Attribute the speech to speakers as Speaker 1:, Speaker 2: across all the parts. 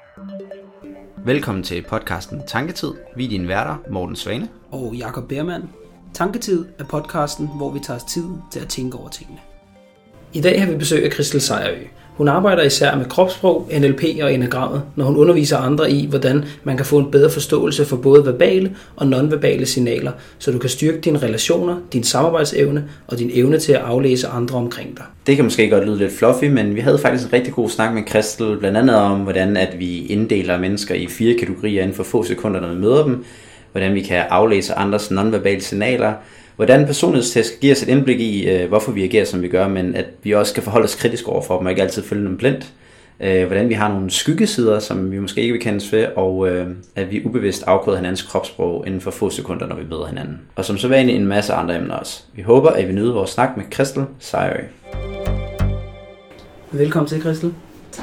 Speaker 1: Velkommen til podcasten Tanketid. Vi er dine værter, Morten Svane
Speaker 2: og Jakob Beermann. Tanketid er podcasten, hvor vi tager os tid til at tænke over tingene. I dag har vi besøg af Christel Sejerø. Hun arbejder især med kropssprog, NLP og enagrammet, når hun underviser andre i, hvordan man kan få en bedre forståelse for både verbale og nonverbale signaler, så du kan styrke dine relationer, din samarbejdsevne og din evne til at aflæse andre omkring dig.
Speaker 1: Det kan måske godt lyde lidt fluffy, men vi havde faktisk en rigtig god snak med Christel, blandt andet om, hvordan at vi inddeler mennesker i 4 kategorier inden for få sekunder, når vi møder dem, hvordan vi kan aflæse andres nonverbale signaler, hvordan personlighedstest giver os et indblik i, hvorfor vi agerer, som vi gør, men at vi også kan forholde os kritisk over for dem, og ikke altid følge dem blindt. Hvordan vi har nogle skyggesider, som vi måske ikke vil kendes ved, og at vi ubevidst afkoder hinandens kropssprog inden for få sekunder, når vi møder hinanden. Og som så vanligt en masse andre emner også. Vi håber, at vi nyder vores snak med Christel Sejerø.
Speaker 2: Velkommen til, Christel.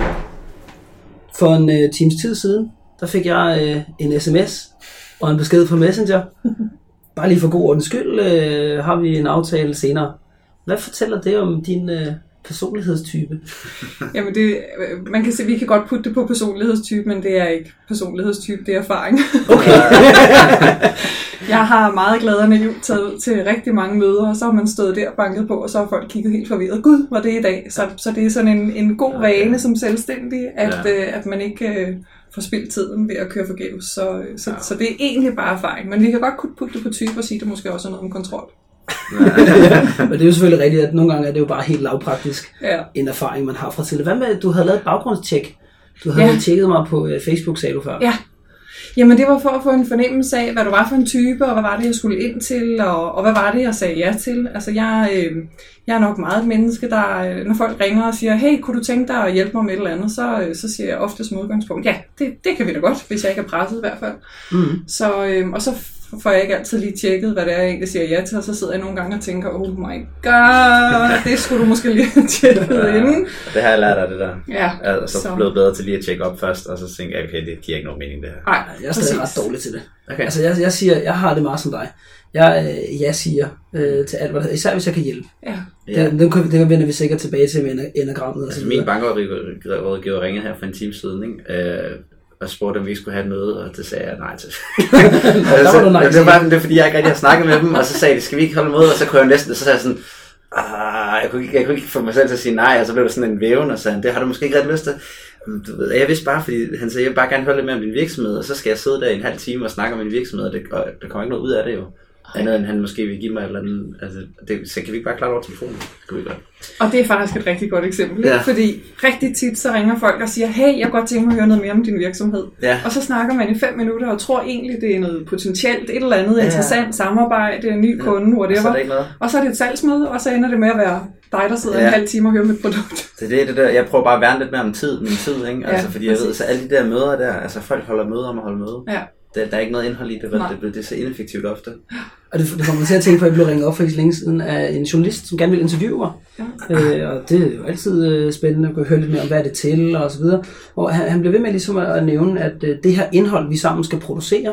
Speaker 2: For en times tid siden, der fik jeg en sms og en besked fra Messenger. Bare lige for god ordens skyld har vi en aftale senere. Hvad fortæller det om din personlighedstype?
Speaker 3: Jamen man kan se, vi kan godt putte det på personlighedstype, men det er ikke personlighedstype, det er erfaring. Okay. Jeg har meget glad og naivt taget til rigtig mange møder, og så har man stået der og banket på, og så har folk kigget helt forvirret. Gud, var det i dag? Så det er sådan en god vane som selvstændig, at man ikke får spildt tiden ved at køre forgæves. Så det er egentlig bare erfaring. Men vi kan godt putte det på type og sige, at det måske også er noget om kontrol.
Speaker 2: Men det er jo selvfølgelig rigtigt, at nogle gange er det jo bare helt lavpraktisk en erfaring, man har fra til. Hvad med, du havde lavet et baggrundstjek? Du havde tjekket mig på Facebook, sagde du før.
Speaker 3: Ja. Jamen det var for at få en fornemmelse af, hvad du var for en type, og hvad var det, jeg skulle ind til, og hvad var det, jeg sagde ja til. Altså jeg er nok meget et menneske, der, når folk ringer og siger, hey, kunne du tænke dig at hjælpe mig med et eller andet, så siger jeg ofte som udgangspunkt, ja, det kan vi da godt, hvis jeg ikke er presset i hvert fald. Mm. Og så får jeg ikke altid lige tjekket, hvad det er, jeg egentlig siger ja til, og så sidder jeg nogle gange og tænker, oh my god, det skulle du måske lige have tjekket inden.
Speaker 1: Det har jeg lært af det der.
Speaker 3: Ja.
Speaker 1: Jeg er så blevet bedre til lige at tjekke op først, og så tænker jeg, okay, det giver ikke nogen mening det her.
Speaker 2: Nej, jeg er stadig ret dårlig til det. Okay. Altså jeg siger, jeg har det meget som dig. Jeg siger til alt, især hvis jeg kan hjælpe. Ja. Det vender vi sikkert tilbage til med enagrammet.
Speaker 1: Altså min bankrådgiver ringede her for en time siden, ikke? Og spurgte, om vi skulle have et møde, og det sagde jeg nej til. Det var fordi, jeg ikke rigtig har snakket med dem, og så sagde de, skal vi ikke holde møde? Og så kunne jeg næsten, så sagde jeg sådan, jeg kunne ikke få mig selv til at sige nej, og så blev der sådan en væven, og sagde, det har du måske ikke ret lyst til. Jeg vidste bare, fordi han sagde, jeg vil bare gerne høre lidt mere om din virksomhed, og så skal jeg sidde der i en halv time og snakke om min virksomhed, og der kommer ikke noget ud af det jo. Andet end han måske vil give mig et eller andet, altså så kan vi ikke bare klare det over telefonen. Det kan
Speaker 3: og det er faktisk et rigtig godt eksempel, fordi rigtig tit så ringer folk og siger, hey, jeg kunne godt tænke mig at høre noget mere om din virksomhed. Ja. Og så snakker man i 5 minutter og tror egentlig, det er noget potentielt, et eller andet interessant samarbejde, en ny kunde, whatever. Og så er det et salgsmøde, og så ender det med at være dig, der sidder en halv time og hører mit produkt.
Speaker 1: Det der, jeg prøver bare at værne lidt mere om min tid, ikke? Altså, fordi jeg ved, så alle de der møder der, altså folk holder møder om at holde møde. Ja. Der er ikke noget indhold i det, det er så ineffektivt ofte. Og
Speaker 2: det kommer til at tænke på, at jeg blev ringet op for ikke så længe siden af en journalist, som gerne vil interviewe mig. Ja. Og det er jo altid spændende at kunne høre lidt mere om, hvad er det til og så videre. Og han blev ved med ligesom at nævne, at det her indhold, vi sammen skal producere,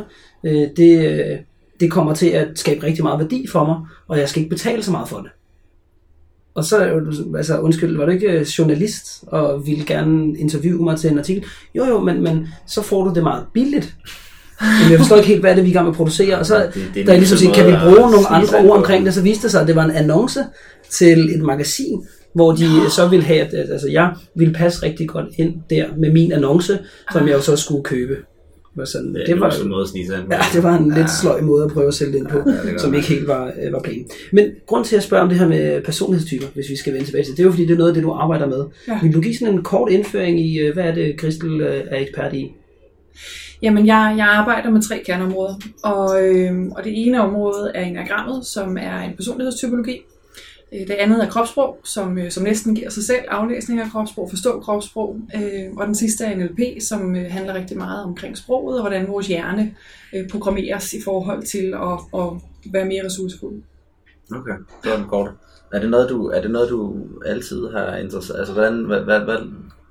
Speaker 2: det kommer til at skabe rigtig meget værdi for mig, og jeg skal ikke betale så meget for det. Og så, altså undskyld, var du ikke journalist og ville gerne interviewe mig til en artikel? Jo, men så får du det meget billigt. Men jeg forstår ikke helt, hvad er det, vi er i gang med at producere. Og så der er ligesom sige, kan vi bruge nogle andre ord omkring det, så viste det sig, at det var en annonce til et magasin, hvor de så ville have, at altså, jeg ville passe rigtig godt ind der med min annonce, som jeg jo så skulle købe. Sådan, det var en måde at snige sig ind. Ja, det var en lidt sløj måde at prøve at sælge det ind på, som ikke helt var planen. Men grund til at spørge om det her med personlighedstyper, hvis vi skal vende tilbage til, det er jo fordi, det er noget af det, du arbejder med. Ja. Vil du give sådan en kort indføring i, hvad er det, Christel er ekspert i?
Speaker 3: Jamen, jeg arbejder med 3 kerneområder, og det ene område er enagrammet, som er en personlighedstypologi. Det andet er kropssprog, som næsten giver sig selv aflæsning af kropssprog, forstå kropssprog. Og den sidste er NLP, som handler rigtig meget omkring sproget, og hvordan vores hjerne programmeres i forhold til at være mere ressourcefuld.
Speaker 1: Okay, det var den kort. Er det noget, du altid har interesseret? Altså, hvordan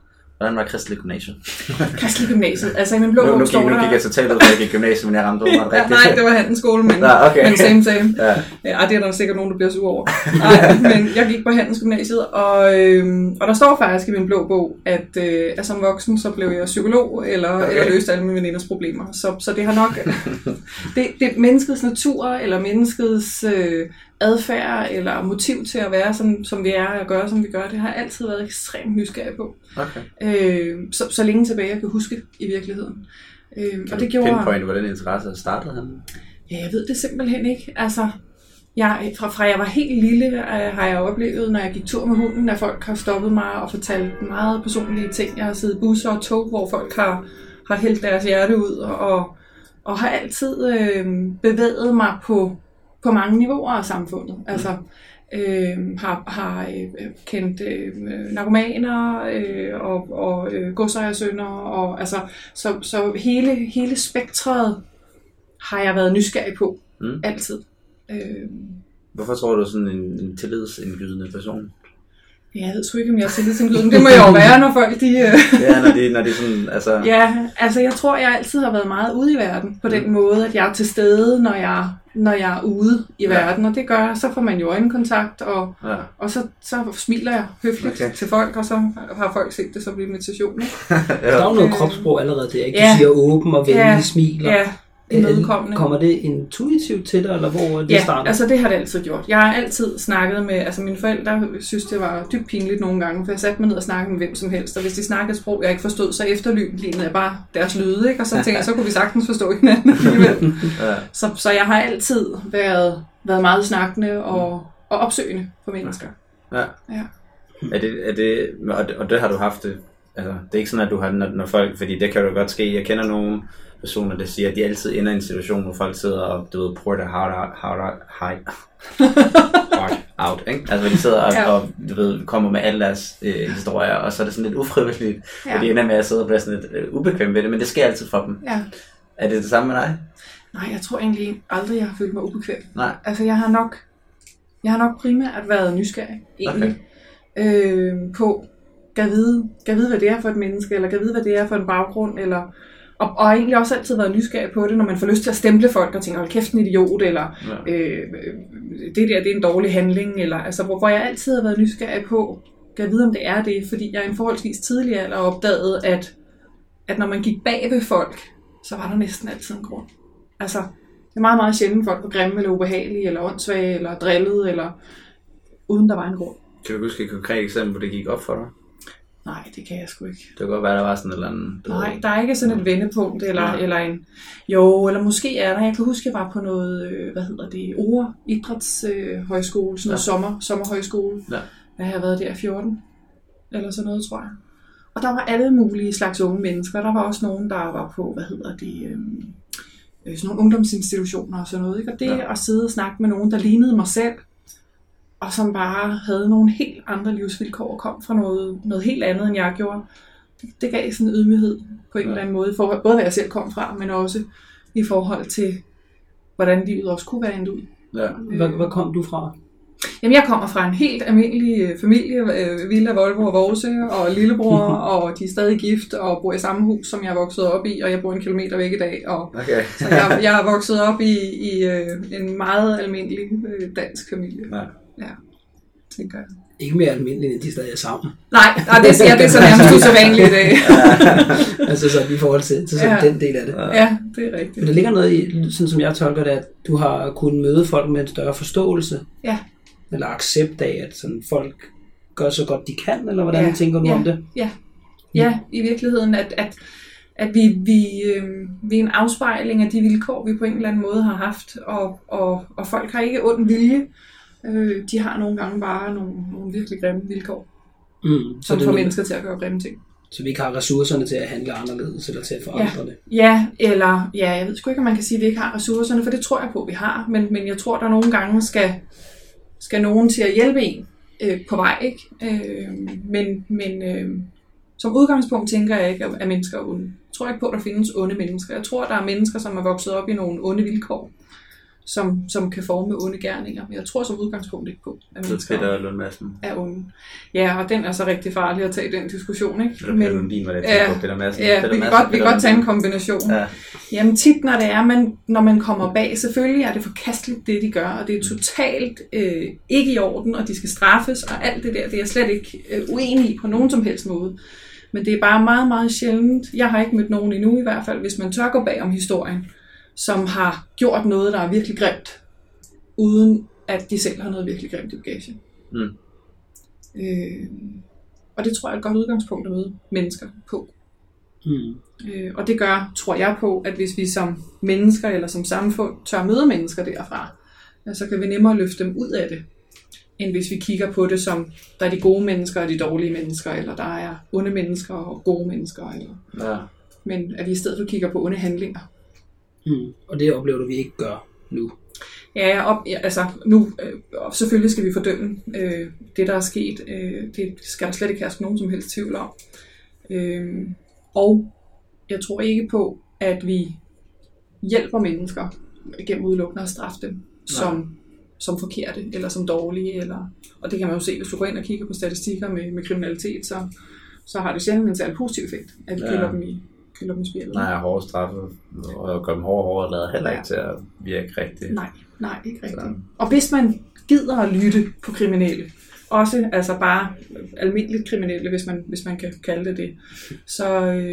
Speaker 1: Hvordan var Kristelig Gymnasium?
Speaker 3: Kristelig Gymnasiet. Altså i min blå bog står der...
Speaker 1: Nu gik jeg totalt ud, at jeg gik gymnasium, men jeg ramte over rigtigt.
Speaker 3: Nej, det var handelsskole, men, men same. Ja, det er der sikkert nogen, der bliver sur over. Nej, men jeg gik på handelsgymnasiet, og der står faktisk i min blå bog, at som voksen, så blev jeg psykolog, eller løste alle mine veninders problemer. Så det har nok... det er menneskets natur, eller menneskets adfærd, eller motiv til at være, som vi er, og gøre, som vi gør. Det har jeg altid været ekstremt nysgerrig på. Okay. Så længe tilbage, jeg kan huske i virkeligheden.
Speaker 1: Kan du pinpointe, hvordan interesse startede han?
Speaker 3: Ja, jeg ved det simpelthen ikke. Altså, fra jeg var helt lille, har jeg oplevet, når jeg gik tur med hunden, at folk har stoppet mig og fortalt meget personlige ting. Jeg har siddet i busser og tog, hvor folk har hældt deres hjerte ud, og har altid bevæget mig på mange niveauer af samfundet. Altså, har kendt narkomaner og godsejersønner, og altså, så hele spektret har jeg været nysgerrig på, altid.
Speaker 1: Hvorfor tror du sådan en tillidsindgydende person?
Speaker 3: Ja, jeg ved sgu ikke, om jeg er tillidsindgydende. Det må jeg jo være, når folk de...
Speaker 1: Ja, når de sådan, altså...
Speaker 3: Ja, altså jeg tror, jeg altid har været meget ude i verden, på den måde, at jeg er til stede, når jeg er ude i verden, og det gør jeg, så får man jo øjenkontakt, og så smiler jeg høfligt til folk, og så har folk set det som en invitation.
Speaker 2: Der er jo noget kropssprog allerede der, ikke? Du siger åben og venlig, smiler.
Speaker 3: Ja.
Speaker 2: Kommer det intuitivt til dig, eller hvor det starter?
Speaker 3: Ja, altså det har det altid gjort. Jeg har altid snakket med, altså mine forældre synes, det var dybt pinligt nogle gange, for jeg satte mig ned og snakkede med hvem som helst, og hvis de snakkede et sprog, jeg ikke forstod, så efterlignede jeg bare deres lyde, ikke? Og så tænkte jeg, så kunne vi sagtens forstå hinanden alligevel. Så jeg har altid været meget snakkende og opsøgende for mennesker.
Speaker 1: Ja. Er det, og det har du haft det, altså det er ikke sådan, at du har, når folk, fordi det kan jo godt ske, jeg kender nogle personer, der siger, at de altid ender i en situation, hvor folk sidder og, du ved, pour their heart out, ikke? Altså, hvor de sidder og du ved, kommer med alle deres historier, og så er det sådan lidt ufrivilligt, og de ender med at sidde og blive sådan lidt ubekvem ved det, men det sker altid for dem. Ja. Er det samme med dig?
Speaker 3: Nej, jeg tror egentlig aldrig, jeg har følt mig ubekvem.
Speaker 1: Nej.
Speaker 3: Altså, jeg har nok primært været nysgerrig, egentlig, på, kan vide, hvad det er for et menneske, eller kan vide, hvad det er for en baggrund, eller... Og egentlig også altid været nysgerrig på det, når man får lyst til at stemple folk og tænker, hold kæft, en idiot, eller det der, det er en dårlig handling, eller altså, hvor jeg altid har været nysgerrig på, kan jeg vide, om det er det, fordi jeg i en forholdsvis tidlig alder opdagede, at når man gik bag ved folk, så var der næsten altid en grund. Altså, det er meget, meget sjældent, folk var grimme, eller ubehagelige, eller åndssvage, eller drillede, eller uden der var en grund.
Speaker 1: Kan du huske et konkret eksempel, hvor det gik op for dig?
Speaker 3: Nej, det kan jeg sgu ikke.
Speaker 1: Det kan godt være, der var sådan et eller andet...
Speaker 3: Nej, der er ikke sådan et vendepunkt, eller en... Jo, eller måske er der. Jeg kan huske, jeg var på noget, Ore Idrætshøjskole, sådan noget sommerhøjskole. Ja. Jeg har været der 14, eller sådan noget, tror jeg. Og der var alle mulige slags unge mennesker. Der var også nogen, der var på, sådan nogle ungdomsinstitutioner og sådan noget. Ikke? Og det at sidde og snakke med nogen, der lignede mig selv, og som bare havde nogle helt andre livsvilkår og kom fra noget helt andet, end jeg gjorde. Det gav sådan en ydmyghed på en eller anden måde, både hvad jeg selv kom fra, men også i forhold til, hvordan livet også kunne være endt ud.
Speaker 2: Ja. Hvad kom du fra?
Speaker 3: Jamen, jeg kommer fra en helt almindelig familie, Villa, Volvo og Vose og lillebror, og de er stadig gift og bor i samme hus, som jeg er vokset op i, og jeg bor 1 kilometer væk i dag. Så jeg er vokset op i en meget almindelig dansk familie. Ja, tænker jeg.
Speaker 2: Ikke mere almindeligt, end de stadig er sammen.
Speaker 3: Nej, det er så nærmest usædvanligt i dag.
Speaker 2: Altså så i forhold til den del af det.
Speaker 3: Ja, det er rigtigt.
Speaker 2: Men der ligger noget i, sådan som jeg tolker det, at du har kunnet møde folk med en større forståelse. Ja. Eller accept af, at sådan folk gør så godt de kan, eller hvordan tænker du om det?
Speaker 3: Ja, i virkeligheden, at vi er en afspejling af de vilkår, vi på en eller anden måde har haft, og folk har ikke ond vilje. De har nogle gange bare nogle virkelig grimme vilkår, som får mennesker til at gøre grimme ting.
Speaker 2: Så vi ikke har ressourcerne til at handle anderledes, eller til at forandre det?
Speaker 3: Jeg ved sgu ikke, om man kan sige, at vi ikke har ressourcerne, for det tror jeg på, vi har. Men jeg tror, der nogle gange skal nogen til at hjælpe en på vej, ikke? Men som udgangspunkt tænker jeg ikke, at mennesker er onde. Jeg tror ikke på, at der findes onde mennesker. Jeg tror, der er mennesker, som er vokset op i nogle onde vilkår, som kan forme onde gerninger. Men jeg tror som udgangspunkt ikke på, at mennesker er onde. Ja, og den er så rigtig farlig at tage den diskussion, ikke?
Speaker 1: Men Lundin, var det
Speaker 3: Peter Madsen. Ja, vi kan godt tage en kombination. Ja. Jamen tit, når det er, når man kommer bag, selvfølgelig er det forkasteligt, det de gør, og det er totalt ikke i orden, og de skal straffes, og alt det der, det er jeg slet ikke uenig i på nogen som helst måde. Men det er bare meget, meget sjældent. Jeg har ikke mødt nogen endnu i hvert fald, hvis man tør gå bag om historien, som har gjort noget, der er virkelig grimt, uden at de selv har noget virkelig grimt i bagagen. Og det tror jeg er et godt udgangspunkt at møde mennesker på. Og det gør, tror jeg på, at hvis vi som mennesker eller som samfund tør møde mennesker derfra, så kan vi nemmere løfte dem ud af det, end hvis vi kigger på det som, der er de gode mennesker og de dårlige mennesker, eller der er onde mennesker og gode mennesker. Eller. Ja. Men at vi i stedet for kigger på onde handlinger.
Speaker 2: Og det oplever du, vi ikke gør nu?
Speaker 3: Ja, altså nu selvfølgelig skal vi fordømme det, der er sket. Det skal der slet ikke herske nogen som helst tvivl om. Og jeg tror ikke på, at vi hjælper mennesker gennem udelukkende at straffe dem som forkerte eller som dårlige. Og det kan man jo se, hvis du går ind og kigger på statistikker med kriminalitet, så har det sjældent en særlig positiv effekt, at vi kælder dem i spillet.
Speaker 1: Nej, hårde straffe og gøre dem hårdere lader heller ikke til at virke rigtigt.
Speaker 3: Nej, ikke rigtigt. Så. Og hvis man gider at lytte på kriminelle, også altså bare almindeligt kriminelle, hvis man kan kalde det, så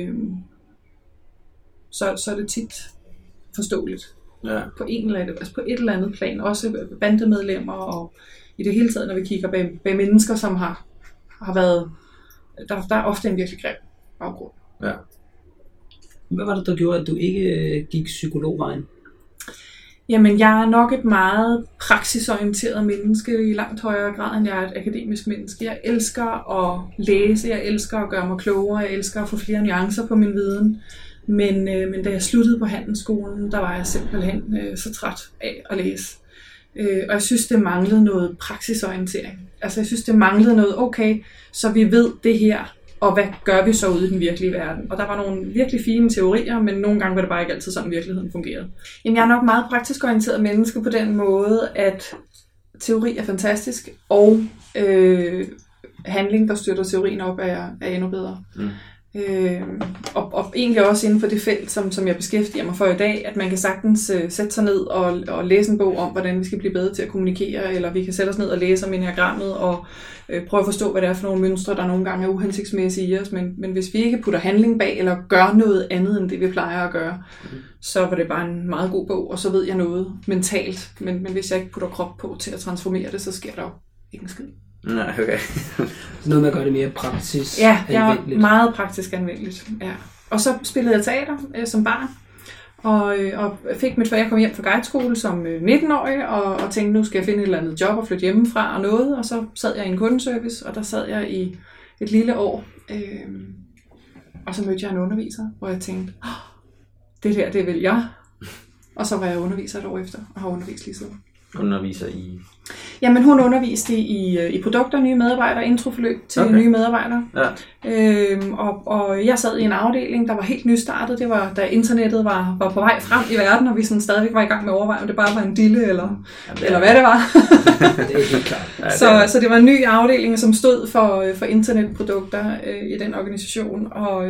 Speaker 3: er det tit forståeligt. Ja. På et eller andet plan, også bandemedlemmer og i det hele taget, når vi kigger bag mennesker, som har været, der er ofte en virkelig grim baggrund.
Speaker 1: Ja.
Speaker 2: Hvad var det, der gjorde, at du ikke gik psykologvejen?
Speaker 3: Jamen, jeg er nok et meget praksisorienteret menneske i langt højere grad, end jeg er et akademisk menneske. Jeg elsker at læse, jeg elsker at gøre mig klogere, jeg elsker at få flere nuancer på min viden. Men da jeg sluttede på handelsskolen, der var jeg simpelthen så træt af at læse. Og jeg synes, det manglede noget praksisorientering. Altså, jeg synes, det manglede noget, okay, så vi ved det her, og hvad gør vi så ude i den virkelige verden? Og der var nogle virkelig fine teorier, men nogle gange var det bare ikke altid sådan, virkeligheden fungerede. Jamen, jeg er nok meget praktisk orienteret menneske på den måde, at teori er fantastisk, og handling, der støtter teorien op, er endnu bedre. Og egentlig også inden for det felt, som jeg beskæftiger mig for i dag, at man kan sagtens sætte sig ned og læse en bog om, hvordan vi skal blive bedre til at kommunikere, eller vi kan sætte os ned og læse om enagrammet og prøve at forstå, hvad det er for nogle mønstre, der nogle gange er uhensigtsmæssige i os. Men hvis vi ikke putter handling bag, eller gør noget andet end det, vi plejer at gøre, så var det bare en meget god bog, og så ved jeg noget mentalt. Men hvis jeg ikke putter krop på til at transformere det, så sker der jo ikke en skid.
Speaker 1: Nej, okay.
Speaker 2: Noget med at gøre det mere praktisk
Speaker 3: anvendeligt. Ja, jeg er meget praktisk anvendeligt. Ja. Og så spillede jeg teater som barn, og fik jeg kom hjem fra guideskole som 19-årig, og tænkte, nu skal jeg finde et eller andet job og flytte hjemmefra og noget, og så sad jeg i en kundeservice, og der sad jeg i et lille år, og så mødte jeg en underviser, hvor jeg tænkte, det vil jeg, og så var jeg underviser et år efter, og har undervist lige siden.
Speaker 1: Underviser i?
Speaker 3: Jamen, hun underviste i produkter, nye medarbejdere, introforløb til nye medarbejdere. Ja. Og jeg sad i en afdeling, der var helt nystartet. Det var, da internettet var på vej frem i verden, og vi sådan stadigvæk var i gang med at overveje, om det bare var en dille, eller hvad det var.
Speaker 2: Det er helt klart.
Speaker 3: Så det var en ny afdeling, som stod for internetprodukter i den organisation.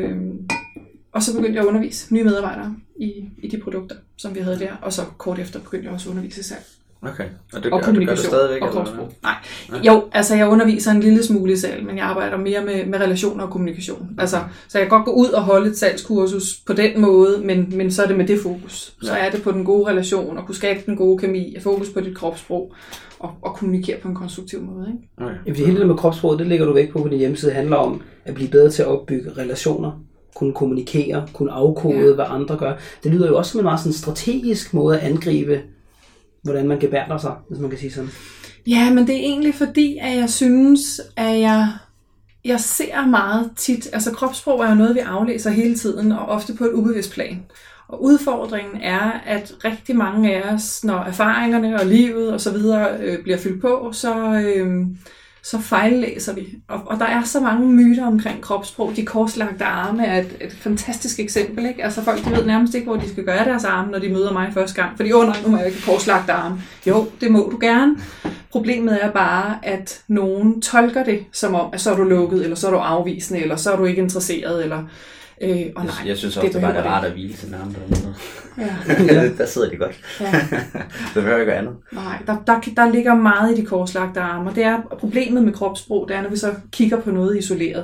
Speaker 3: Og så begyndte jeg at undervise nye medarbejdere i de produkter, som vi havde der. Og så kort efter begyndte jeg også at undervise i salg.
Speaker 1: Okay, og kommunikation gør det stadigvæk?
Speaker 3: Og kropssprog. Nej. Jo, altså jeg underviser en lille smule i salg, men jeg arbejder mere med relationer og kommunikation. Altså, så jeg kan godt gå ud og holde et salgskursus på den måde, men så er det med det fokus. Så er det på den gode relation, og kunne skabe den gode kemi, fokus på dit kropssprog, og kommunikere på en konstruktiv måde. Ikke?
Speaker 2: Okay. Det hele med kropssproget, det lægger du væk på din hjemmeside, handler om at blive bedre til at opbygge relationer, kunne kommunikere, kunne afkode, hvad andre gør. Det lyder jo også som en meget sådan strategisk måde at angribe, hvordan man gebærder sig, hvis man kan sige sådan.
Speaker 3: Ja, men det er egentlig fordi, at jeg synes, at jeg ser meget tit, altså kropssprog er jo noget, vi aflæser hele tiden, og ofte på et ubevidst plan. Og udfordringen er, at rigtig mange af os, når erfaringerne og livet og så videre bliver fyldt på, så fejllæser vi. Og der er så mange myter omkring kropssprog. De korslagte arme er et fantastisk eksempel. Ikke? Altså folk de ved nærmest ikke, hvor de skal gøre deres arme, når de møder mig første gang. Fordi nej, nu må jeg ikke korslagte arme. Jo, det må du gerne. Problemet er bare, at nogen tolker det som om, at så er du lukket, eller så er du afvisende, eller så er du ikke interesseret, eller... nej,
Speaker 1: jeg synes også, det bare er rart at hvile sin arme på den måde.
Speaker 3: Ja.
Speaker 1: Der sidder de godt. Ja. Det behøver ikke andet.
Speaker 3: Nej, der ligger meget i de korslagte arme, og det er problemet med kropssprog, det er, når vi så kigger på noget isoleret.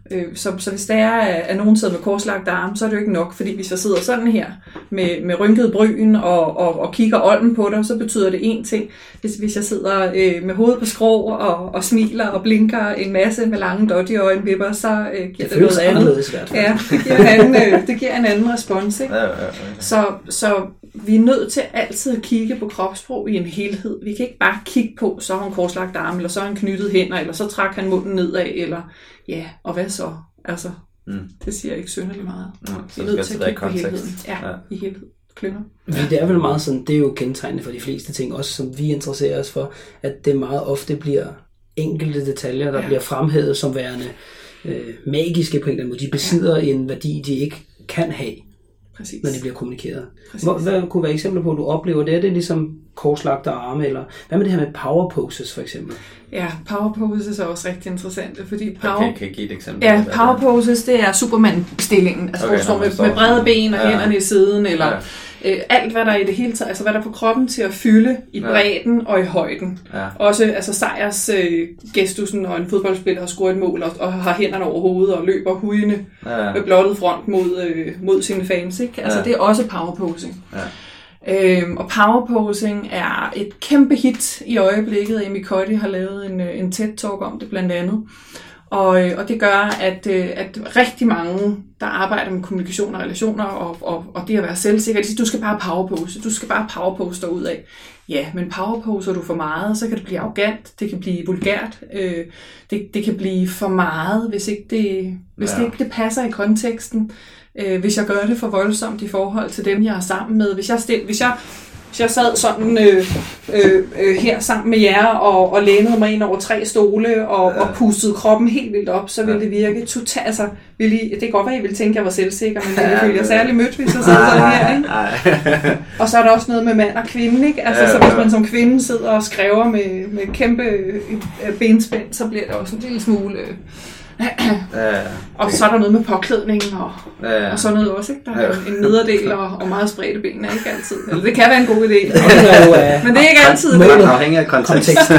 Speaker 3: Så hvis der er, at nogen sidder med korslagte arme, så er det jo ikke nok, fordi hvis jeg sidder sådan her, med rynket bryn og kigger olden på dig, så betyder det én ting. Hvis jeg sidder med hovedet på skrå og smiler og blinker en masse med lange dodgy-øjenvipper, så giver det noget andet. Ja, det giver en anden respons, ikke? Ja. Så vi er nødt til altid at kigge på kropssprog i en helhed. Vi kan ikke bare kigge på, så har han korslagt arme, eller så har han knyttet hænder, eller så trækker han munden nedad, eller ja, og hvad så? Altså, det siger ikke synderligt meget. Vi er nødt til at kigge på helheden. Ja, i helhed. Klynger.
Speaker 2: Det er vel meget sådan, det er jo kendetegnende for de fleste ting, også som vi interesserer os for, at det meget ofte bliver enkelte detaljer, der bliver fremhævet som værende magiske på en eller anden måde. De besidder en værdi, de ikke kan have. Præcis. Når det bliver kommunikeret. Hvad kunne være eksempler på, at du oplever det? Er det ligesom korslagte arme, eller hvad med det her med power poses for eksempel?
Speaker 3: Ja, power poses er også rigtig interessante, fordi
Speaker 1: kan I give et eksempel?
Speaker 3: Ja, power poses, det er Superman-stillingen, altså hvor du står med brede ben og hænderne i siden, eller alt hvad der i det hele taget, altså hvad der får kroppen til at fylde i bredden og i højden. Ja. Også altså sejrs gestusen, når en fodboldspiller har scoret et mål og har hænderne over hovedet og løber hujende med blottet front mod sine fans, ikke? Altså det er også power posing. Ja. Og powerposing er et kæmpe hit i øjeblikket. Amy Cuddy har lavet en TED-talk om det blandt andet. Og det gør, at rigtig mange, der arbejder med kommunikation og relationer og det at være selvsikker, de siger, du skal bare powerpose, du skal bare powerpose dig ud af. Ja, men powerposer du for meget, så kan det blive arrogant, det kan blive vulgært, det kan blive for meget, hvis ikke det passer i konteksten. Hvis jeg gør det for voldsomt i forhold til dem, jeg er sammen med. Hvis jeg sad sådan her sammen med jer og lænede mig ind over 3 stole og pustede kroppen helt vildt op, så ville det virke totalt. Altså, det kan godt være, I ville tænke, at jeg var selvsikker, men det ville jeg særlig mødt, hvis jeg sad sådan her. Ikke? Og så er der også noget med mand og kvinde. Ikke? Altså, så hvis man som kvinde sidder og skræver med kæmpe benspænd, så bliver det også en lille smule... Og så er der noget med påklædning og sådan noget også, ikke? Der er en nederdel og meget spredte ben, er ikke altid. Eller det kan være en god idé. Men det er ikke altid det.
Speaker 1: Det afhænger af konteksten.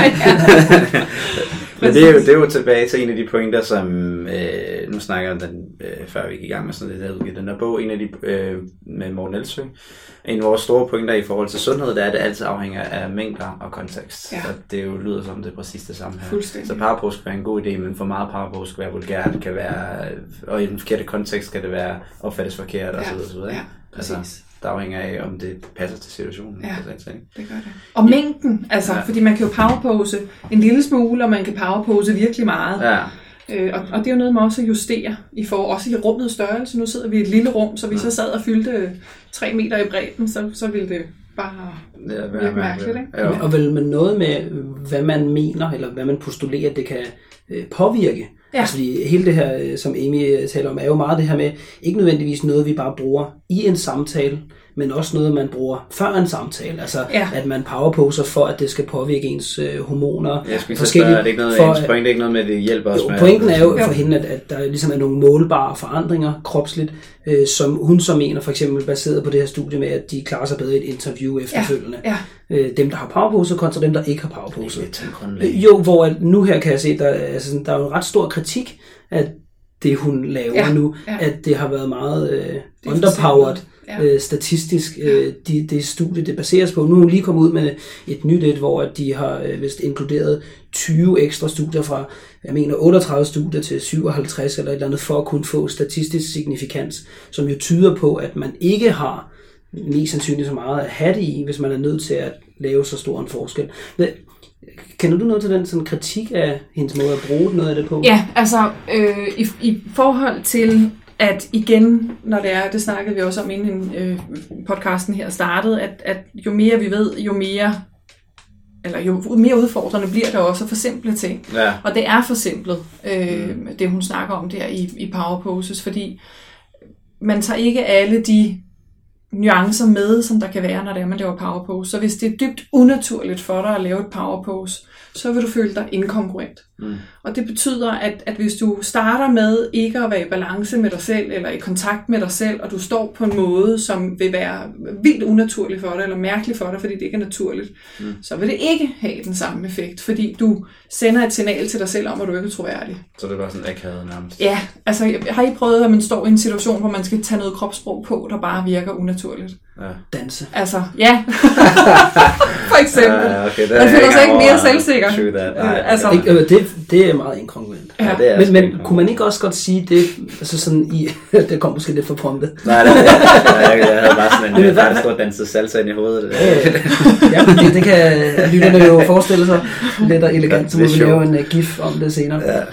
Speaker 1: Men det er jo tilbage til en af de pointer, som nu snakker jeg om den, før vi gik i gang med sådan lidt, den der bog, en af de med Morten Elsø. En af vores store pointer i forhold til sundhed, det er, at det altid afhænger af mængder og kontekst. Ja. Og det jo lyder som det er præcis det samme her. Så powerpose kan være en god idé, men for meget powerpose kan være vulgært, kan være, og i den forkerte kontekst kan det være opfattes forkert og så videre. Ja, præcis. Altså, der afhænger af, om det passer til situationen.
Speaker 3: Ja, det gør det. Og mængden, altså, fordi man kan jo powerpose en lille smule, og man kan powerpose virkelig meget. Ja. Og det er jo noget med også at justere, også i rummets størrelse. Nu sidder vi i et lille rum, så hvis jeg sad og fyldte 3 meter i bredden, så ville det bare virke mærkeligt. Ikke?
Speaker 2: Ja. Og vel med noget med, hvad man mener, eller hvad man postulerer, det kan påvirke. Ja. Altså fordi hele det her, som Amy taler om, er jo meget det her med, ikke nødvendigvis noget, vi bare bruger i en samtale, men også noget, man bruger før en samtale. Altså, at man powerposer for, at det skal påvirke ens hormoner.
Speaker 1: Jeg skulle spørge, er det ikke noget, pointen er ikke noget med, at det hjælper os med?
Speaker 2: Pointen er jo for hende, at der ligesom er nogle målbare forandringer kropsligt, som hun så mener, for eksempel baseret på det her studie med, at de klarer sig bedre i et interview efterfølgende. Ja. Dem, der har powerposer, kontra dem, der ikke har powerposer. Jo, hvor nu her kan jeg se, der er jo en ret stor kritik af det, hun laver nu, at det har været meget underpowered. Statistisk, det studie, det baseres på. Nu er hun lige kommet ud med et nyt hvor de har vist inkluderet 20 ekstra studier fra, jeg mener 38 studier til 57 eller et eller andet, for at kunne få statistisk signifikans, som jo tyder på, at man ikke har mest sandsynligt så meget at have det i, hvis man er nødt til at lave så stor en forskel. Kender du noget til den sådan kritik af hendes måde at bruge noget af det på?
Speaker 3: Ja, altså i forhold til at igen, når det snakkede vi også om inden podcasten her startede, at jo mere vi ved, jo mere jo mere udfordrende bliver det også at forsimple ting.
Speaker 1: Ja.
Speaker 3: Og det er forsimplet, det hun snakker om der i Power Poses, fordi man tager ikke alle de nuancer med, som der kan være, når man laver power pose. Så hvis det er dybt unaturligt for dig at lave et power pose, så vil du føle dig inkongruent. Og det betyder, at hvis du starter med ikke at være i balance med dig selv, eller i kontakt med dig selv, og du står på en måde, som vil være vildt unaturlig for dig, eller mærkelig for dig, fordi det ikke er naturligt, så vil det ikke have den samme effekt, fordi du sender et signal til dig selv om, at du ikke er troværdig.
Speaker 1: Så det er bare sådan akavet nærmest.
Speaker 3: Ja, altså har I prøvet, at man står i en situation, hvor man skal tage noget kropssprog på, der bare virker unaturligt?
Speaker 1: Ja.
Speaker 2: Danse.
Speaker 3: Altså, ja. For eksempel.
Speaker 1: Okay,
Speaker 3: man føler sig ikke mere selvsikker.
Speaker 2: Altså. Det er meget inkongruent.
Speaker 3: Ja.
Speaker 2: Ja, men kunne man ikke også godt sige det, altså sådan i, det kom måske lidt for promptet.
Speaker 1: Nej, jeg havde bare sådan en der stod danset salsa ind i hovedet.
Speaker 2: Ja, det kan lytterne jo forestille sig lidt og elegant, så må vi lave en gif om det senere. Ja.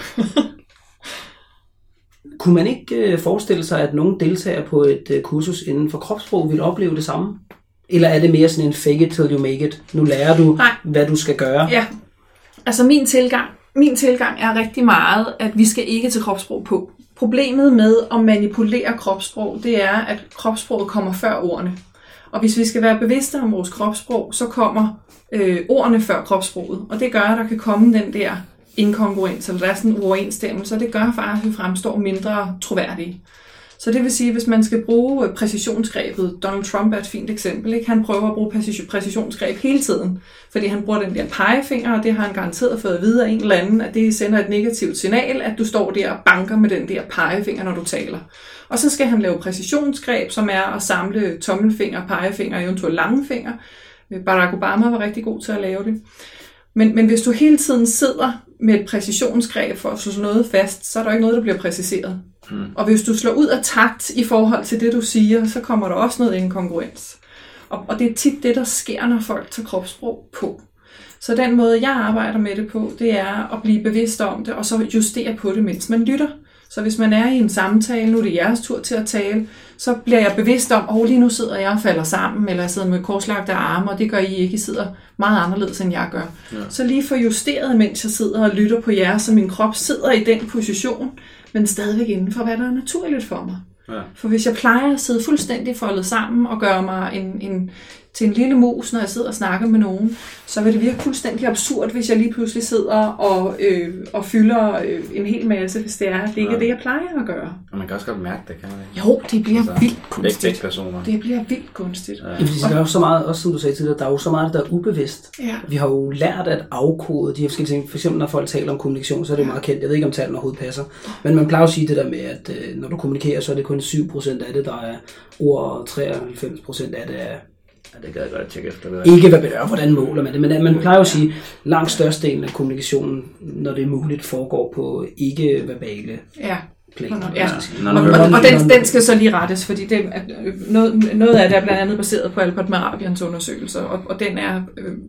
Speaker 2: Kunne man ikke forestille sig, at nogle deltagere på et kursus inden for kropssprog vil opleve det samme? Eller er det mere sådan en fake it till you make it? Nu lærer du, hvad du skal gøre.
Speaker 3: Ja, altså min tilgang er rigtig meget, at vi skal ikke til kropssprog på. Problemet med at manipulere kropssprog, det er, at kropssproget kommer før ordene. Og hvis vi skal være bevidste om vores kropssprog, så kommer ordene før kropssproget. Og det gør, at der kan komme den der inkongruens, eller der er sådan en uoverensstemmelse, og det gør faktisk, at vi fremstår mindre troværdige. Så det vil sige, hvis man skal bruge præcisionsgrebet, Donald Trump er et fint eksempel, ikke? Han prøver at bruge præcisionsgreb hele tiden, fordi han bruger den der pegefinger, og det har han garanteret fået at vide af en eller anden, at det sender et negativt signal, at du står der og banker med den der pegefinger, når du taler. Og så skal han lave præcisionsgreb, som er at samle tommelfinger, pegefinger og eventuelt langfinger. Barack Obama var rigtig god til at lave det. Men hvis du hele tiden sidder med et præcisionsgreb for at slå noget fast, så er der ikke noget, der bliver præciseret. Og hvis du slår ud af takt i forhold til det, du siger, så kommer der også noget inkongruens. Og det er tit det, der sker, når folk tager kropssprog på. Så den måde, jeg arbejder med det på, det er at blive bevidst om det, og så justere på det, mens man lytter. Så hvis man er i en samtale, nu er det jeres tur til at tale, så bliver jeg bevidst om, lige nu sidder jeg og falder sammen, eller jeg sidder med korslagte arme, og det gør I ikke. I sidder meget anderledes, end jeg gør. Ja. Så lige for justeret, mens jeg sidder og lytter på jer, så min krop sidder i den position, men stadigvæk inden for, hvad der er naturligt for mig. Ja. For hvis jeg plejer at sidde fuldstændig foldet sammen og gøre mig til en lille mus, når jeg sidder og snakker med nogen, så vil det virke fuldstændig absurd, hvis jeg lige pludselig sidder og fylder en hel masse, hvis det er ikke det, jeg plejer at gøre.
Speaker 1: Og man kan også godt mærke det, kan man ikke?
Speaker 3: Jo, det bliver vildt kunstigt.
Speaker 1: Det
Speaker 3: bliver vildt kunstigt.
Speaker 2: Ja. Der er jo så meget, også som du sagde tidligere, der er jo så meget, der er ubevidst.
Speaker 3: Ja.
Speaker 2: Vi har jo lært at afkode de her forskellige ting. For eksempel når folk taler om kommunikation, så er det jo meget kendt. Jeg ved ikke, om tallene overhovedet passer. Men man plejer at sige det der med, at når du kommunikerer, så er det kun 7% af det, der er ord, og 93% af det er
Speaker 1: det gad jeg godt at tjekke efter.
Speaker 2: Ikke hvad bedre, hvordan måler man det, men man plejer jo at sige, at langt størstedelen af kommunikationen, når det er muligt, foregår på ikke-verbale planer.
Speaker 3: Ja. Og den skal så lige rettes, fordi det, noget af det er blandt andet baseret på Albert Mehrabians undersøgelser, og den er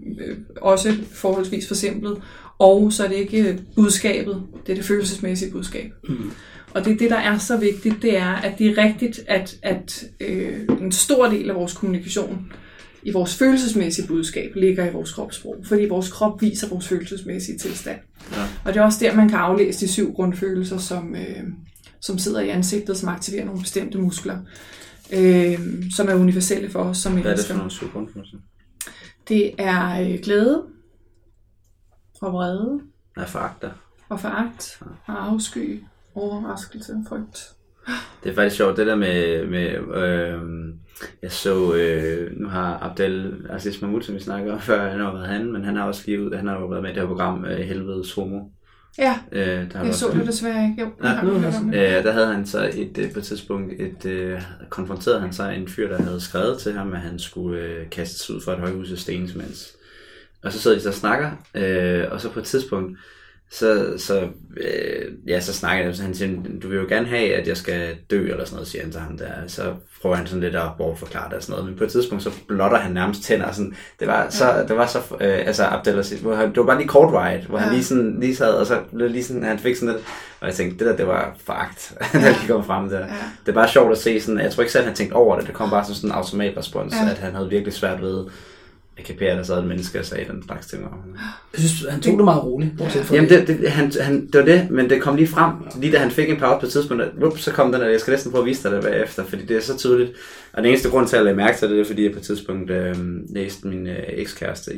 Speaker 3: også forholdsvis forsimplet, og så er det ikke budskabet, det er det følelsesmæssige budskab. Og det der er så vigtigt, det er, at det er rigtigt, at en stor del af vores kommunikation i vores følelsesmæssige budskab ligger i vores kropssprog, fordi vores krop viser vores følelsesmæssige tilstand. Ja. Og det er også der, man kan aflæse de 7 grundfølelser, som sidder i ansigtet, som aktiverer nogle bestemte muskler, som er universelle for os som mennesker.
Speaker 1: Hvad er det for nogle 7 grundfølelser?
Speaker 3: Det er glæde og vrede. Foragt og afsky. Overraskelse, frygt.
Speaker 1: Det er faktisk sjovt, det der med jeg så, nu har Abdel Aziz Mahmoud, som vi snakker om før, han har været han, men han har også lige ud, han har jo været med i det her program, Helvedes Homo.
Speaker 3: Ja, jeg så det desværre ikke. Jo,
Speaker 1: der havde han så på et tidspunkt, konfronterede han sig en fyr, der havde skrevet til ham, at han skulle kastes ud fra et højhus af Stensmans. Og så sidder de så og snakker, og så på et tidspunkt, så snakker jeg, så han siger, du vil jo gerne have, at jeg skal dø, eller sådan noget, siger han til ham der. Så prøver han sådan lidt at bortforklare det og sådan noget, men på et tidspunkt, så blotter han nærmest tænder, og sådan, det var så Abdelaziz, det var bare lige kortvarigt, hvor han lige sad, og så blev lige sådan, han fik sådan lidt, og jeg tænkte, det var foragt, da de kom frem der. Det er bare sjovt at se sådan, jeg tror ikke selv, han tænkte over det kom bare som sådan en automatrespons, at han havde virkelig svært ved kapere, der sad et menneske og sagde den slags ting.
Speaker 2: Jeg synes, han tog det meget roligt.
Speaker 1: Jamen, det var det, men det kom lige frem. Lige da han fik en pause på et tidspunkt, så kom den, og jeg skal næsten prøve at vise dig det bagefter, fordi det er så tydeligt. Og den eneste grund til at lade mærke til det, er fordi jeg på et tidspunkt læste min ekskæreste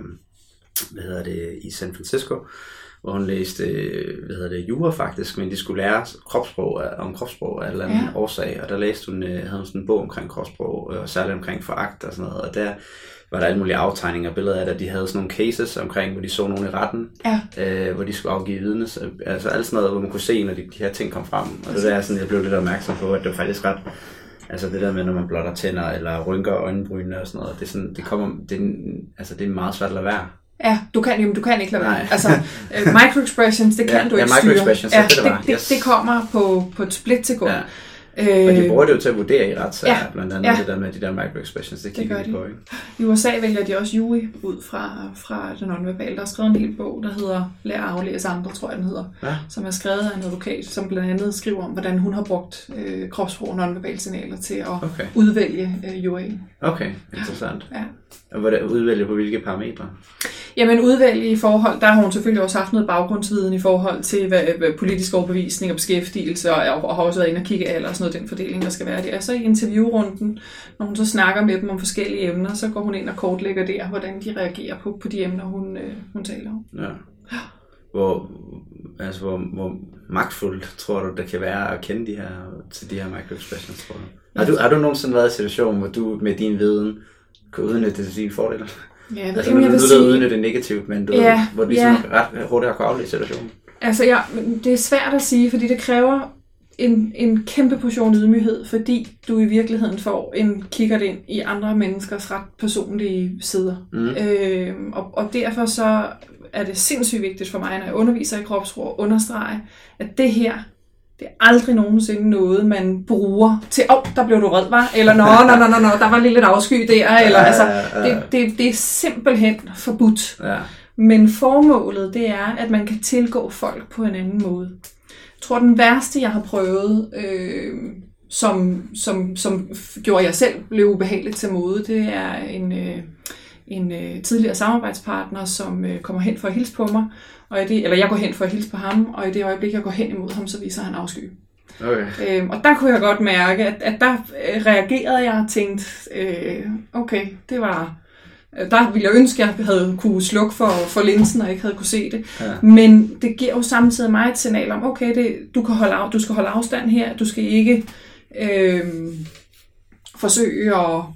Speaker 1: i San Francisco, hvor hun læste, jura faktisk, men de skulle lære om kropssprog af en eller anden årsag, og der læste hun, havde hun sådan en bog omkring kropssprog, og særligt omkring foragt og sådan noget, og der var der alle mulige aftegninger og billeder af det, de havde sådan nogle cases omkring, hvor de så nogen i retten, hvor de skulle afgive vidnes, altså alt sådan noget, hvor man kunne se, når de her ting kom frem, og det der sådan, jeg blev lidt opmærksom på, at det var faktisk ret, altså det der med, når man blotter tænder, eller rynker øjenbrynene og sådan noget, det er sådan, det er meget svært at lade være.
Speaker 3: Ja, du kan ikke lade være. Altså, microexpressions, det kan du ikke styre.
Speaker 1: Microexpressions,
Speaker 3: det kommer på et splitsekund. Ja.
Speaker 1: Og de bruger det jo til at vurdere i retssager, blandt andet det der med de der microexpressions, det kigger de på, ikke?
Speaker 3: I USA vælger de også jury ud fra den nonverbale. Der er skrevet en hel bog, der hedder Lær at aflæse andre, tror jeg den hedder, som er skrevet af en advokat, som blandt andet skriver om, hvordan hun har brugt kropssprog og nonverbale signaler til at udvælge juryen. Okay, interessant. Ja. Og udvælge på hvilke parametre? Jamen udvælge i forhold, der har hun selvfølgelig også haft noget baggrundsviden i forhold til hvad politisk overbevisning og beskæftigelse, og har også været inde og kigge alder og sådan noget, den fordeling, der skal være der. Så i interviewrunden, når hun så snakker med dem om forskellige emner, så går hun ind og kortlægger der, hvordan de reagerer på de emner, hun taler om. Ja.
Speaker 1: Hvor magtfuldt tror du, det kan være at kende de her microexpressions, tror du? Har du nogensinde været i en situation, hvor du med din viden kan udnytte det til dine fordele?
Speaker 3: Ja,
Speaker 1: altså, nu er du udnytte det negativt, men hvor du ret hurtigt har kunnet aflæse situationen.
Speaker 3: Altså det er svært at sige, fordi det kræver en kæmpe portion ydmyghed, fordi du i virkeligheden får en kikkert ind i andre menneskers ret personlige sider. Og derfor så er det sindssygt vigtigt for mig, når jeg underviser i kropssprog, at understrege, at det her, det er aldrig nogensinde noget, man bruger til, der blev du rød, var? Eller nå, der var lige lidt afsky der, eller det er simpelthen forbudt. Ja. Men formålet, det er, at man kan tilgå folk på en anden måde. Jeg tror, den værste, jeg har prøvet, som gjorde jeg selv blev ubehageligt til mode, det er en tidligere samarbejdspartner, som kommer hen for at hilse på mig, eller jeg går hen for at hilse på ham, og i det øjeblik, jeg går hen imod ham, så viser han afsky. Okay. Og der kunne jeg godt mærke, at der reagerede jeg og tænkte, okay, det var... Der ville jeg ønske, at jeg havde kunne slukke for linsen, og ikke havde kunne se det. Ja. Men det giver jo samtidig mig et signal om, okay, du skal holde afstand her, du skal ikke forsøge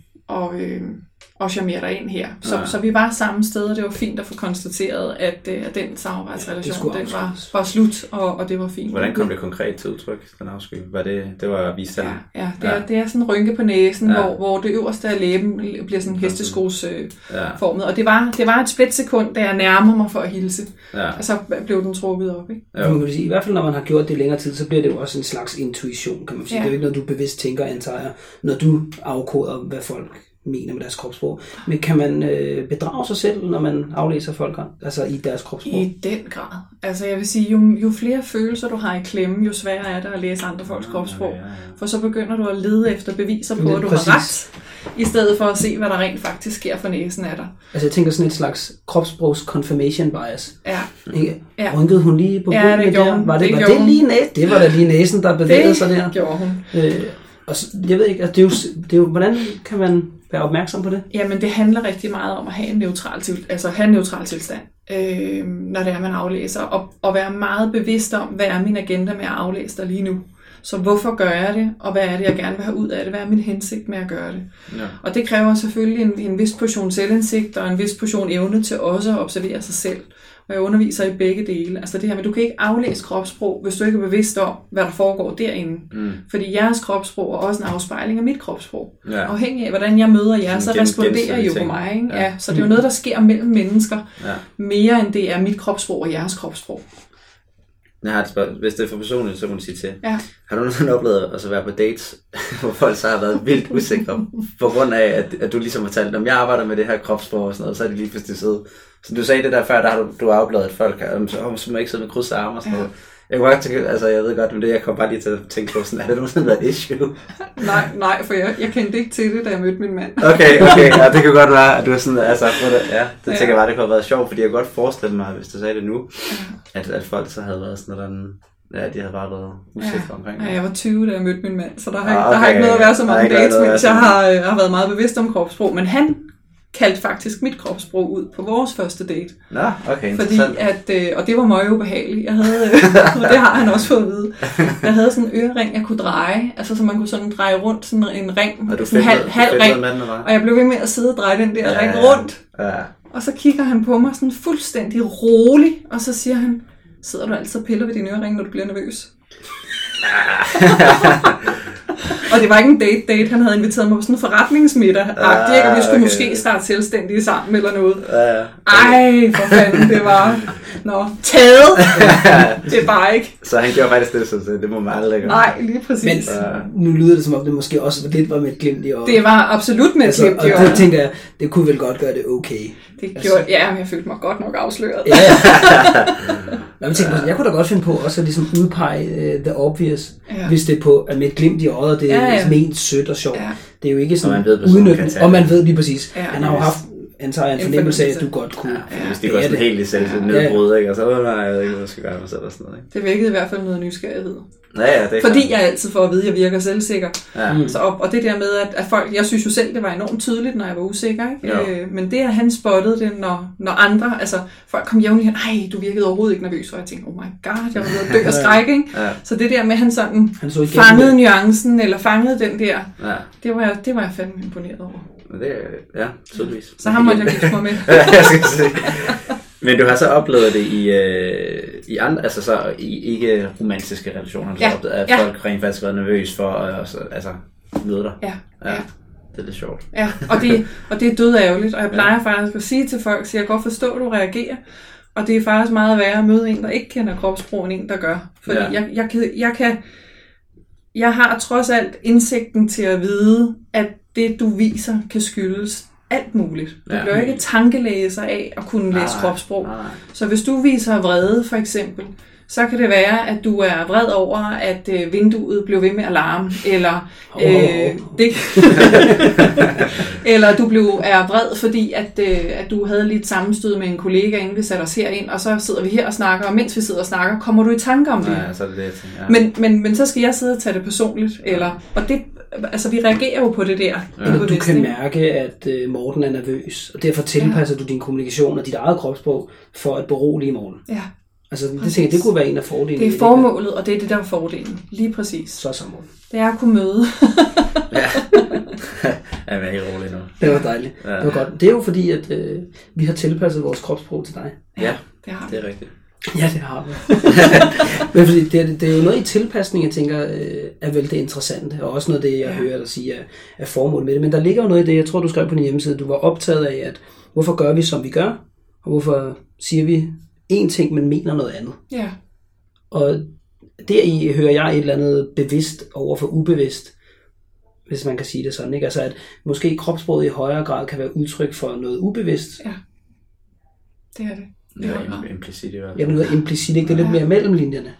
Speaker 3: at charmere dig ind her. Så vi var samme sted, og det var fint at få konstateret, at den samarbejdsrelation, den var slut, og det var fint.
Speaker 1: Hvordan kom det konkret til udtryk, den afsky? Det var vist
Speaker 3: det er sådan en rynke på næsen, hvor det øverste af læben bliver sådan hesteskos formet. Og det var et splitsekund, da jeg nærmer mig for at hilse. Ja. Og så blev den trukket op. Ikke?
Speaker 2: Ja. Man kan sige, i hvert fald når man har gjort det i længere tid, så bliver det jo også en slags intuition, kan man sige. Ja. Det er jo ikke noget, du bevidst tænker, antager, når du afkoder, hvad folk mener med deres kropssprog. Men kan man bedrage sig selv, når man aflæser folk, altså i deres kropssprog?
Speaker 3: I den grad. Altså jeg vil sige, jo flere følelser du har i klemme, jo sværere er det at læse andre folks kropssprog. For så begynder du at lede efter beviser på, at du har ret, i stedet for at se, hvad der rent faktisk sker for næsen af dig.
Speaker 2: Altså jeg tænker sådan et slags kropssprogs confirmation bias. Ja. Rynkede hun lige på bunden der? Var det lige næsen? Det var da lige næsen, der bevægede sig der.
Speaker 3: Det gjorde hun.
Speaker 2: Og jeg ved ikke, altså det er jo, hvordan kan man være opmærksom på det?
Speaker 3: Jamen det handler rigtig meget om at have en neutral tilstand, når det er, man aflæser, og være meget bevidst om, hvad er min agenda med at aflæse dig lige nu. Så hvorfor gør jeg det, og hvad er det, jeg gerne vil have ud af det? Hvad er min hensigt med at gøre det? Ja. Og det kræver selvfølgelig en vis portion selvindsigt, og en vis portion evne til også at observere sig selv. Og jeg underviser i begge dele. Altså det her med, du kan ikke aflæse kropssprog, hvis du ikke er bevidst om, hvad der foregår derinde. Fordi jeres kropssprog er også en afspejling af mit kropssprog. Ja. Afhængig af, hvordan jeg møder jer, så responderer I jo på mig. Ikke? Ja. Så det er jo noget, der sker mellem mennesker, mere end det er mit kropssprog og jeres kropssprog.
Speaker 1: Jeg har et spørgsmål. Hvis det er for personligt, så må du sige til. Ja. Har du nogensinde oplevet at være på dates, hvor folk så har været vildt usikre, på grund af, at du ligesom har talt, om jeg arbejder med det her kropssprog og sådan noget, så er de lige pludselig siddet. Så du sagde det der før, der har du oplevet, at folk så må ikke sidde med krydsede arme og sådan noget. Jeg kunne godt tænke, altså jeg ved godt, men det jeg kom bare lige til at tænke på sådan, er det nogensinde været et issue?
Speaker 3: Nej, for jeg kendte ikke til det, da jeg mødte min mand.
Speaker 1: Okay, ja, det kan godt være, at du er sådan, altså, det tænker jeg bare, det kunne have været sjovt, fordi jeg kunne godt forestille mig, hvis du sagde det nu, at folk så havde været sådan noget, de havde bare været usikre omkring.
Speaker 3: Ja, jeg var 20, da jeg mødte min mand, så der har ikke noget at være så mange dates, mens jeg har været meget bevidst om kropssprog, men han kaldte faktisk mit kropssprog ud på vores første date.
Speaker 1: Nå, okay,
Speaker 3: fordi og det var meget ubehageligt. Jeg havde, og det har han også fået at vide. Jeg havde sådan en ørering, jeg kunne dreje, altså så man kunne sådan dreje rundt sådan en ring, en halv ring, og jeg blev ved med at sidde og dreje den der ring rundt. Ja. Og så kigger han på mig sådan fuldstændig rolig, og så siger han, sidder du altid og piller ved din ørering, når du bliver nervøs? Og det var ikke en date, han havde inviteret mig på sådan en forretningsmiddag, og vi skulle måske starte selvstændige sammen eller noget. Ej, for fanden, det var taget. Det er bare ikke.
Speaker 1: Så han gjorde faktisk det, så det må man aldrig gøre.
Speaker 3: Nej, lige præcis.
Speaker 2: Men nu lyder det som om, det måske også lidt var med et glimt i øjet.
Speaker 3: Det var absolut med et glimt i øjet.
Speaker 2: Og det tænker jeg, det kunne vel godt gøre det okay.
Speaker 3: Det gjorde, ja, men jeg følte mig godt nok afsløret.
Speaker 2: Ja. Jeg kunne da godt finde på også at ligesom udpege the obvious, hvis det er med et glimt i øjet, og det er ment sødt og sjovt. Ja. Det er jo ikke sådan udnyttende, og man ved lige præcis. Ja, han har jo haft en fornemmelse af, at du godt kunne.
Speaker 1: Hvis det går sådan helt i selv nedbrud, ikke? Og så jeg ved ikke, hvad jeg skal gøre mig selv og sådan noget. Ikke?
Speaker 3: Det vækkede i hvert fald noget nysgerrighed.
Speaker 1: Ja, det
Speaker 3: fordi jeg altid får at vide, at jeg virker selvsikker. Ja. Så og det der med, at folk, jeg synes jo selv, det var enormt tydeligt, når jeg var usikker. Ikke? Men det, at han spottede det, når andre, altså folk kom jævnligt, nej, du virkede overhovedet ikke nervøs, og jeg tænkte, oh my god, jeg var ved at dø af skræk, ikke? Ja. Så det der med, at han sådan fangede nuancen, eller fangede den der, det var jeg fandme imponeret over.
Speaker 1: Det tydeligvis.
Speaker 3: Så har man jo gifte mig med.
Speaker 1: Jeg skal sige. Men du har så oplevet det i andre, altså så i ikke romantiske relationer, at folk rent faktisk har været nervøs for at møde dig. Ja. Det er lidt sjovt. Ja, og det er dødærgerligt, og jeg plejer faktisk at sige til folk, så jeg kan godt forstå, at du reagerer, og det er faktisk meget værre at møde en, der ikke kender kropssprog, end en, der gør. Fordi jeg har trods alt indsigten til at vide, at det, du viser, kan skyldes alt muligt. Du bliver jo ikke tankelæser af at kunne læse kropssprog. Så hvis du viser vrede, for eksempel, så kan det være, at du er vred over, at vinduet blev ved med at larme, eller eller du er vred, fordi at du havde lidt sammenstød med en kollega, inden vi satte os herind, og så sidder vi her og snakker, og mens vi sidder og snakker, kommer du i tanke om det? Ja, så er det det.
Speaker 3: Men så skal jeg sidde og tage det personligt, og det, altså vi reagerer jo på det der.
Speaker 2: Ja. Du kan mærke, at Morten er nervøs, og derfor tilpasser du din kommunikation og dit eget kropssprog for at berolige Morten. Ja. Altså, det kunne være en af fordelene.
Speaker 3: Det er formålet, og det er det, der er fordelen. Lige præcis.
Speaker 2: Så sammen.
Speaker 3: Det er at kunne møde.
Speaker 1: Ja, jeg er helt rolig nu.
Speaker 2: Det var dejligt. Ja. Det var godt. Det er jo fordi, at vi har tilpasset vores kropssprog til dig.
Speaker 1: Ja, det er rigtigt.
Speaker 2: Ja, det har vi. Men fordi det er jo noget i tilpasning, jeg tænker, er vel det interessante, og også noget af det, jeg hører dig sige, er formålet med det. Men der ligger jo noget i det, jeg tror, du skrev på din hjemmeside, du var optaget af, at hvorfor gør vi, som vi gør, og hvorfor siger vi en ting, men mener noget andet. Ja. Og deri hører jeg et eller andet bevidst over for ubevidst, hvis man kan sige det sådan, ikke? Altså at måske kropssproget i højere grad kan være udtryk for noget ubevidst.
Speaker 3: Ja, det er det.
Speaker 1: Det er implicit i hvert fald.
Speaker 2: Jamen noget implicit, ikke? Det er lidt mere mellem linjerne,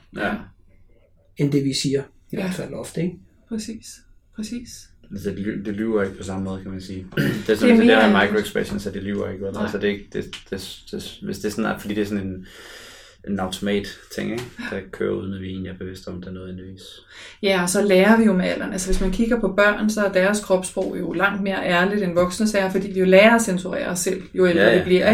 Speaker 2: end det vi siger, i hvert fald ofte, ikke?
Speaker 3: Præcis.
Speaker 1: Altså, det lyver ikke på samme måde, kan man sige. Det er sådan, det der er microexpression, så det lyver ikke. Altså, det er ikke, hvis det er sådan, fordi det er sådan en automat-ting, ikke? Der kører uden at vi egentlig er bevidst om, det er noget indvis.
Speaker 3: Ja, og så lærer vi jo med alderen. Altså, hvis man kigger på børn, så er deres kropssprog jo langt mere ærligt end voksnes er, fordi vi jo lærer at censurere os selv, jo ældre det bliver,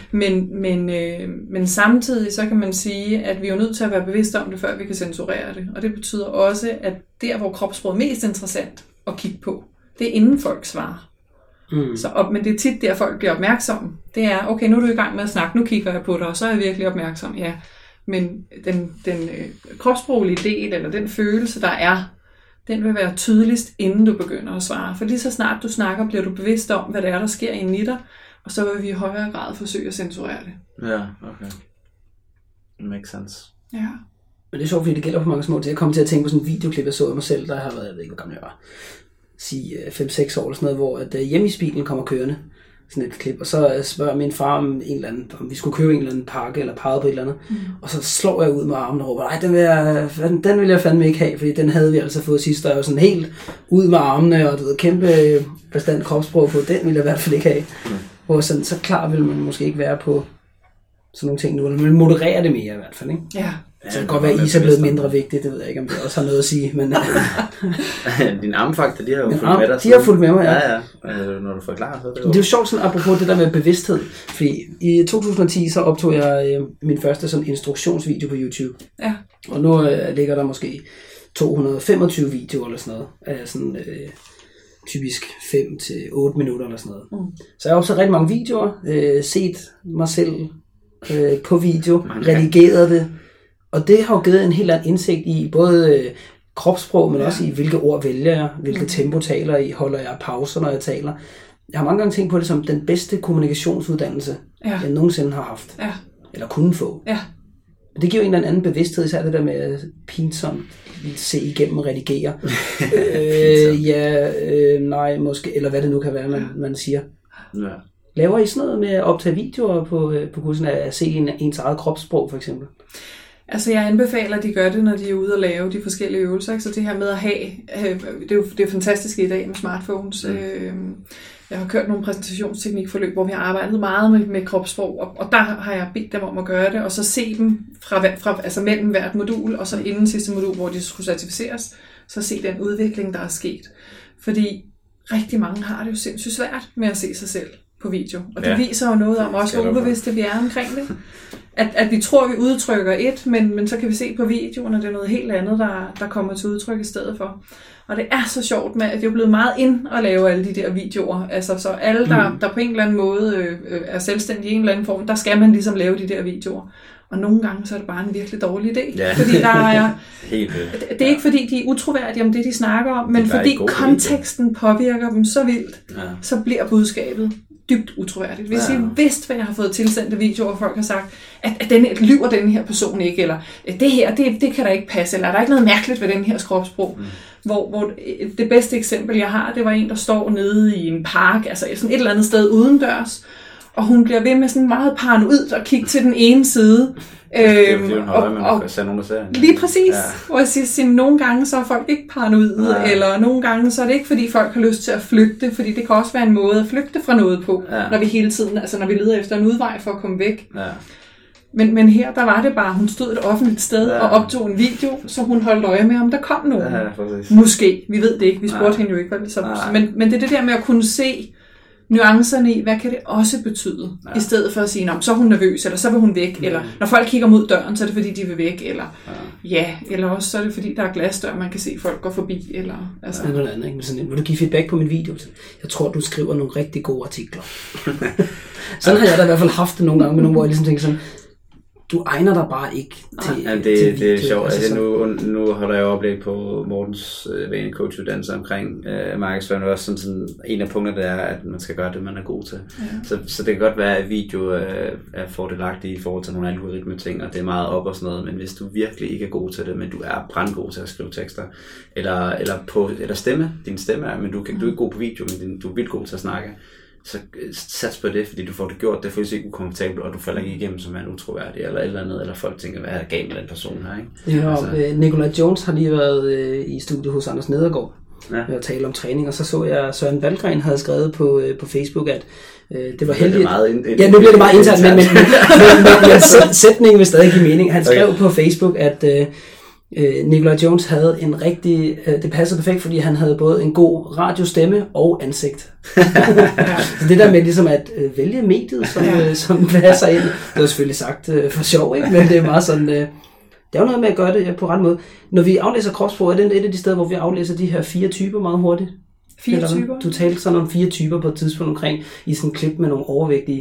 Speaker 3: ikke? Men samtidig så kan man sige, at vi er jo nødt til at være bevidste om det, før vi kan censurere det. Og det betyder også, at der, hvor kropssproget er mest interessant at kigge på, det er inden folk svarer. Men det er tit der, folk bliver opmærksomme. Det er, okay, nu er du i gang med at snakke, nu kigger jeg på dig, og så er jeg virkelig opmærksom. Ja, men den kropssproglige del, eller den følelse, der er, den vil være tydeligst, inden du begynder at svare. For lige så snart du snakker, bliver du bevidst om, hvad det er, der sker inde i dig, og så vil vi i højere grad forsøge at censurere det.
Speaker 1: Ja, okay. It makes sense.
Speaker 3: Ja.
Speaker 2: Men det er sjovt, fordi det gælder på mange små til. Jeg kom til at tænke på sådan en videoklip, jeg så af mig selv, der har været, jeg ved ikke, hvor gammel jeg var, sige 5-6 år eller sådan noget, hvor at hjemmesbilen kommer kørende, sådan et klip, og så spørger min far om om vi skulle købe en eller anden pakke, eller pege på et eller andet, og så slår jeg ud med armen og råber, nej, den vil jeg fandme ikke have, fordi den havde vi altså fået sidst, og jeg var sådan helt ud med armene, og du ved, kæmpe bestand kropssprog på, den vil jeg i hvert fald ikke have. Hvor sådan, så klar vil man måske ikke være på sådan nogle ting nu, eller man modererer det mere i hvert fald, ikke?
Speaker 3: Ja.
Speaker 2: Så det kan godt være, at is er blevet mindre vigtigt, det ved jeg ikke, om det også har noget at sige, men...
Speaker 1: Dine armfaktor, de har jo fulgt med dig.
Speaker 2: De har fulgt med mig,
Speaker 1: ja. Når du forklarer så
Speaker 2: det er jo sjovt sådan, apropos det der med bevidsthed, fordi i 2010 så optog jeg min første sådan instruktionsvideo på YouTube.
Speaker 3: Ja.
Speaker 2: Og nu ligger der måske 225 videoer eller sådan noget, af sådan typisk 5-8 minutter eller sådan noget. Så jeg har optaget rigtig mange videoer, set mig selv på video, redigeret det, og det har jo givet en helt anden indsigt i både kropssprog, men også i hvilke ord vælger jeg, hvilket tempo taler i, holder jeg pauser, når jeg taler. Jeg har mange gange tænkt på det som den bedste kommunikationsuddannelse, jeg nogensinde har haft, eller kunne få.
Speaker 3: Ja.
Speaker 2: Det giver jo en eller anden bevidsthed, især det der med pinsomt se igennem og redigere. Nej, måske, eller hvad det nu kan være, man siger.
Speaker 1: Ja.
Speaker 2: Laver I sådan noget med at optage videoer på kursen, at se ens eget kropssprog for eksempel?
Speaker 3: Altså jeg anbefaler, at de gør det, når de er ude og lave de forskellige øvelser. Ikke? Så det her med at have, det er fantastisk i dag med smartphones. Jeg har kørt nogle præsentationsteknikforløb, hvor vi har arbejdet meget med kropssprog, og der har jeg bedt dem om at gøre det, og så se dem fra altså mellem hvert modul, og så inden sidste modul, hvor de skulle certificeres, så se den udvikling, der er sket. Fordi rigtig mange har det jo sindssygt svært med at se sig selv på video. Og det viser jo noget om også, hvor ubevidste vi er omkring det. At vi tror, vi udtrykker et, men så kan vi se på videoen, og det er noget helt andet, der kommer til udtryk i stedet for. Og det er så sjovt med, at det er blevet meget ind at lave alle de der videoer. Altså, så alle, der på en eller anden måde er selvstændige i en eller anden form, der skal man ligesom lave de der videoer. Og nogle gange så er det bare en virkelig dårlig idé. Ja. Fordi der er... det er ikke fordi, de er utroværdige om det, de snakker om, men fordi konteksten påvirker dem så vildt, så bliver budskabet dybt utroværdigt. Hvis I vidste, hvad jeg har fået tilsendt videoer, hvor folk har sagt, at lyver den her person ikke, eller det her, det kan da ikke passe, eller er der ikke noget mærkeligt ved den her kropssprog. Hvor det bedste eksempel, jeg har, det var en, der står nede i en park, altså sådan et eller andet sted udendørs, og hun bliver ved med sådan meget paranoid og kigge til den ene side.
Speaker 1: Det er fordi, hun holder med, man kan se nogen, der ser.
Speaker 3: Lige præcis. Hvor jeg siger, nogle gange så er folk ikke paranoide, eller nogle gange så er det ikke, fordi folk har lyst til at flygte, fordi det kan også være en måde at flygte fra noget på, når vi hele tiden, altså når vi leder efter en udvej for at komme væk. Ja. Men her, der var det bare, hun stod et offentligt sted og optog en video, så hun holdt øje med, om der kom nogen. Måske, vi ved det ikke, vi spurgte hende jo ikke, men det er det der med at kunne se nuancerne i, hvad kan det også betyde, i stedet for at sige, så er hun nervøs, eller så vil hun væk, eller når folk kigger mod døren, så er det fordi, de vil væk, eller eller også så er det fordi, der er glasdør, man kan se folk gå forbi, eller altså.
Speaker 2: Det er noget andet, ikke? Sådan, vil du give feedback på min video? Jeg tror, du skriver nogle rigtig gode artikler. Sådan har jeg da i hvert fald haft det nogle gange med nogle, hvor jeg ligesom tænker sådan, du egner dig bare ikke til
Speaker 1: det er sjovt. Altså, nu holder jeg oplæg på Mortens vanecoach-uddannelse omkring markedsføring, og også sådan en af punkterne er, at man skal gøre det, man er god til. Ja. Så det kan godt være, at video er fordelagtig i forhold til nogle algoritme-ting, og det er meget op og sådan noget, men hvis du virkelig ikke er god til det, men du er brandgod til at skrive tekster, eller stemme, din stemme er, men du er ikke god på video, men du er vildt god til at snakke, så sats på det, fordi du får det gjort, det føles ikke ukomfortabelt, og du falder ikke igennem som en utroværdig, eller et eller andet, eller folk tænker, hvad er der galt med den person her, ikke?
Speaker 2: Ja, altså. Nikolaj Jones har lige været i studiet hos Anders Nedergaard, og tale om træning, og så jeg, Søren Valdgren havde skrevet på Facebook, at det var heldigt. Nu bliver det meget internt, men sætningen vil stadig give mening. Han skrev på Facebook, at Nikolaj Jones havde en rigtig, det passede perfekt, fordi han havde både en god radiostemme og ansigt. Så det der med ligesom at vælge mediet, som passer ind, det var selvfølgelig sagt for sjov, ikke? Men det er meget sådan, det er jo noget med at gøre det på ret måde. Når vi aflæser kropssprog, er det et af de steder, hvor vi aflæser de her 4 typer meget hurtigt.
Speaker 3: 4 typer?
Speaker 2: Du talte sådan om 4 typer på et tidspunkt omkring i sådan en klip med nogle overvægtige.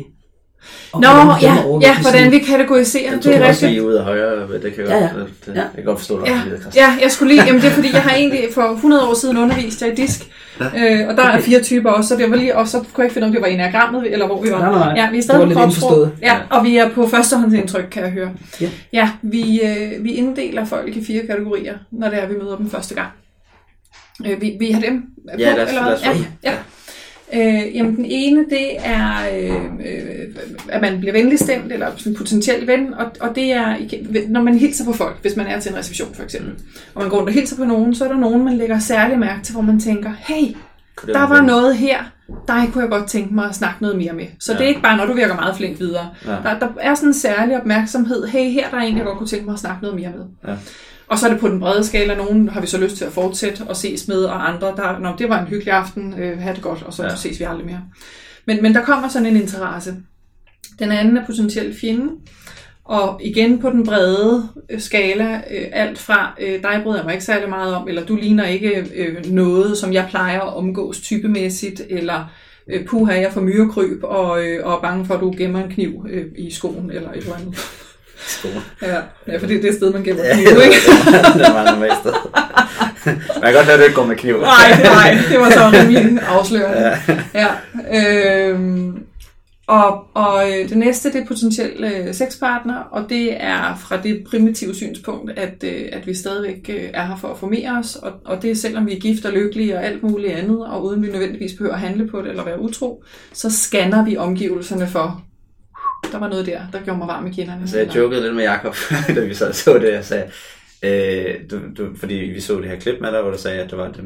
Speaker 3: Hvordan vi kategoriserer. Det er rigtigt.
Speaker 1: Lige ud af højre, det kan jeg godt forstå dig.
Speaker 3: Jeg skulle lige, det er fordi, jeg har egentlig for 100 år siden undervist jer i disk, og der er 4 typer også, så det var lige, og så kunne jeg ikke finde, om det var enagrammet, eller hvor vi var.
Speaker 2: Nej.
Speaker 3: Ja, vi er stadig på kropssprog. Ja, og vi er på førstehåndsindtryk, kan jeg høre. Ja, vi inddeler folk i 4 kategorier, når det er, vi møder dem første gang. Vi har dem på,
Speaker 1: eller hvad?
Speaker 3: Ja. Jamen den ene, det er, at man bliver venlig stemt, eller sådan en potentiel ven, og det er, når man hilser på folk, hvis man er til en reception for eksempel, og man går rundt og hilser på nogen, så er der nogen, man lægger særlig mærke til, hvor man tænker, hey, der var noget her, der kunne jeg godt tænke mig at snakke noget mere med. Så det er ikke bare, når du virker meget flink videre. Ja. Der er sådan en særlig opmærksomhed, hey, her der er en, jeg godt kunne tænke mig at snakke noget mere med. Ja. Og så er det på den brede skala, nogen har vi så lyst til at fortsætte og ses med, og andre, det var en hyggelig aften, have det godt, og så ses vi aldrig mere. Men der kommer sådan en interesse. Den anden er potentielt fjende, og igen på den brede skala, alt fra, dig bryder jeg mig ikke særlig meget om, eller du ligner ikke noget, som jeg plejer at omgås typemæssigt, eller puha, jeg får myrekryb, og er bange for, at du gemmer en kniv i skoen, eller et eller andet. Ja, fordi det er et sted, man gemmer kniv, ikke?
Speaker 1: Det er meget normalt sted. Man kan godt høre, at du ikke går med kniv.
Speaker 3: Nej, det var så rimelig afslørende. Ja. Og det næste, det er potentielt sexpartner, og det er fra det primitive synspunkt, at vi stadigvæk er her for at formere os, og det er selvom vi er gift og lykkelige og alt muligt andet, og uden vi nødvendigvis behøver at handle på det eller være utro, så scanner vi omgivelserne for, der var noget der gjorde mig varm i kinderne.
Speaker 1: Så jeg jokede lidt med Jacob, da vi så det, jeg sagde, fordi vi så det her klip med dig, hvor du sagde, at det var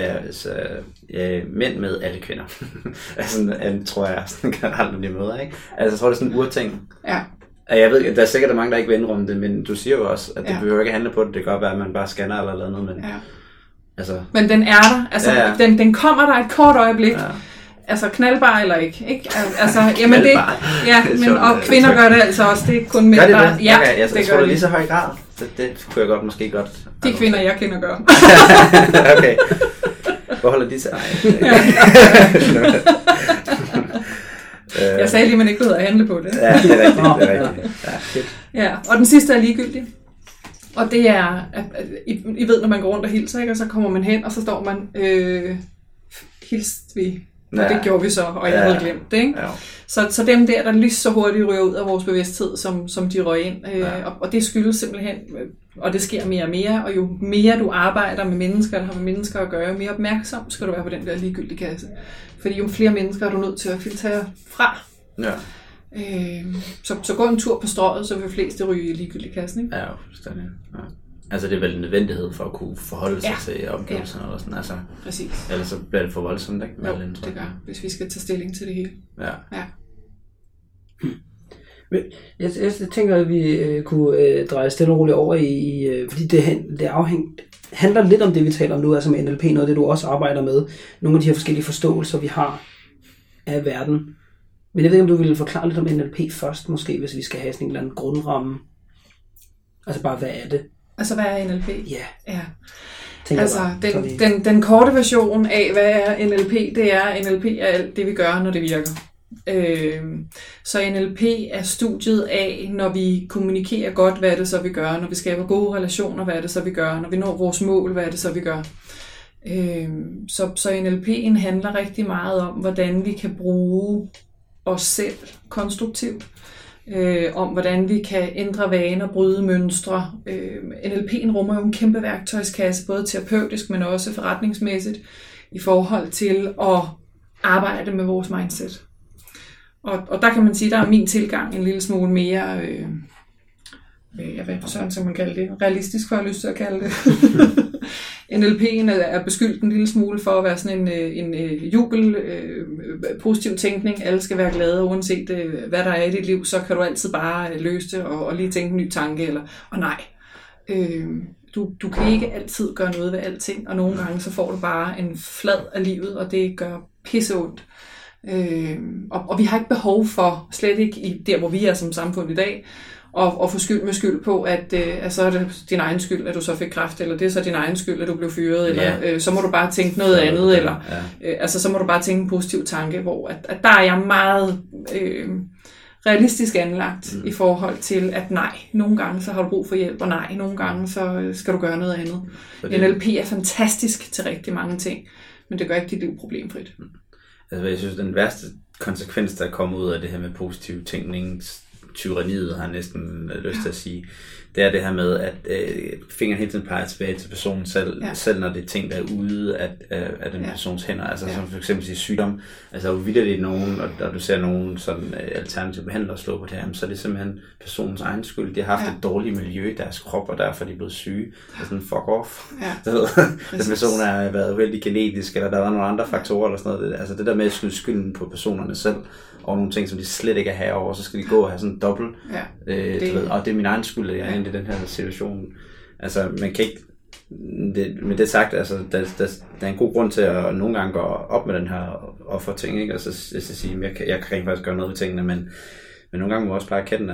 Speaker 1: mænd med alle kvinder. Altså, tror jeg, sådan generelt, når de møder, ikke? Altså, jeg tror, det er sådan en urting. Ja. Jeg ved, der er sikkert mange, der ikke vil indrømme det, men du siger jo også, at det behøver ikke handle på det. Det kan godt være, at man bare scanner eller noget, men... Ja. Altså... Men
Speaker 3: den er der. Altså, den kommer der et kort øjeblik. Ja. Altså knaldbar eller ikke? Altså, jamen det, men og kvinder gør det altså også. Det er kun mænd, der...
Speaker 1: Ja, okay, jeg tror, det er lige så høj grad. Det kunne jeg måske godt...
Speaker 3: De kvinder, jeg kender, gør.
Speaker 1: Okay. Hvor holder de sig?
Speaker 3: Jeg sagde lige, man ikke behøver at handle på det.
Speaker 1: Ja, det er rigtigt.
Speaker 3: Ja, og den sidste er ligegyldig. Og det er, at I ved, når man går rundt og hilser, ikke? Og så kommer man hen, og så står man, hilste vi. Og det gjorde vi så, og jeg havde glemt det. Ikke? Ja. Så dem der lige så hurtigt ryger ud af vores bevidsthed, som de røg ind. Og det skyldes simpelthen, og det sker mere og mere, og jo mere du arbejder med mennesker, der har med mennesker at gøre, jo mere opmærksom skal du være på den der ligegyldige kasse. Fordi jo flere mennesker er du nødt til at filtrere fra. Ja. Så gå en tur på strøget, så vil fleste ryge i ligegyldig kassen. Ikke?
Speaker 1: Ja, forstående. Ja. Altså det er vel en nødvendighed for at kunne forholde sig til omgivelserne eller sådan. Altså,
Speaker 3: præcis.
Speaker 1: Ellers så bliver det for voldsomt, ikke?
Speaker 3: Jo, det gør, hvis vi skal tage stilling til det hele. Ja.
Speaker 2: Jeg tænker, at vi kunne dreje stille og roligt over i fordi det handler lidt om det, vi taler om nu, altså med NLP, noget af det, du også arbejder med. Nogle af de her forskellige forståelser, vi har af verden. Men jeg ved ikke, om du ville forklare lidt om NLP først, måske, hvis vi skal have sådan en eller anden grundramme. Altså bare, hvad er det?
Speaker 3: Altså, hvad er NLP?
Speaker 2: Ja.
Speaker 3: Altså, den korte version af, hvad er NLP, det er, NLP er alt det, vi gør, når det virker. Så NLP er studiet af, når vi kommunikerer godt, hvad er det så, vi gør, når vi skaber gode relationer, hvad er det så, vi gør, når vi når vores mål, hvad er det så, vi gør. Så NLP'en handler rigtig meget om, hvordan vi kan bruge os selv konstruktivt. Om hvordan vi kan ændre vaner, bryde mønstre. NLP'en rummer jo en kæmpe værktøjskasse, både terapeutisk, men også forretningsmæssigt, i forhold til at arbejde med vores mindset. Og der kan man sige, der er min tilgang en lille smule mere, hvad skal man kalde det, realistisk, for jeg har lyst til at kalde det. NLP'en er beskyldt en lille smule for at være sådan en jubel, positiv tænkning. Alle skal være glade, uanset hvad der er i dit liv, så kan du altid bare løse det og lige tænke en ny tanke. Og nej, du kan ikke altid gøre noget ved alting, og nogle gange så får du bare en flad af livet, og det gør pisseondt. Og vi har ikke behov for, slet ikke i der, hvor vi er som samfund i dag, og få skyld på, at så er det din egen skyld, at du så fik kræft, eller det er så din egen skyld, at du blev fyret, eller så må du bare tænke noget andet, eller altså så må du bare tænke en positiv tanke, hvor at der er jeg meget realistisk anlagt i forhold til, at nej, nogle gange så har du brug for hjælp, og nej, nogle gange så skal du gøre noget andet. NLP er fantastisk til rigtig mange ting, men det gør ikke dit liv problemfrit.
Speaker 1: Altså jeg synes, den værste konsekvens, der kommer ud af det her med positiv tænkning, tyranniet, har jeg næsten lyst til at sige. Det er det her med, at fingeren hele tiden peger tilbage til personen selv, selv når det er ting, der er ude af den persons hænder. Altså som for eksempel sige sygdom. Altså jo vitterligt nogen, og du ser nogen sådan alternative behandlere slå på det her, så er det simpelthen personens egen skyld. De har haft et dårligt miljø i deres krop, og derfor er de blevet syge. Altså sådan, fuck off. Ja. Den person har været uheldig genetisk, eller der var nogle andre faktorer eller sådan noget. Altså det der med at skyde skylden på personerne selv, og nogle ting, som de slet ikke er herover, så skal de gå og have sådan en dobbelt. Og det er min egen skyld, at jeg er i den her situation. Altså, man kan ikke... Med det sagt, altså, der er en god grund til at nogle gange gå op med den her offerting, ikke? Altså, sige, jeg kan faktisk gøre noget ved tingene, men nogle gange må også bare erkende,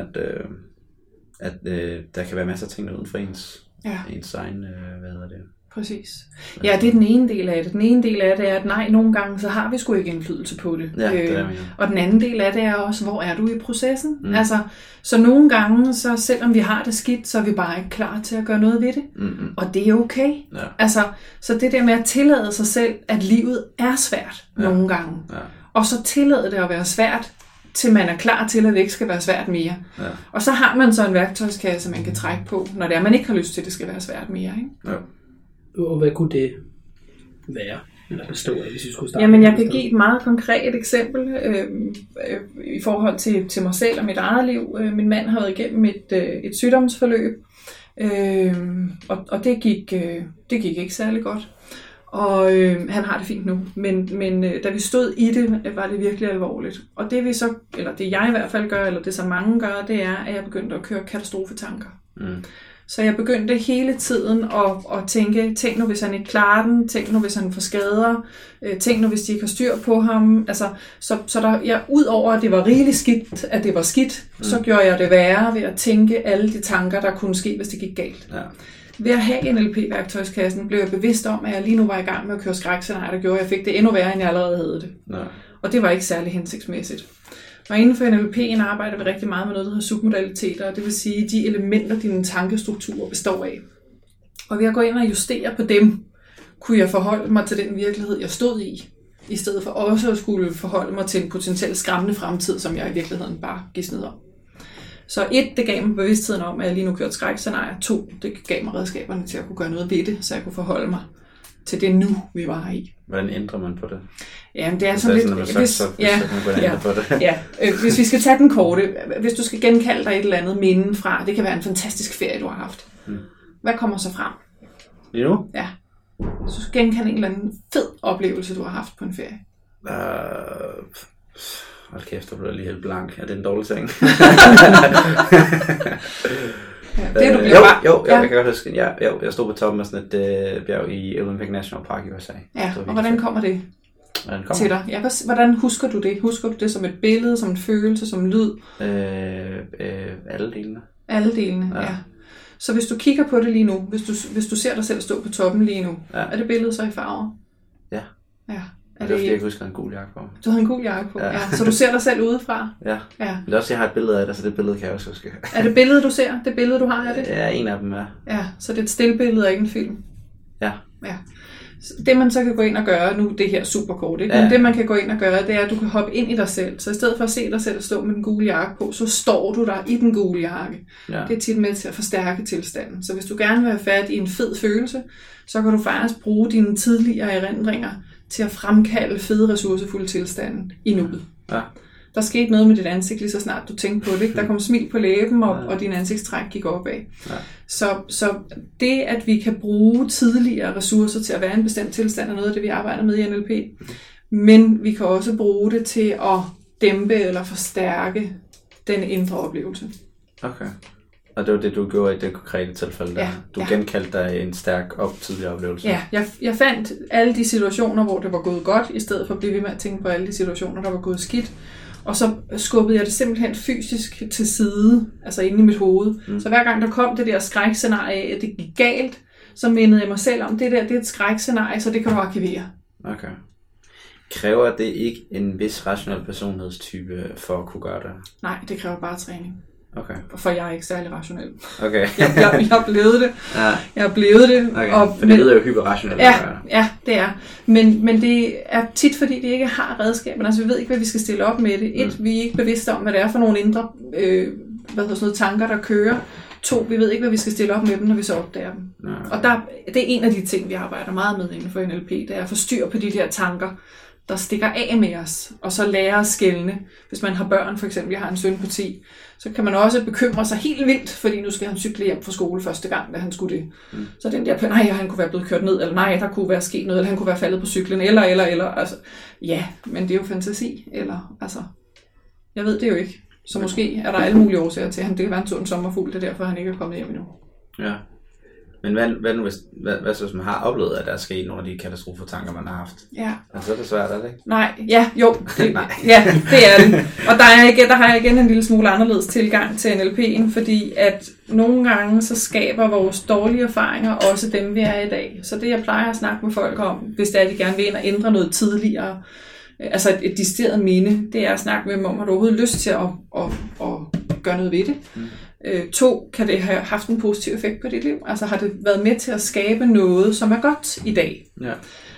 Speaker 1: at der kan være masser af ting uden for ens egen, hvad hedder det?
Speaker 3: Præcis. Ja, det er den ene del af det. Den ene del af det er, at nej, nogle gange så har vi sgu ikke indflydelse på det.
Speaker 1: Ja, det er
Speaker 3: og den anden del af det er også, hvor er du i processen? Altså, så nogle gange, så selvom vi har det skidt, så er vi bare ikke klar til at gøre noget ved det. Og det er okay. Ja. Altså, så det der med at tillade sig selv, at livet er svært nogle gange. Ja. Og så tillade det at være svært, til man er klar til, at det ikke skal være svært mere. Ja. Og så har man så en værktøjskasse, man kan trække på, når det er, man ikke har lyst til, at det skal være svært mere. Ikke?
Speaker 1: Ja.
Speaker 2: Og hvad kunne det være, eller bestå af, hvis vi skulle starte?
Speaker 3: Jamen, jeg kan give et meget konkret eksempel i forhold til mig selv og mit eget liv. Min mand har været igennem et sygdomsforløb, og det gik ikke særlig godt. Og han har det fint nu, men da vi stod i det, var det virkelig alvorligt. Og det vi så, eller det jeg i hvert fald gør, eller det som mange gør, det er, at jeg begyndte at køre katastrofetanker. Så jeg begyndte hele tiden at tænk nu hvis han ikke klarer den, tænk nu hvis han får skader, tænk nu hvis de ikke har styr på ham. Altså, så der, udover at det var rigeligt skidt, at det var skidt, så gjorde jeg det værre ved at tænke alle de tanker, der kunne ske, hvis det gik galt. Ja. Ved at have NLP-værktøjskassen blev jeg bevidst om, at jeg lige nu var i gang med at køre skrækscenarier, der gjorde, at jeg fik det endnu værre, end jeg allerede havde det. Ja. Og det var ikke særlig hensigtsmæssigt. Og inden for NLP'en arbejder vi rigtig meget med noget, der hedder submodaliteter, og det vil sige de elementer, dine tankestrukturer består af. Og ved at gå ind og justere på dem, kunne jeg forholde mig til den virkelighed, jeg stod i stedet for også at skulle forholde mig til en potentielt skræmmende fremtid, som jeg i virkeligheden bare gidsnede om. Så 1, det gav mig bevidstheden om, at jeg lige nu kørte skrækscenarier. 2, det gav mig redskaberne til at kunne gøre noget ved det, så jeg kunne forholde mig til det nu, vi var i.
Speaker 1: Hvordan ændrer man på det?
Speaker 3: Ja, det er sådan lidt... Hvis vi skal tage den korte, hvis du skal genkalde dig et eller andet minde fra, det kan være en fantastisk ferie, du har haft. Hvad kommer så frem?
Speaker 1: Lige nu?
Speaker 3: Ja. Så du skal genkalde en eller anden fed oplevelse, du har haft på en ferie.
Speaker 1: Hold kæft, du bliver lige helt blank. Er det en dårlig ting?
Speaker 3: Det du bliver
Speaker 1: jeg kan godt huske. Jeg stod på toppen af sådan et bjerg i Olympic National Park i USA.
Speaker 3: Ja, og hvordan kommer det til dig? Ja, hvordan husker du det? Husker du det som et billede, som en følelse, som en lyd?
Speaker 1: Alle delene.
Speaker 3: Alle delene, ja. Så hvis du kigger på det lige nu, hvis du ser dig selv stå på toppen lige nu, er det billedet så i farver?
Speaker 1: Ja.
Speaker 3: Ja.
Speaker 1: Det var fordi, jeg husker en gul jakke på.
Speaker 3: Du havde en gul jakke på, ja. Så du ser dig selv udefra?
Speaker 1: Ja. Men det er også, jeg har et billede af det, så det billede kan jeg også huske.
Speaker 3: Er det billedet, du ser? Det billede, du har af det?
Speaker 1: Ja, en af dem, ja.
Speaker 3: Ja, så det er et stillbillede og ikke en film?
Speaker 1: Ja.
Speaker 3: Det man så kan gå ind og gøre, nu det her super kort, ikke? Men det man kan gå ind og gøre, det er, at du kan hoppe ind i dig selv. Så i stedet for at se dig selv stå med den gule jakke på, så står du der i den gule jakke. Ja. Det er tit med til at forstærke tilstanden. Så hvis du gerne vil have fat i en fed følelse, så kan du faktisk bruge dine tidligere erindringer til at fremkalde fede, ressourcefulde tilstanden i nuet. Ja. Der skete noget med dit ansigt lige så snart du tænkte på det. Ikke? Der kom smil på læben, og din ansigtstræk gik opad. Ja. Så det, at vi kan bruge tidligere ressourcer til at være i en bestemt tilstand, er noget af det, vi arbejder med i NLP. Men vi kan også bruge det til at dæmpe eller forstærke den indre oplevelse.
Speaker 1: Okay. Og det var det, du gjorde i det konkrete tilfælde der. Du genkaldte dig en stærk tidligere oplevelse. Ja,
Speaker 3: jeg fandt alle de situationer, hvor det var gået godt, i stedet for at blive ved med at tænke på alle de situationer, der var gået skidt. Og så skubbede jeg det simpelthen fysisk til side, altså inde i mit hoved. Så hver gang der kom det der skrækscenarie af, at det gik galt, så mindede jeg mig selv om, det er et skrækscenarie, så det kan du arkivere.
Speaker 1: Okay. Kræver det ikke en vis rationel personlighedstype for at kunne gøre det?
Speaker 3: Nej, det kræver bare træning.
Speaker 1: Okay.
Speaker 3: For jeg er ikke særlig rationel.
Speaker 1: Okay.
Speaker 3: jeg er blevet det. Ja. Jeg er blevet det.
Speaker 1: Okay. Og, for det lyder jo hyperrationelt.
Speaker 3: Ja, det er. Men det er tit, fordi det ikke har redskaber. Altså, vi ved ikke, hvad vi skal stille op med det. Vi er ikke bevidste om, hvad det er for nogle indre tanker, der kører. 2, vi ved ikke, hvad vi skal stille op med dem, når vi så opdager dem.
Speaker 1: Nej.
Speaker 3: Og det er en af de ting, vi arbejder meget med inden for NLP, det er at få styr på de der tanker, der stikker af med os, og så lære at skelne. Hvis man har børn, for eksempel, jeg har en søn på 10, så kan man også bekymre sig helt vildt, fordi nu skal han cykle hjem fra skole første gang, da han skulle det. Så den der, nej, han kunne være blevet kørt ned, eller nej, der kunne være sket noget, eller han kunne være faldet på cyklen, eller, altså, ja, men det er jo fantasi, eller, altså, jeg ved det jo ikke. Så måske er der alle mulige årsager til, at det kan være en sund sommerfugl, det er derfor, han ikke er kommet hjem endnu.
Speaker 1: Ja. Men hvad så, hvis man har oplevet, at der er sket nogle af de katastrofertanker, man har haft?
Speaker 3: Ja.
Speaker 1: Altså, så er det svært, er det ikke?
Speaker 3: Nej, ja, jo. Ja, det er det. Og der har jeg igen en lille smule anderledes tilgang til NLP'en, fordi at nogle gange, så skaber vores dårlige erfaringer også dem, vi er i dag. Så det, jeg plejer at snakke med folk om, hvis det er, de gerne vil ind og ændre noget tidligere, altså et decideret minde, det er at snakke med dem om, har du overhovedet lyst til at gøre noget ved det? 2, kan det have haft en positiv effekt på dit liv? Altså har det været med til at skabe noget, som er godt i dag?
Speaker 2: Ja.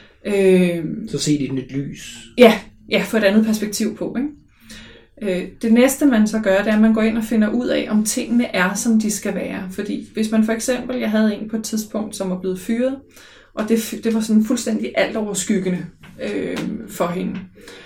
Speaker 2: Så se det i et nyt lys.
Speaker 3: Ja, få et andet perspektiv på, ikke? Det næste, man så gør, det er, at man går ind og finder ud af, om tingene er, som de skal være. Fordi hvis man for eksempel, jeg havde en på et tidspunkt, som var blevet fyret, og det var sådan fuldstændig alt overskyggende for hende.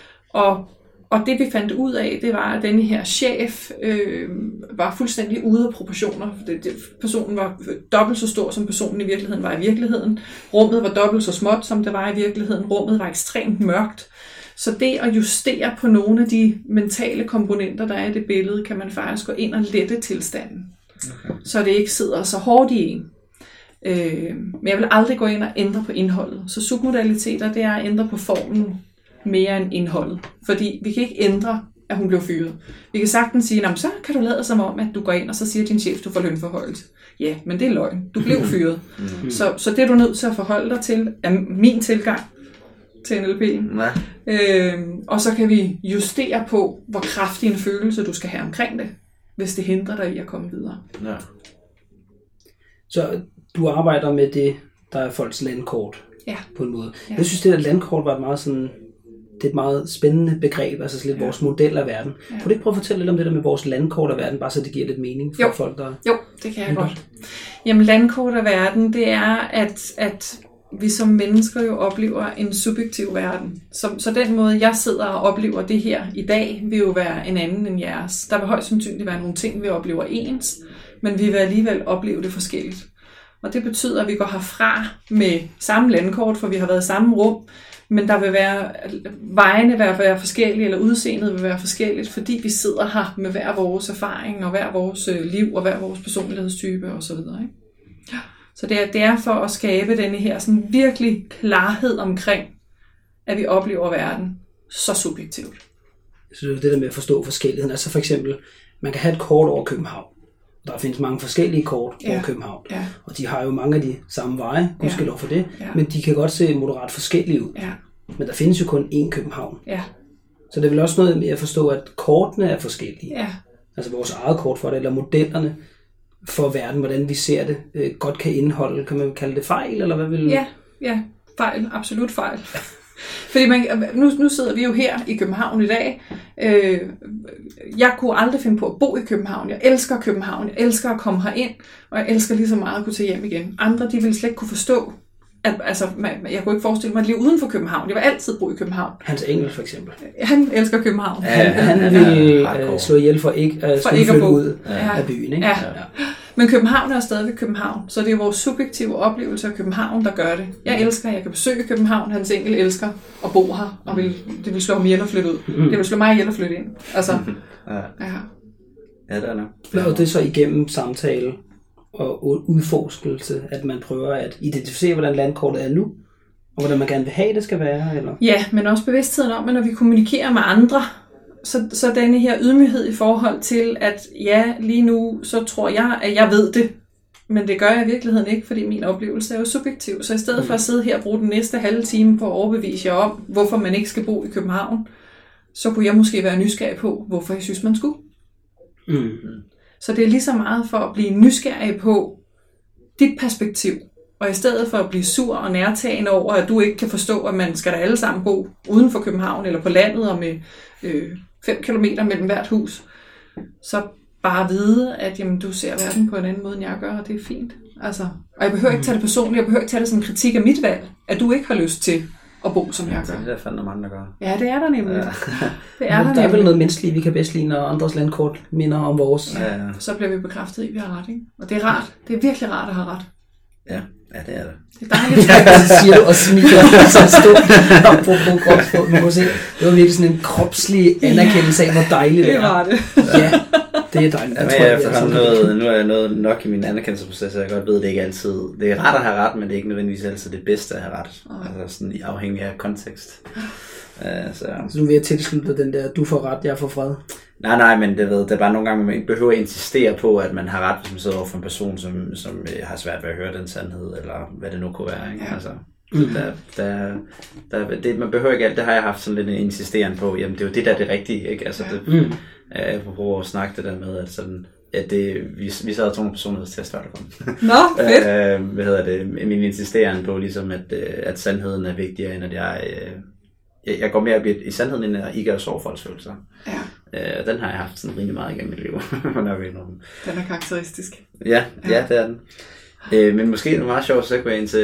Speaker 3: Og det vi fandt ud af, det var, at denne her chef var fuldstændig ude af proportioner. Personen var dobbelt så stor, som personen i virkeligheden var i virkeligheden. Rummet var dobbelt så småt, som det var i virkeligheden. Rummet var ekstremt mørkt. Så det at justere på nogle af de mentale komponenter, der er i det billede, kan man faktisk gå ind og lette tilstanden. Okay. Så det ikke sidder så hårdt i en. Men jeg vil aldrig gå ind og ændre på indholdet. Så submodaliteter, det er at ændre på formen mere end indholdet. Fordi vi kan ikke ændre, at hun blev fyret. Vi kan sagtens sige, så kan du lade som om, at du går ind, og så siger din chef, du får lønforholdelse. Ja, men det er løgn. Du blev fyret. Så det er du nødt til at forholde dig til, er min tilgang til NLP. Og så kan vi justere på, hvor kraftig en følelse du skal have omkring det, hvis det hindrer dig i at komme videre.
Speaker 1: Ja.
Speaker 2: Så du arbejder med det, der er folks landkort på en måde. Ja. Jeg synes, det der landkort var det er et meget spændende begreb, altså lidt vores model af verden. Ja. Kunne du ikke prøve at fortælle lidt om det der med vores landkort af verden, bare så det giver lidt mening for folk, der...
Speaker 3: Jo, det kan jeg godt. Jamen, landkort af verden, det er, at vi som mennesker jo oplever en subjektiv verden. Så den måde, jeg sidder og oplever det her i dag, vil jo være en anden end jeres. Der vil højst sandsynligt være nogle ting, vi oplever ens, men vi vil alligevel opleve det forskelligt. Og det betyder, at vi går herfra med samme landkort, for vi har været i samme rum, men der vil være, vejene vil være forskellige, eller udseendet vil være forskelligt, fordi vi sidder her med hver vores erfaring, og hver vores liv, og hver vores personlighedstype osv. Så det er for at skabe denne her sådan virkelig klarhed omkring, at vi oplever verden så subjektivt.
Speaker 2: Så det er det der med at forstå forskelligheden. Altså for eksempel, man kan have et kort over København. Der findes mange forskellige kort over København. Ja. Og de har jo mange af de samme veje, gudskelov for det. Ja. Men de kan godt se moderat forskellige ud. Ja. Men der findes jo kun én København. Ja. Så det er vel også noget med at forstå, at kortene er forskellige. Ja. Altså vores eget kort for det, eller modellerne for verden, hvordan vi ser det, godt kan indeholde. Kan man kalde det fejl, eller hvad vil...
Speaker 3: Ja, fejl. Absolut fejl. Fordi nu sidder vi jo her i København i dag. Jeg kunne aldrig finde på at bo i København. Jeg elsker København. Jeg elsker at komme herind. Og jeg elsker lige så meget at kunne tage hjem igen. Andre, de ville slet ikke kunne forstå, at jeg kunne ikke forestille mig et liv uden for København. Jeg vil altid bo i København.
Speaker 2: Hans Engel for eksempel.
Speaker 3: Han elsker København.
Speaker 2: Han vil slå ihjel for ikke at flytte ud af byen. Ikke? Ja.
Speaker 3: Men København er stadigvæk København, så det er vores subjektive oplevelse af København, der gør det. Jeg elsker, at jeg kan besøge København. Hans Engel elsker at bo her, og det vil slå ham ihjel og flytte ud. Det vil slå mig ihjel og flytte ind. Altså,
Speaker 1: ja, det er nok.
Speaker 2: Og det er så igennem samtale og udforskelse, at man prøver at identificere, hvordan landkortet er nu, og hvordan man gerne vil have, det skal være? Eller?
Speaker 3: Ja, men også bevidstheden om, at når vi kommunikerer med andre, så denne her ydmyghed i forhold til, at lige nu, så tror jeg, at jeg ved det, men det gør jeg i virkeligheden ikke, fordi min oplevelse er jo subjektiv. Så i stedet for at sidde her og bruge den næste halve time på at overbevise jer om, hvorfor man ikke skal bo i København, så kunne jeg måske være nysgerrig på, hvorfor jeg synes, man skulle. Så det er lige så meget for at blive nysgerrig på dit perspektiv, og i stedet for at blive sur og nærtagende over, at du ikke kan forstå, at man skal da alle sammen bo uden for København eller på landet og med 5 kilometer mellem hvert hus, så bare vide, at jamen, du ser verden på en anden måde, end jeg gør, og det er fint. Altså, og jeg behøver ikke tage det personligt, jeg behøver ikke tage det som en kritik af mit valg, at du ikke har lyst til at bo, som jeg gør.
Speaker 1: Det er der fandme mange, der gør.
Speaker 3: Ja, det er der nemlig. Ja.
Speaker 2: Det er der er vel noget menneskeligt, vi kan bedst lide, når andres landkort minder om vores.
Speaker 3: Ja. Så bliver vi bekræftet i, at vi har ret, ikke? Og det er rart. Det er virkelig rart at have ret.
Speaker 1: Ja, det er det.
Speaker 3: Det er dejligt.
Speaker 2: Så siger du og smiler så stort. Apropos kropsprog. Man kunne se, det var virkelig sådan en kropslig anerkendelse af, hvor dejligt det er.
Speaker 3: Det var det.
Speaker 2: Ja, det er dejligt.
Speaker 1: Nu er jeg nået nok i min anerkendelsesproces, så jeg godt ved, at det ikke altid... Det er ret at have ret, men det er ikke nødvendigvis altid det bedste at have ret. Altså sådan afhængig af kontekst.
Speaker 2: Så du vil tilslutte den der, du får ret, jeg får fred?
Speaker 1: Nej, men det er bare nogle gange, man ikke behøver at insistere på, at man har ret, hvis man sidder over for en person, som har svært ved at høre den sandhed, eller hvad det nu kunne være. Ikke? Ja. Altså, man behøver ikke alt. Det har jeg haft sådan lidt en insisteren på. Jamen, det er jo det, der er det rigtige. Ikke? Altså, jeg prøver at snakke det der med, at sådan... at vi sad og tog nogle personlighedstest før der kom.
Speaker 3: Nå, fedt!
Speaker 1: Min insisteren på, ligesom, at sandheden er vigtigere, end at jeg går mere op i sandheden, end at ikke er sovefoldsfølelser. Ja. Den har jeg haft sådan rimelig meget igennem mit liv.
Speaker 3: Den er karakteristisk.
Speaker 1: Ja, det er den. Men måske er det meget sjovt at segway ind til,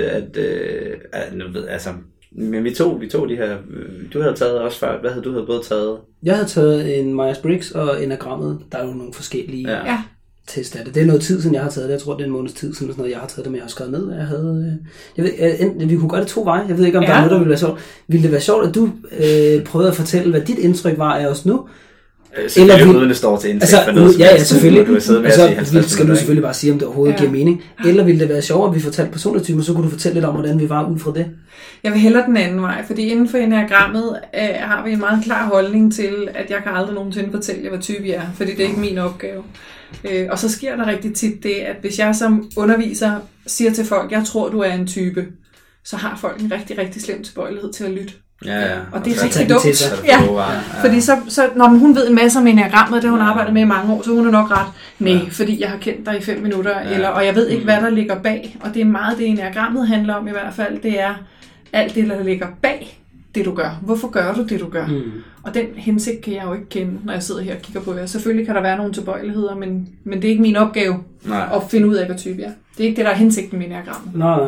Speaker 1: men vi tog de her, du havde taget også før, hvad havde du både taget? Jeg havde taget en Myers-Briggs og Enagrammet, der er jo nogle forskellige test af det. Det er noget tid siden, jeg har taget det. Jeg tror, det er en måneds tid siden, noget, jeg har taget det, men jeg har skrevet ned, jeg havde... vi kunne gøre det 2 veje. Jeg ved ikke, om der er noget, der ville være sjovt. Ville det være sjovt, at du prøvede at fortælle, hvad dit indtryk var af os nu? Eller uden det står til indtægt for noget.
Speaker 2: Ja, selvfølgelig. Så skal du selvfølgelig bare sige, om det overhovedet giver mening. Eller ville det være sjovt, at vi fortalte personlighedstyper, så kunne du fortælle lidt om, hvordan vi var ud fra det? Jeg vil hellere den anden vej, fordi inden for enagrammet har vi en meget klar holdning til, at jeg kan aldrig nogensinde fortælle jer, hvad type jeg er, fordi det er ikke min opgave. Og så sker der rigtig tit det, at hvis jeg som underviser siger til folk, jeg tror, du er en type, så har folk en rigtig, rigtig slem tilbøjelighed til at lytte. Ja. Og det er rigtig dumt. Ja. Fordi så når hun ved en masse om enagrammet, det har hun arbejdet med i mange år, så hun er nok ret, fordi jeg har kendt dig i 5 minutter, og jeg ved ikke, hvad der ligger bag. Og det er meget det, enagrammet handler om i hvert fald, det er alt det, der ligger bag det, du gør. Hvorfor gør du det, du gør? Og den hensigt kan jeg jo ikke kende, når jeg sidder her og kigger på jer. Selvfølgelig kan der være nogle tilbøjeligheder, men det er ikke min opgave at finde ud af, hvad type jeg er. Det er ikke det, der er hensigten med enagrammet. Nej.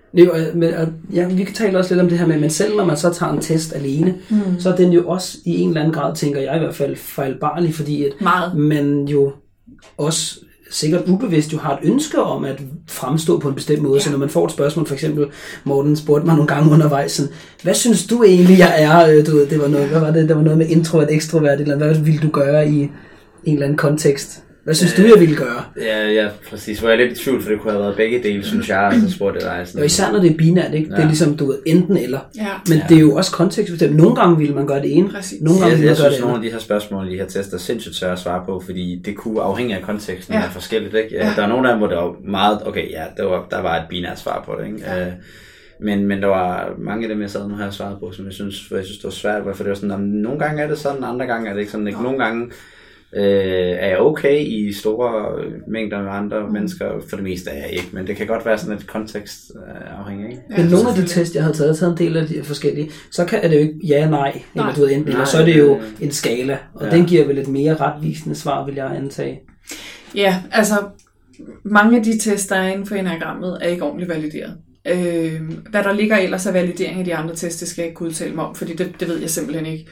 Speaker 2: Vi kan tale også lidt om det her med, men selv når man så tager en test alene, så er den jo også i en eller anden grad, tænker jeg i hvert fald, fejlbarlig, fordi at man jo også sikkert ubevidst jo har et ønske om at fremstå på en bestemt måde, så når man får et spørgsmål, for eksempel Morten spurgte mig nogle gange undervejs, sådan, hvad synes du egentlig, jeg er? Du ved, det var noget, hvad var det? Det var noget med introvert, ekstrovert, eller hvad ville du gøre i en eller anden kontekst? Hvad synes du, jeg ville gøre? Ja, præcis. Hvor jeg er lidt i tvivl, for det kunne have været begge dele, synes jeg, så spurgte dig. Og især når det er binært, ikke? Det er ligesom, du ved, enten eller. Ja. Men det er jo også kontekstbestemt. Nogle gange ville man gøre det ene, nogle gange ville man gøre det andet. Jeg synes, nogle af de her spørgsmål, de her tester, er sindssygt svære at svare på, fordi det kunne afhænge af konteksten være forskelligt, ikke? Ja. Der er nogle af dem, hvor det var meget, der var et binært svar på det, ikke? Ja. Men der var mange af dem, jeg sad nu her og svaret på, som jeg synes det var svært, for det var sådan, nogle gange er det sådan, andre gange er det ikke sådan, ikke? Nogle gange er jeg okay i store mængder med andre mennesker, for det meste er jeg ikke, men det kan godt være sådan et kontekst afhængig, ikke? Men nogle af de test, jeg har taget en del af de forskellige, så er det jo ikke ja, nej, eller du ved enten, eller så er det jo en skala, og den giver vel et mere retvisende svar, vil jeg antage. Ja, altså mange af de tests, der er inden for enagrammet, er ikke ordentligt valideret. Hvad der ligger ellers af validering i de andre tests, det skal jeg ikke kunne udtale mig om, fordi det ved jeg simpelthen ikke.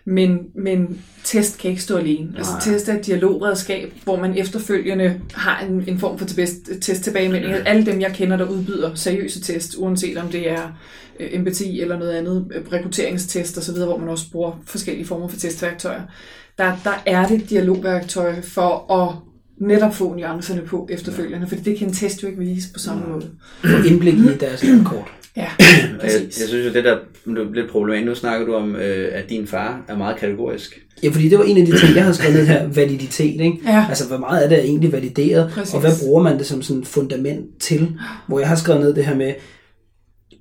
Speaker 2: Men test kan ikke stå alene. Altså test er et dialogredskab, hvor man efterfølgende har en form for test tilbagemelding. Alle dem, jeg kender, der udbyder seriøse test, uanset om det er empati eller noget andet, rekrutteringstest osv., hvor man også bruger forskellige former for testværktøjer. Der er det et dialogværktøj for at netop få nuancerne på efterfølgende, fordi det kan en test jo ikke vise på samme måde. Få indblik i deres kort. Ja, jeg synes jo, det der er lidt problematisk. Nu snakker du om, at din far er meget kategorisk. Ja, fordi det var en af de ting, jeg havde skrevet ned her, validitet, ikke? Ja. Altså, hvor meget af det er egentlig valideret, og hvad bruger man det som sådan fundament til? Hvor jeg har skrevet ned det her med,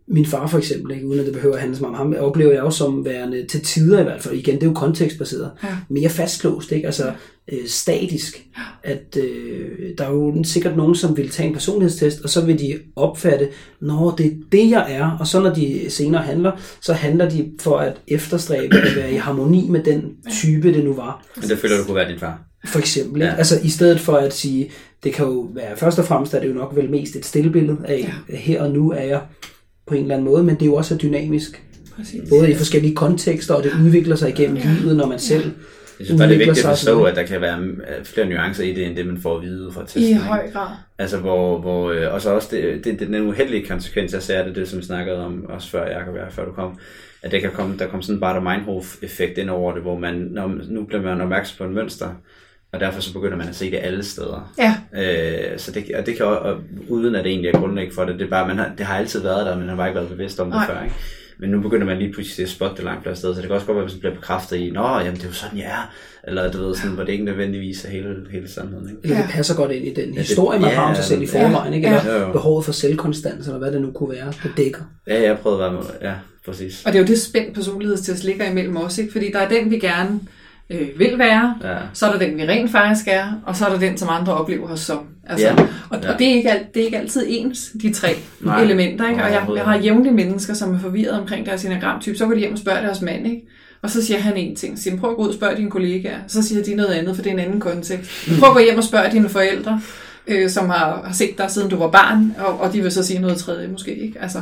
Speaker 2: min far for eksempel, ikke, uden at det behøver at handle så meget om ham, oplever jeg jo som værende til tider i hvert fald, igen, det er jo kontekstbaseret, mere fastlåst, ikke? Altså statisk, at der er jo sikkert nogen, som vil tage en personlighedstest, og så vil de opfatte, når det er det, jeg er, og så når de senere handler, så handler de for at efterstræbe at være i harmoni med den type, det nu var.
Speaker 1: Men det føler du kunne være din far?
Speaker 2: For eksempel, ikke? Altså i stedet for at sige, det kan jo være, først og fremmest er det jo nok vel mest et stillbillede af, her og nu er jeg på en eller anden måde, men det er jo også dynamisk. Præcis. Både i forskellige kontekster, og det udvikler sig igennem livet, når man selv
Speaker 1: jeg synes bare, det er vigtigt at forstå, at der kan være flere nuancer i det, end det man får at vide fra testen.
Speaker 3: I høj grad.
Speaker 1: Altså hvor og så også den uheldige konsekvens, jeg ser det som vi snakkede om, også før Jacob, før du kom, at der kom sådan en Baader-Meinhof-effekt ind over det, hvor nu bliver man opmærksom på en mønster, og derfor så begynder man at se det alle steder.
Speaker 3: Ja.
Speaker 1: Så det kan også, uden at det egentlig er grundlæg for det, det er bare, det har altid været der, men man har ikke været bevidst om det før, ikke? Men nu begynder man lige pludselig at spotte det langt flere steder, så det kan også godt være, hvis man bliver bekræftet i, jamen det er jo sådan, jeg er, eller du ved, sådan, hvor det ikke nødvendigvis er hele sandheden, ikke?
Speaker 2: Eller det passer godt ind i den historie, man har om sig selv i forvejen, ikke? Eller behovet for selvkonstans, eller hvad det nu kunne være, det dækker.
Speaker 1: Ja, jeg prøvede at være med, præcis.
Speaker 3: Og det er jo det spændt personlighedstest ligger imellem os, ikke? Fordi der er den, vi gerne vil være, så er der den, vi rent faktisk er, og så er der den, som andre oplever os som. Altså, og det er ikke altid ens, de tre elementer, ikke? Og jeg har jævnlige mennesker, som er forvirret omkring deres enagramtype, så går de hjem og spørger deres mand, ikke? Og så siger han en ting, så siger prøv at gå ud og spørg dine kollegaer, så siger de noget andet, for det er en anden kontekst. Prøv at gå hjem og spørg dine forældre, som har set dig siden du var barn, og de vil så sige noget tredje måske, ikke? Altså,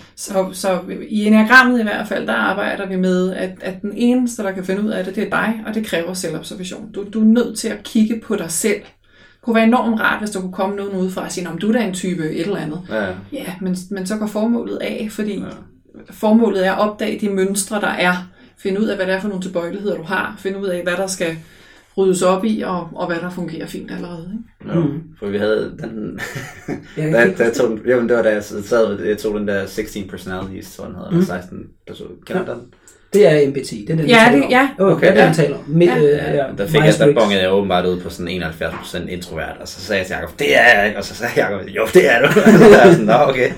Speaker 3: så i enagrammet i hvert fald, der arbejder vi med, at den eneste, der kan finde ud af det, det er dig, og det kræver selvobservation. Du er nødt til at kigge på dig selv. Det kunne være enormt rart, hvis der kunne komme nogen udefra og sige, du er da en type et eller andet. Ja, men så går formålet af, fordi formålet er at opdage de mønstre, der er. Finde ud af, hvad det er for nogle tilbøjeligheder, du har. Finde ud af, hvad der skal ryddes op i, og hvad der fungerer fint allerede. Ikke?
Speaker 1: For vi havde den... det var da jeg tog den der 16 personalities, sådan hedder eller 16 personer. Kender du den?
Speaker 2: Det er MBT, det er den, Okay, det er den, taler om.
Speaker 1: Der bongede jeg åbenbart ud på sådan 71% introvert, og så sagde jeg til Jacob, det er jeg ikke, og så sagde Jacob, jo, det er du. Og så er jeg sådan, okay.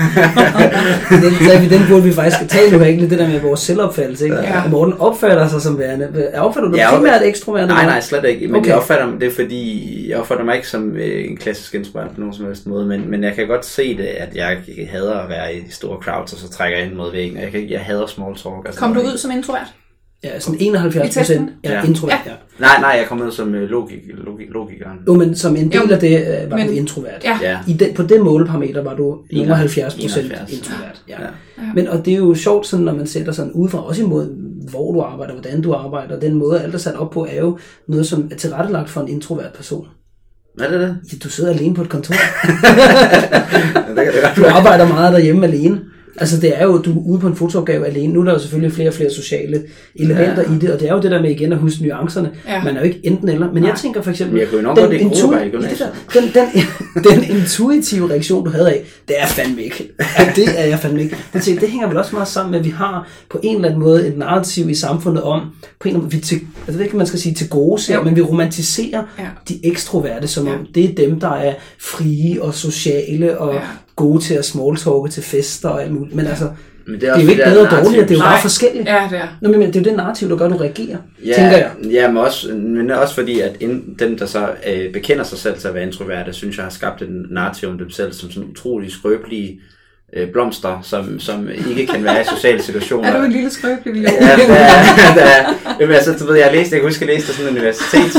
Speaker 2: Den burde vi faktisk tale nu, egentlig, det der med vores selvopfattelse, ikke? Morten opfatter sig som værende. Opfatter du primært ekstrovert?
Speaker 1: Nej, slet ikke. Men jeg opfatter det, fordi jeg opfatter mig ikke som en klassisk introvert på nogen som helst måde, men jeg kan godt se det, at jeg hader at være i store crowds, og så trækker jeg ind mod væggen, og jeg hader small talk. Altså,
Speaker 3: kom du ud som introvert?
Speaker 2: Ja, sådan 71% er introvert,
Speaker 1: Nej, jeg kom ud som logikeren.
Speaker 2: Jo, men som en del af det var du introvert. På det måleparameter var du 71% introvert. Men, og det er jo sjovt, sådan, når man sætter sådan udefra, også imod, hvor du arbejder, hvordan du arbejder. Den måde, alt er sat op på, er jo noget, som er tilrettelagt for en introvert person.
Speaker 1: Hvad er det?
Speaker 2: Ja, du sidder alene på et kontor. Du arbejder meget derhjemme alene. Altså det er jo, du er ude på en fotoopgave alene. Nu er der jo selvfølgelig flere og flere sociale elementer i det, og det er jo det der med igen at huske nuancerne. Man er jo ikke enten eller. Men jeg tænker for eksempel, den intuitive reaktion, du havde af, det er fandme ikke. Det er jeg fandme ikke. Det hænger vel også meget sammen med, at vi har på en eller anden måde et narrativ i samfundet om, på en eller anden måde, jeg ved ikke, man skal sige til gode ser, men vi romantiserer de ekstroverte, som om det er dem, der er frie og sociale og gode til at smalltalke til fester og alt muligt. Men altså, det er jo ikke bedre og dårligere, det er jo bare forskelligt.
Speaker 3: Ja, det er.
Speaker 2: Nå, men det er jo det narrativ, der gør, du reagerer, tænker jeg.
Speaker 1: Ja, men også fordi, at dem, der så bekender sig selv til at være introverte, synes jeg har skabt et narrativ om dem selv, som sådan utrolig skrøbelige blomster, som ikke kan være i sociale situationer.
Speaker 3: Er du en lille skrøbelig lille?
Speaker 1: Altså, du ved, jeg kan huske, at jeg læste sådan en universitets...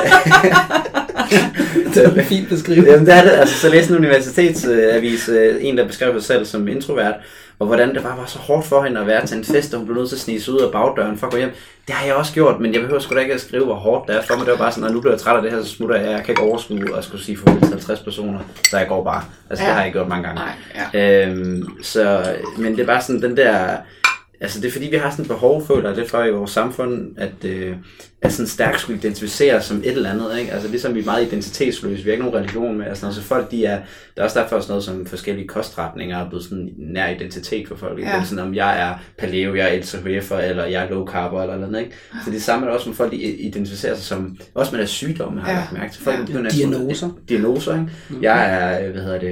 Speaker 2: Det er fint beskrevet.
Speaker 1: Jamen, det er det. Altså, så læste en universitetsavis, en der beskrev sig selv som introvert, og hvordan det bare var så hårdt for hende at være til en fest, og hun blev nødt til at snige sig ud af bagdøren for at gå hjem. Det har jeg også gjort, men jeg behøver sgu da ikke at skrive, hvor hårdt det er for mig. Det var bare sådan, at nu bliver jeg træt af det her, så smutter jeg. Jeg kan ikke overskue at skulle sige farvel til 50 personer, så jeg går bare. Altså, det har jeg gjort mange gange. Men det er bare sådan den der... Altså det er fordi, vi har sådan et behov, føler det for i vores samfund, at sådan stærkt skulle identificere som et eller andet, ikke? Altså ligesom vi er meget identitetsløse, vi har ikke nogen religion med, altså så folk der er også derfor sådan noget som forskellige kostretninger er blevet sådan nær identitet for folk, ikke? Sådan om jeg er paleo, jeg er LCHF'er, eller jeg er low carb eller andet, ikke? Så det samme er også, som folk identificerer sig som, også med deres sygdomme, har jeg lagt mærke til. Folk
Speaker 2: diagnoser,
Speaker 1: ikke? Jeg er,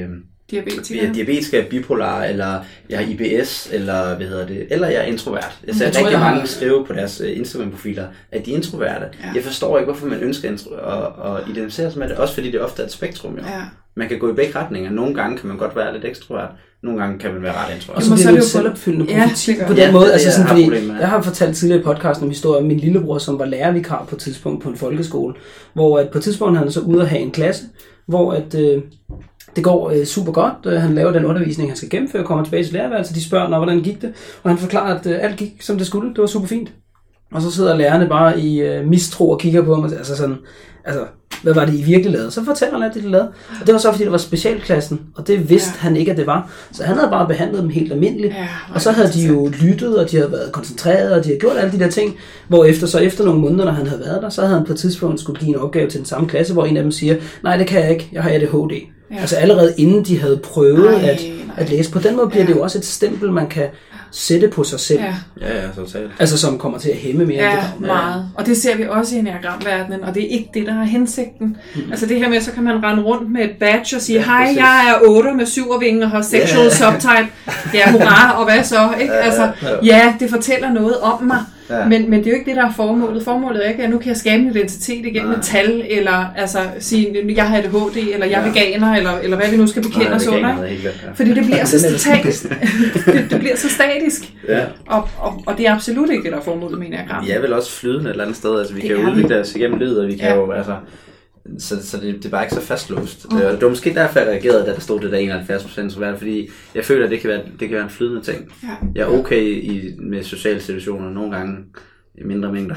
Speaker 3: Diabetikere.
Speaker 1: Diabetiker, bipolar, eller jeg har IBS, eller eller jeg er introvert. Jeg ser rigtig mange skrive på deres Instagram-profiler, at de er introverte. Ja. Jeg forstår ikke, hvorfor man ønsker at identificere sig med det, også fordi det ofte er et spektrum. Jo. Ja. Man kan gå i begge retninger. Nogle gange kan man godt være lidt ekstrovert, nogle gange kan man være ret introvert.
Speaker 2: Og så bliver det jo selvopfyldende profeti på den måde. Altså sådan, fordi jeg har fortalt tidligere i podcasten om historien om min lillebror, som var lærervikar på et tidspunkt på en folkeskole, hvor at på et tidspunkt han så ude at have en klasse, hvor at det går super godt. Han laver den undervisning, han skal gennemføre, kommer tilbage til lærerværelset, de spørger, hvordan gik det? Og han forklarer, at alt gik, som det skulle. Det var super fint. Og så sidder lærerne bare i mistro og kigger på ham, hvad var det I virkelig lavede? Så fortæller han, at det lavede. Og det var så, fordi det var specialklassen, og det vidste han ikke, at det var. Så han havde bare behandlet dem helt almindeligt. Ja, og så havde de jo lyttet, og de havde været koncentreret, og de havde gjort alle de der ting. Efter nogle måneder, når han havde været der, så havde han på et tidspunkt skulle give en opgave til den samme klasse, hvor en af dem siger, nej, det kan jeg ikke, jeg har ADHD. Ja. Altså allerede inden de havde prøvet at læse. På den måde bliver det jo også et stempel, man kan sætte på sig selv.
Speaker 1: Ja, totalt.
Speaker 2: Altså som kommer til at hæmme mere end det
Speaker 3: kommer. Meget. Og det ser vi også i enagramverdenen, og det er ikke det, der er hensigten. Altså det her med, så kan man rende rundt med et badge og sige, hej, jeg er 8 med 7 og har sexual subtype. Ja, hurra, og hvad så? Ikke? Altså, ja, det fortæller noget om mig. Ja. Men det er jo ikke det, der er formålet. Formålet er ikke, at nu kan jeg skabe en identitet igennem et tal, eller altså sige, jeg har ADHD, eller jeg er veganer, eller hvad vi nu skal bekende os under. Fordi det bliver så statisk. det bliver så statisk. Ja. Og det er absolut ikke det, der er formålet med enagrammet.
Speaker 1: Vi er vel også flydende et eller andet sted. Altså, vi kan jo udvikle os igennem livet, og vi kan jo, altså... Så det er bare ikke så fastlåst. Det var måske derfor, jeg reagerede, da der stod det der 71% introvert, fordi jeg føler, at det kan være en flydende ting. Ja. Jeg er okay med sociale situationer nogle gange i mindre mængder.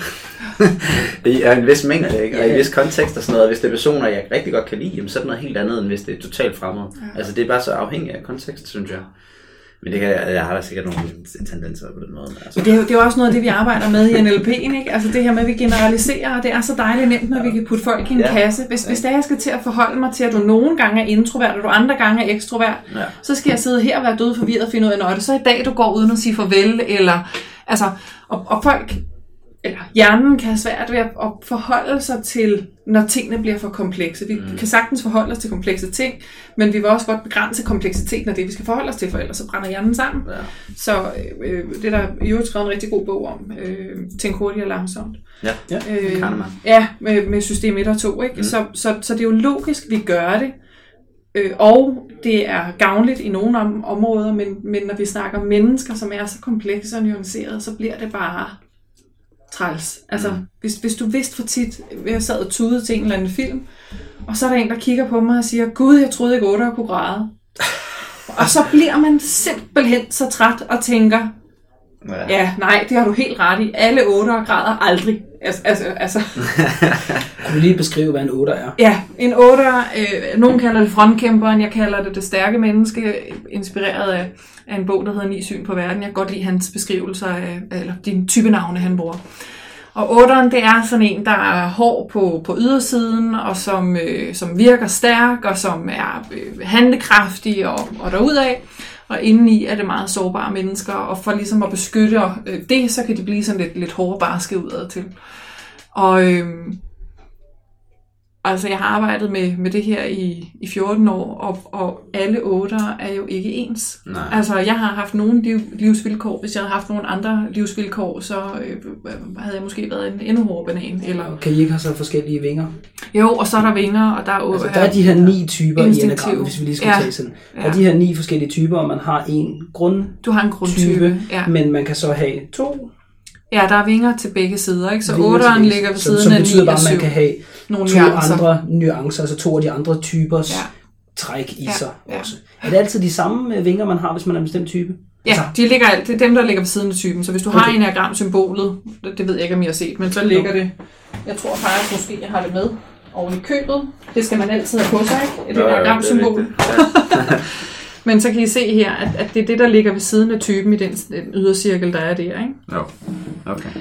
Speaker 1: I en vis mængde, ikke? Og i en vis kontekst og sådan noget. Og hvis det er personer, jeg rigtig godt kan lide, jamen, så er det noget helt andet, end hvis det er totalt fremmed. Ja. Altså det er bare så afhængigt af kontekst, synes jeg. Men det jeg har da sikkert nogle tendenser på den måde. Altså.
Speaker 3: Det er jo også noget af det, vi arbejder med i NLP'en, ikke? Altså det her med, at vi generaliserer, og det er så dejligt nemt, når vi kan putte folk i en kasse. Hvis det er, jeg skal til at forholde mig til, at du nogle gange er introvert, og du andre gange er ekstrovert, så skal jeg sidde her og være død forvirret og finde ud af, når det så i dag, du går uden at sige farvel, eller altså, og folk, eller hjernen kan have svært ved at forholde sig til, når tingene bliver for komplekse. Vi kan sagtens forholde os til komplekse ting, men vi vil også godt begrænse kompleksiteten af det, vi skal forholde os til, for ellers så brænder hjernen sammen. Ja. Så det er der i øvrigt skrevet en rigtig god bog om, Tænk hurtigt og langsomt.
Speaker 1: Ja,
Speaker 3: med system 1 og 2. Ikke? Så det er jo logisk, vi gør det, og det er gavnligt i nogle områder, men når vi snakker om mennesker, som er så komplekse og nuancerede, så bliver det bare træls. Altså, hvis du vidste for tit, jeg sad og tudede til en eller anden film, og så er der en, der kigger på mig og siger, Gud, jeg troede ikke 8 kunne græde. Og så bliver man simpelthen så træt og tænker, nej, det har du helt ret i. Alle 8 græder aldrig. Altså.
Speaker 2: Kan du lige beskrive, hvad en 8 er?
Speaker 3: Ja, en 8, nogen kalder det frontkæmperen, jeg kalder det stærke menneske, inspireret af en bog, der hedder 9 syn på verden. Jeg kan godt lide hans beskrivelser af, eller de type navne, han bruger. Og 8'eren, det er sådan en, der er hård på ydersiden, og som virker stærk, og som er handlekraftig og derudad. Og indeni er det meget sårbare mennesker, og for ligesom at beskytte det, så kan de blive sådan lidt hårde barske udad til. Og altså jeg har arbejdet med det her i 14 år, og alle 8'ere er jo ikke ens. Nej. Altså jeg har haft nogle livsvilkår. Hvis jeg havde haft nogle andre livsvilkår, så havde jeg måske været en endnu hårdere banan. Eller...
Speaker 2: Kan I ikke have så forskellige vinger?
Speaker 3: Jo, og så er der vinger, og der er
Speaker 2: altså, der er de her 9 typer i enagrammet, hvis vi lige skal tage sådan. Der er de her 9 forskellige typer, og man har en
Speaker 3: Du har en grundtype,
Speaker 2: men man kan så have 2.
Speaker 3: Ja, der er vinger til begge sider, ikke? Så 8'eren ligger ved siden af 9 og 7.
Speaker 2: Så betyder bare, at man kan have nogle 2 andre nuancer, altså 2 af de andre typers træk i sig også. Er det altid de samme vinger, man har, hvis man er en bestemt type?
Speaker 3: Ja, det er dem, der ligger ved siden af typen. Så hvis du har enagramsymbolet, det ved jeg ikke, om I har set, men så ligger det, jeg tror faktisk måske, jeg har det med oven i købet. Det skal man altid have på sig, ikke? Et enagramsymbol. Men så kan I se her, at det er det, der ligger ved siden af typen i den ydercirkel, der er der, ikke?
Speaker 1: Jo, okay.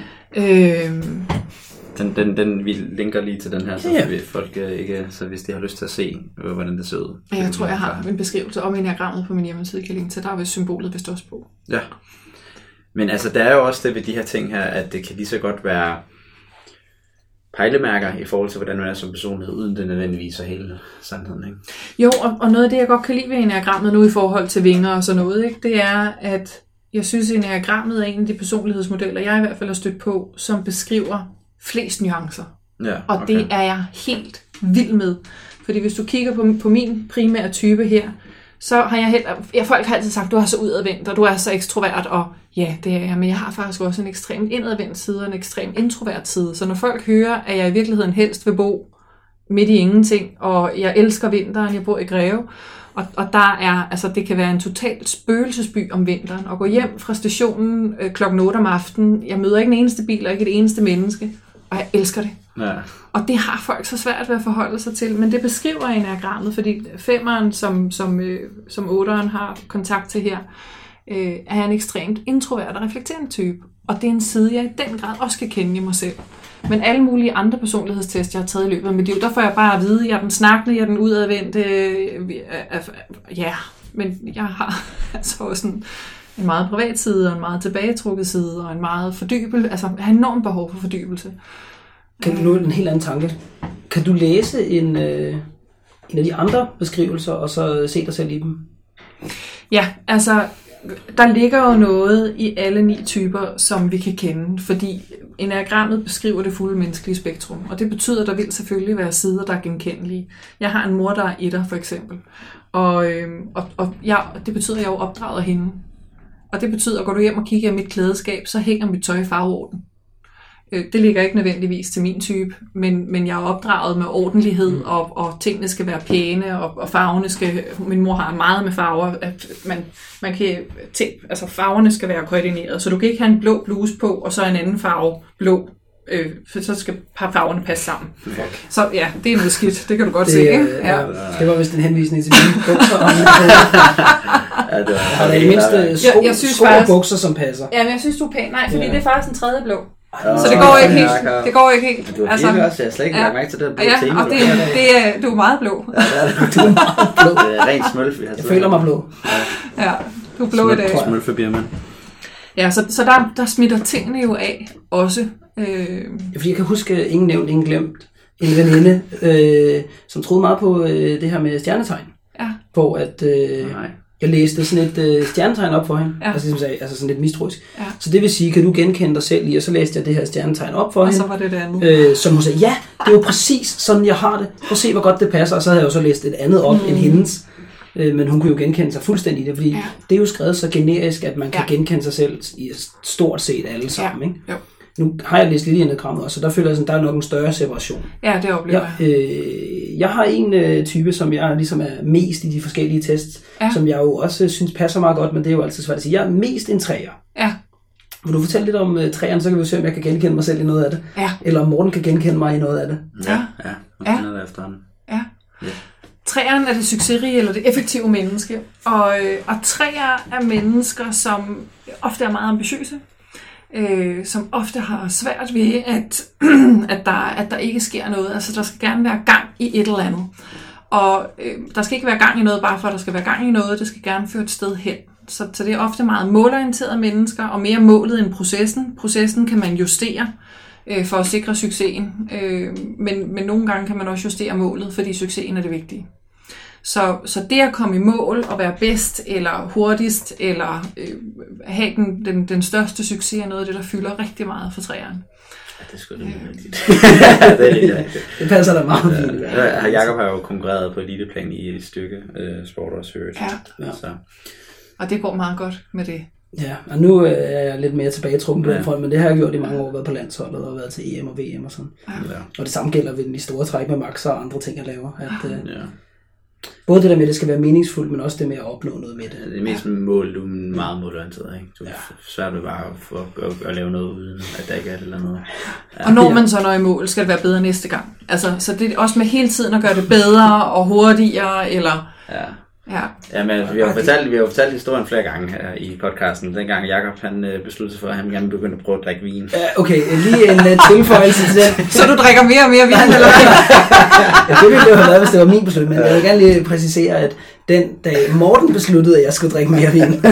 Speaker 1: Den vi linker lige til den her, så folk ikke, så hvis de har lyst til at se, hvordan det ser ud.
Speaker 3: Ja, jeg tror, jeg har en beskrivelse om enagrammet på min hjemmeside, kan linke til. Der er vist symbolet vist også på.
Speaker 1: Ja. Men altså, der er jo også det ved de her ting her, at det kan lige så godt være pejlemærker i forhold til, hvordan man er som personlighed, uden det nødvendigvis er hele sandheden, ikke?
Speaker 3: Jo, og noget af det, jeg godt kan lide ved enneagrammet nu i forhold til vinger og sådan noget, ikke, det er, at jeg synes, at enneagrammet er en af de personlighedsmodeller, jeg i hvert fald har stødt på, som beskriver flest nuancer.
Speaker 1: Ja, okay.
Speaker 3: Og det er jeg helt vild med. Fordi hvis du kigger på min primære type her, så har folk har altid sagt, du er så udadvendt, og du er så ekstrovert, og ja, det er jeg, men jeg har faktisk også en ekstremt indadvendt side, og en ekstremt introvert side. Så når folk hører, at jeg i virkeligheden helst vil bo midt i ingenting, og jeg elsker vinteren, jeg bor i Greve, og der er, altså det kan være en totalt spøgelsesby om vinteren, og gå hjem fra stationen klokken 8 om aftenen, jeg møder ikke en eneste bil, og ikke et eneste menneske, og jeg elsker det. Ja. Og det har folk så svært ved at forholde sig til, men det beskriver enneagrammet, fordi 5'eren, som 8'eren har kontakt til her, er en ekstremt introvert og reflekterende type. Og det er en side, jeg i den grad også kan kende i mig selv. Men alle mulige andre personlighedstest, jeg har taget i løbet af mit liv, der får jeg bare at vide, jeg er den snakkende, jeg er den udadvendte, ja, men jeg har altså også en meget privat side, og en meget tilbagetrukket side, og en meget fordybelse, altså jeg har enormt behov for fordybelse.
Speaker 2: Kan du nu en helt anden tanke? Kan du læse en af de andre beskrivelser, og så se dig selv i dem?
Speaker 3: Ja, altså, der ligger jo noget i alle 9 typer, som vi kan kende, fordi enneagrammet beskriver det fulde menneskelige spektrum, og det betyder, at der vil selvfølgelig være sider, der er genkendelige. Jeg har en mor, der er etter, for eksempel, og det betyder, at jeg er opdraget af hende. Og det betyder, at går du hjem og kigger i mit klædeskab, så hænger mit tøj i farveorden. Det ligger ikke nødvendigvis til min type, men jeg er opdraget med ordentlighed, og tingene skal være pæne, og farverne skal... Min mor har meget med farver, at man kan... Altså farverne skal være koordineret, så du kan ikke have en blå bluse på, og så en anden farve blå, for så skal farverne passe sammen. Okay. Så ja, det er noget skidt, det kan du godt se, ikke? Ja.
Speaker 2: Det var vist en henvisning til mine bukser. Og der er i mindste sko og bukser, som passer.
Speaker 3: Ja, men jeg synes, du er pæn. Nej, fordi det er faktisk en tredje blå. Så det går ikke helt. Det går ikke helt.
Speaker 1: Du har virkelig også, jeg har slet ikke lagt mærke til det blå tema.
Speaker 3: Og du er meget blå.
Speaker 2: Du er meget blå.
Speaker 1: Det er rent smølfe.
Speaker 2: Jeg føler mig blå.
Speaker 3: Ja, du er blå i dag.
Speaker 1: Smølfebirmand.
Speaker 3: Ja, så der smitter tingene jo af også.
Speaker 2: Fordi jeg kan huske, ingen nævnt, ingen glemt, en veninde, som troede meget på det her med stjernetegn.
Speaker 3: Ja.
Speaker 2: Hvor at... Jeg læste sådan et stjernetegn op for hende, altså sådan lidt mistroisk. Ja. Så det vil sige, kan du genkende dig selv i, og så læste jeg det her stjernetegn op for hende.
Speaker 3: Og så var det andet.
Speaker 2: Som hun sagde, ja, det er jo præcis sådan, jeg har det. Prøv at se, hvor godt det passer. Og så havde jeg jo så læst et andet op end hendes. Men hun kunne jo genkende sig fuldstændig i det, fordi det er jo skrevet så generisk, at man kan genkende sig selv i stort set alle sammen. Ikke? Jo. Nu har jeg læst lidt i enneagrammet også, så der føler jeg, at der er nok en større separation.
Speaker 3: Ja, det oplever jeg.
Speaker 2: Jeg har en type, som jeg ligesom er mest i de forskellige tests, som jeg jo også synes passer meget godt, men det er jo altid svært at sige. Jeg er mest en træer. Ja. Vil du fortælle lidt om træerne, så kan vi se, om jeg kan genkende mig selv i noget af det. Ja. Eller om Morten kan genkende mig i noget af det.
Speaker 1: Ja. Nu kender det efterhånden.
Speaker 3: Ja. Træeren er det succesrige eller det effektive menneske, og træer er mennesker, som ofte er meget ambitiøse. Som ofte har svært ved, at der ikke sker noget. Altså, der skal gerne være gang i et eller andet. Og der skal ikke være gang i noget, bare for at der skal være gang i noget. Det skal gerne føre et sted hen. Så det er ofte meget målorienterede mennesker, og mere målet end processen. Processen kan man justere for at sikre succesen. Men nogle gange kan man også justere målet, fordi succesen er det vigtige. Så det at komme i mål og være bedst eller hurtigst eller have den største succes er noget af det, der fylder rigtig meget for træerne.
Speaker 1: Ja, det er sgu rigtigt.
Speaker 2: Det passer da meget fint.
Speaker 1: Jakob har jo konkurreret på eliteplan i styrke, sport og søge.
Speaker 3: Ja. Så. Og det går meget godt med det.
Speaker 2: Ja, og nu er jeg lidt mere tilbagetrukken på den front, men det har jeg gjort i mange år, været på landsholdet og været til EM og VM og sådan. Ja. Og det samme gælder ved de store træk med Max og andre ting, jeg laver. Både det der med, at det skal være meningsfuldt, men også det med at opnå noget med det.
Speaker 1: Det er mest mål, du er meget målorienteret, ikke? Du er svært ved bare at lave noget uden, at der ikke er det eller noget.
Speaker 3: Ja. Og når man så når i mål, skal det være bedre næste gang. Altså, så det er også med hele tiden at gøre det bedre og hurtigere, eller...
Speaker 1: Ja, men vi har jo fortalt historien flere gange her i podcasten. Dengang Jakob han besluttede sig for, at han gerne begyndte at prøve at drikke vin.
Speaker 2: Okay, lige en tilføjelse til den.
Speaker 3: Så du drikker mere og mere vin, eller hvad?
Speaker 2: Ja, det ville det jo have været, hvis det var min beslutning, men jeg vil gerne lige præcisere, at den dag Morten besluttede, at jeg skulle drikke mere vin.
Speaker 1: Det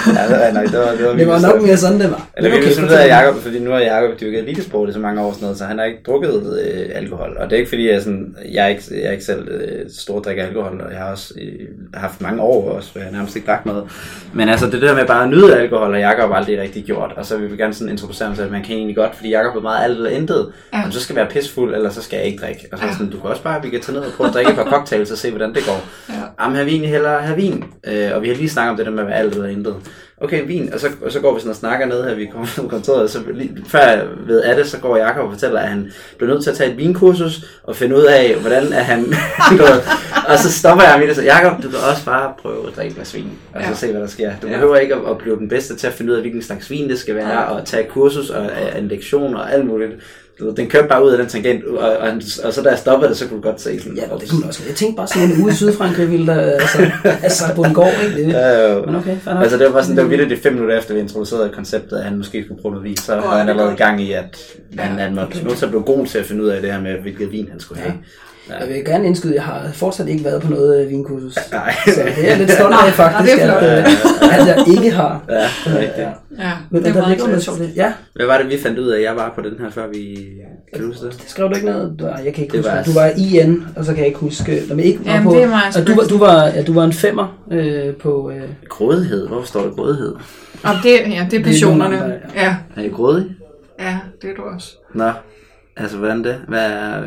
Speaker 2: var nok mere sådan, det var.
Speaker 1: Eller vi besluttede af Jacob, fordi nu har Jacob dyrket elitesport i så mange år sådan noget, så han har ikke drukket alkohol. Og det er ikke fordi, jeg er ikke selv stor drikker alkohol, og jeg har også haft mange år også, hvor jeg nærmest ikke drak noget. Men altså det der med bare at nyde alkohol, har Jacob aldrig rigtig gjort. Og så vil vi gerne sådan introducere ham til, at man kan egentlig godt, fordi Jacob er meget alt eller intet. Ja. Så skal jeg være pissfuld, eller så skal jeg ikke drikke. Og så sådan, du kan også bare, vi kan tage ned og prøve at drikke et par cocktails og se, hvordan det går. Ja. Jamen, have vin, hellere have vin. Og vi har lige snakket om det der med at være alt eller intet. Okay, vin, og så går vi sådan og snakker ned her, vi kommer på kontoret, og så før jeg ved af det, så går Jacob og fortæller, at han bliver nødt til at tage et vinkursus, og finde ud af, hvordan er han og så stopper jeg midt og siger, Jacob, du kan også bare prøve at drikke et glas vin, og så se, hvad der sker. Du behøver ikke at blive den bedste til at finde ud af, hvilken slags vin det skal være, og tage et kursus, og en lektion, og alt muligt. Den kørte bare ud af den tangent, og så da jeg stoppede det, så kunne du godt se sådan.
Speaker 2: Ja, det kunne også. Jeg tænkte bare sådan en uge i Sydfrankrig ville der, altså på en gård, ikke? Men okay, fair nok.
Speaker 1: Altså det var sådan, det var vildt, det 5 minutter efter vi introducerede konceptet, at han måske skulle prøve noget vin, så havde han allerede i gang i, at han måtte nu så blev god til at finde ud af det her med, hvilket vin han skulle have.
Speaker 2: Ja. Jeg vil gerne indskyde, jeg har fortsat ikke været på noget vinkursus. Nej. Så det er lidt stolt af faktisk, at jeg ikke har.
Speaker 1: Ja, rigtigt.
Speaker 3: Ja, det var ikke noget sjovt.
Speaker 2: Ja.
Speaker 1: Hvad var det, vi fandt ud af? Jeg var på den her, før vi... Kan du huske det?
Speaker 2: Skrev du ikke noget? Jeg kan ikke huske det. Du var IN, og så kan jeg ikke huske...
Speaker 3: Jamen, det er meget
Speaker 2: du var en 5'er på...
Speaker 1: Grådighed? Hvorfor står der grådighed?
Speaker 3: Det er passionerne. Ja.
Speaker 1: Er I grådig?
Speaker 3: Ja, det er du også.
Speaker 1: Nå, altså hvordan det? Hvad er...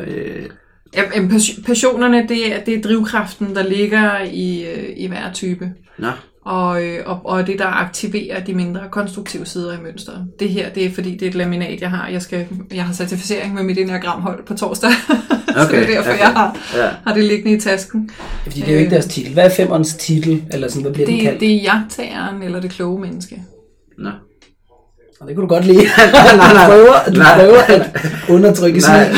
Speaker 3: Passionerne, det er drivkraften, der ligger i hver type.
Speaker 1: Nå.
Speaker 3: Og det, der aktiverer de mindre konstruktive sider i mønstret. Det her, det er fordi, det er et laminat, jeg har. Jeg har certificering med mit enneagramhold på torsdag. Okay, så det er derfor, jeg har det liggende i tasken.
Speaker 2: Fordi det er jo ikke deres titel. Hvad er 5'ernes titel? Eller sådan, hvad bliver den kaldt?
Speaker 3: Det er jagttageren, eller det kloge menneske.
Speaker 1: Nå.
Speaker 2: Og det kunne du godt lide. Du prøver at undertrykke smilet.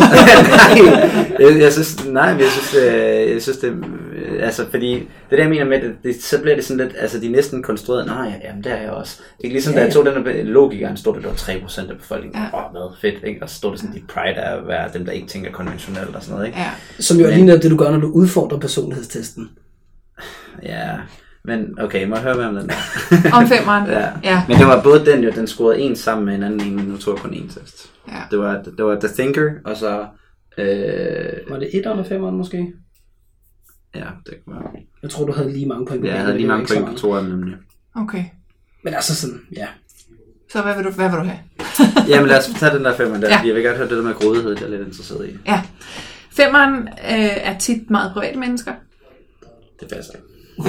Speaker 1: Jeg synes det, altså fordi det der jeg mener med det, så bliver det sådan lidt, altså de er næsten konstrueret, jamen det er jeg også. Ikke ligesom da jeg tog den der logikeren, stod det der 3% af befolkningen, hvad fedt, ikke? Og så stod det sådan, de pride af at være dem, der ikke tænker konventionelt og sådan noget, ikke?
Speaker 2: Ja. Som jo er lige noget det, du gør, når du udfordrer personlighedstesten.
Speaker 1: Ja, men okay, må jeg høre mere om den der?
Speaker 3: Om 5'eren?
Speaker 1: Ja. Men det var både den jo, den scorede en sammen med en anden en, nu tog jeg kun en test. Ja. Det var The Thinker, og så...
Speaker 2: var det 1'eren og 5'eren måske?
Speaker 1: Ja, det kan være.
Speaker 2: Jeg tror, du havde lige mange point på
Speaker 1: jeg havde lige mange point på 2'eren nemlig.
Speaker 3: Okay.
Speaker 2: Men altså sådan, ja.
Speaker 3: Så hvad vil du have?
Speaker 1: Jamen lad os tage den der 5'eren der, fordi jeg vil godt høre det der med grådighed, jeg er lidt interesseret i.
Speaker 3: Ja. 5'eren er tit meget private mennesker.
Speaker 1: Det passer ikke.